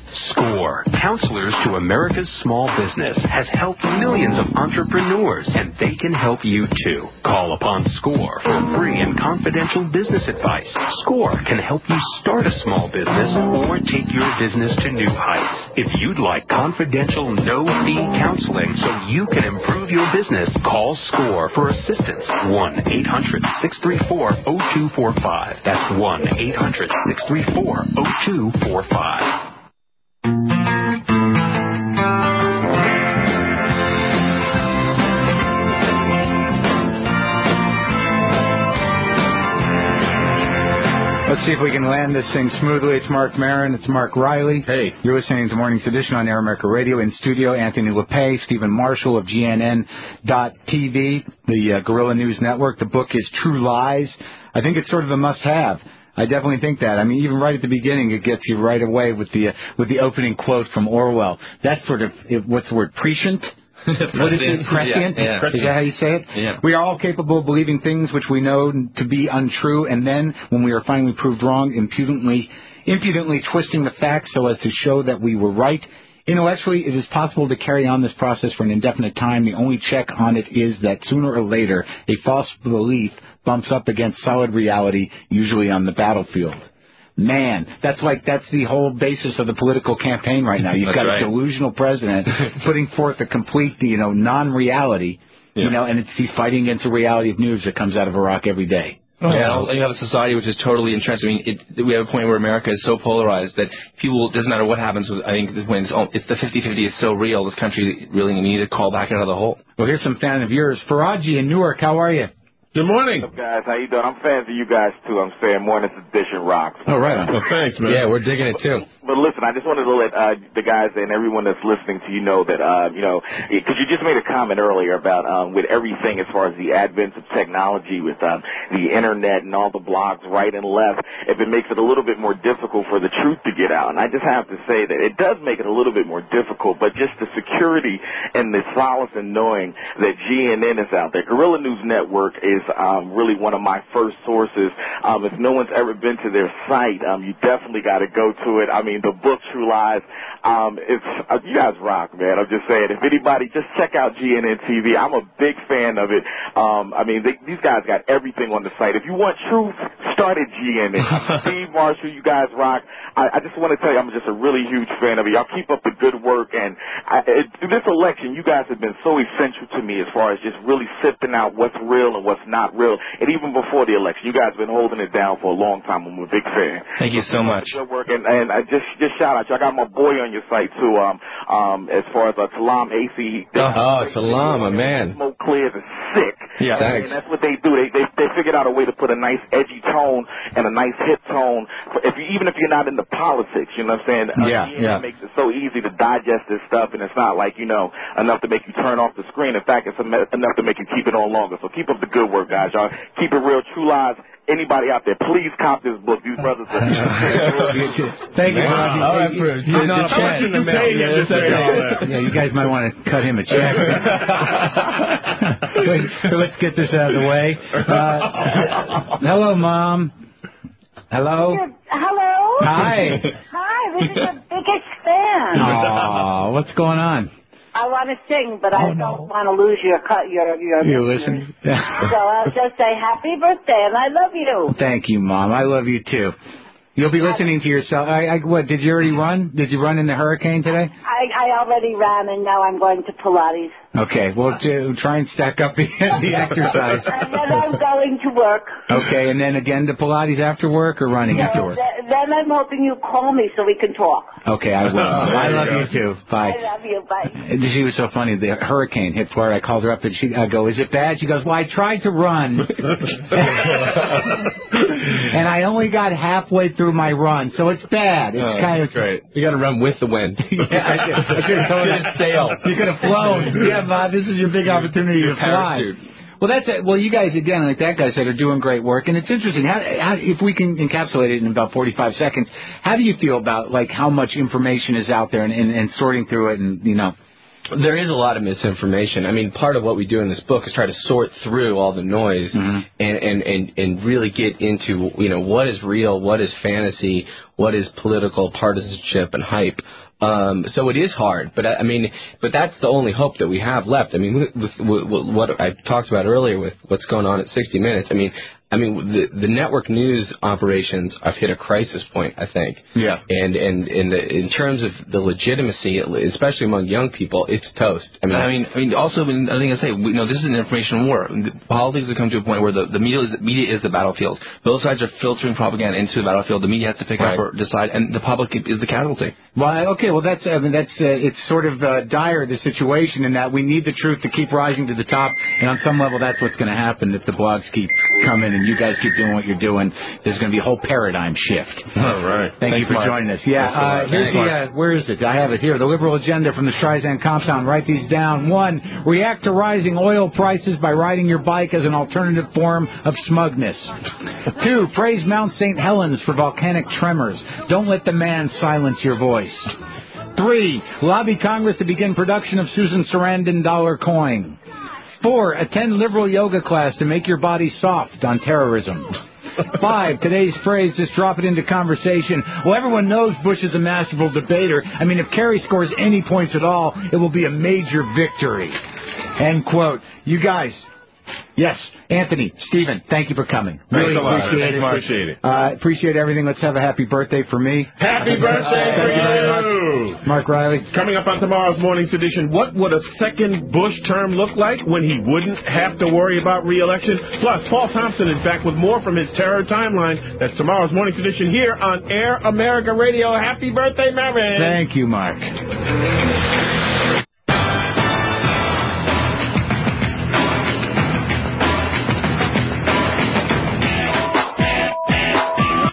S3: SCORE, Counselors to America's Small Business, has helped millions of entrepreneurs, and they can help you too. Call upon SCORE for free and confidential business advice. SCORE can help you start a small business or take your business to new heights. If you'd like confidential, no-fee counseling so you can improve your business, call SCORE for assistance. one eight hundred six three four zero two four five. That's one eight hundred six three four zero two four five.
S1: Let's see if we can land this thing smoothly. It's Mark Maron. It's Mark Riley. Hey. You're listening to Morning's Edition on Air America Radio. In studio, Anthony LePay, Stephen Marshall of G N N dot T V, the uh, Guerrilla News Network. The book is True Lies. I think it's sort of a must-have. I definitely think that. I mean, even right at the beginning, it gets you right away with the uh, with the opening quote from Orwell. That's sort of, what's the word, prescient? What is it? Prescient? Yeah, yeah. Is that how you say it?
S9: Yeah.
S1: We are all capable of believing things which we know to be untrue, and then, when we are finally proved wrong, impudently, impudently twisting the facts so as to show that we were right. Intellectually, it is possible to carry on this process for an indefinite time. The only check on it is that sooner or later, a false belief bumps up against solid reality, usually on the battlefield. Man, that's like, that's the whole basis of the political campaign right now. You've
S9: That's
S1: got
S9: right.
S1: a delusional president putting forth a complete, you know, non-reality,
S9: Yeah.
S1: you know, and it's, he's fighting against the reality of news that comes out of Iraq every day.
S9: Oh. Yeah, you have a society which is totally entrenched. I mean, it, we have a point where America is so polarized that people, it doesn't matter what happens with, I think when it's, it's the fifty-fifty is so real, this country really needs to call back out of the hole.
S1: Well, here's some fan of yours. Faraji in Newark, how are you?
S2: Good morning.
S4: What's up, guys? How you doing? I'm fans of you guys, too. I'm saying Morning's Edition rocks.
S1: Oh, right on.
S2: Well, thanks, man.
S6: Yeah, we're digging it, too.
S4: But listen, I just wanted to let uh, the guys and everyone that's listening to you know that, uh, you know, because you just made a comment earlier about um, with everything as far as the advent of technology, with um, the Internet and all the blogs right and left, if it makes it a little bit more difficult for the truth to get out. And I just have to say that it does make it a little bit more difficult, but just the security and the solace in knowing that G N N is out there. Guerrilla News Network is um, really one of my first sources. Um, if no one's ever been to their site, um, you definitely got to go to it. I mean, the book True Lies, um, it's uh, you guys rock, man. I'm just saying, if anybody, just check out G N N T V. I'm a big fan of it. Um, I mean, they, these guys got everything on the site. If you want truth, start at G N N. Steve Marshall, you guys rock. I, I just want to tell you, I'm just a really huge fan of it. Y'all keep up the good work, and I, it, through this election, you guys have been so essential to me as far as just really sifting out what's real and what's not real. And even before the election, you guys have been holding it down for a long time. I'm a big fan.
S9: Thank you so much.
S4: Good work, and, and I just just shout out you. I got my boy on your site too. Um, um, as far as uh, Talam A C.
S6: Oh, Talam, a man.
S4: Smoke clears is sick.
S6: Yeah, thanks.
S4: And that's what they do. They, they they figured out a way to put a nice edgy tone and a nice hit tone. For if you, even if you're not into politics, you know what I'm saying?
S1: Yeah,
S4: uh,
S1: yeah.
S4: It makes it so easy to digest this stuff, and it's not like, you know, enough to make you turn off the screen. In fact, it's enough to make you keep it on longer. So keep up the good work, guys. Y'all keep it real. True Lies. Anybody out there, please cop this book. These brothers are...
S1: Thank you.
S4: Man,
S1: Hey,
S4: all right,
S1: hey,
S4: for-
S1: he's not a
S4: how much
S1: fan.
S4: did you pay him to say all that?
S1: Yeah, you guys might want to cut him a check. Wait, let's get this out of the way. Uh, hello, Mom. Hello.
S5: Hello.
S1: Hi.
S5: Hi, this is the biggest fan.
S1: Aw, what's going on?
S5: I want to sing, but I don't want to lose your cut. Your your.
S1: You listen.
S5: So I'll just say happy birthday, and I love you.
S1: Thank you, Mom. I love you too. You'll be listening to yourself. I, I, what, did you already run? Did you run in the hurricane today?
S5: I I already ran, and now I'm going to Pilates.
S1: Okay, well, to try and stack up the, the exercise.
S5: And then I'm going to work.
S1: Okay, and then again to Pilates after work or running
S5: So
S1: after work?
S5: th- then I'm hoping you call me so we can talk.
S1: Okay, I will. I love you too. Bye.
S5: I love you. Bye.
S1: She was so funny. The hurricane hit Florida. I called her up and she, I go, "Is it bad?" She goes, "Well, I tried to run, and I only got halfway through my run, so it's bad. It's
S6: Oh,
S1: kind of
S6: great. You got to run with the wind.
S1: yeah, I could, I could have totally sail. You could have flown. Yeah, Bob, this is your big opportunity
S6: Your
S1: to fly.
S6: parachute.
S1: Well, that's it. Well, you guys, again, like that guy said, are doing great work. And it's interesting. How, how, if we can encapsulate it in about forty-five seconds, how do you feel about, like, how much information is out there and, and, and sorting through it and, you know?
S6: There is a lot of misinformation. I mean, part of what we do in this book is try to sort through all the noise
S1: mm-hmm.
S6: and, and, and, and really get into, you know, what is real, what is fantasy, what is political partisanship and hype. Um, so it is hard, but I mean, but that's the only hope that we have left. I mean, with, with, with what I talked about earlier with what's going on at sixty minutes, I mean, I mean, the, the network news operations have hit a crisis point, I think.
S1: Yeah.
S6: And and in the in terms of the legitimacy, especially among young people, it's toast. I mean,
S9: I mean, I mean, also, I mean, I think I say, we, you know, this is an information war. Politics has come to a point where the, the media is, media is the battlefield. Both sides are filtering propaganda into the battlefield. The media has to pick
S1: right.
S9: up or decide, and the public is the casualty.
S1: Well, okay, well, that's, I mean, that's, uh, it's sort of uh, dire, the situation, in that we need the truth to keep rising to the top, and on some level, that's what's going to happen if the blogs keep coming and you guys keep doing what you're doing. There's going to be a whole paradigm shift.
S2: All right.
S1: Thank
S2: Thanks,
S1: you for
S2: Mark.
S1: joining us. Yeah, uh, here's the, uh, where is it? I have it here. The liberal agenda from the Streisand Compound. Write these down. One, react to rising oil prices by riding your bike as an alternative form of smugness. Two, praise Mount Saint Helens for volcanic tremors. Don't let the man silence your voice. Three, lobby Congress to begin production of Susan Sarandon dollar coin. Four, attend liberal yoga class to make your body soft on terrorism. Five, today's phrase, just drop it into conversation. Well, everyone knows Bush is a masterful debater. I mean, if Kerry scores any points at all, it will be a major victory. End quote. You guys. Yes, Anthony, Stephen, thank you for coming. Really appreciate it.
S2: Appreciate it.
S1: Uh, appreciate everything. Let's have a happy birthday for me.
S2: Happy birthday for you!
S1: Mark Riley.
S2: Coming up on tomorrow's morning's edition, what would a second Bush term look like when he wouldn't have to worry about re-election? Plus, Paul Thompson is back with more from his terror timeline. That's tomorrow's morning's edition here on Air America Radio. Happy birthday, Mary!
S1: Thank you, Mark.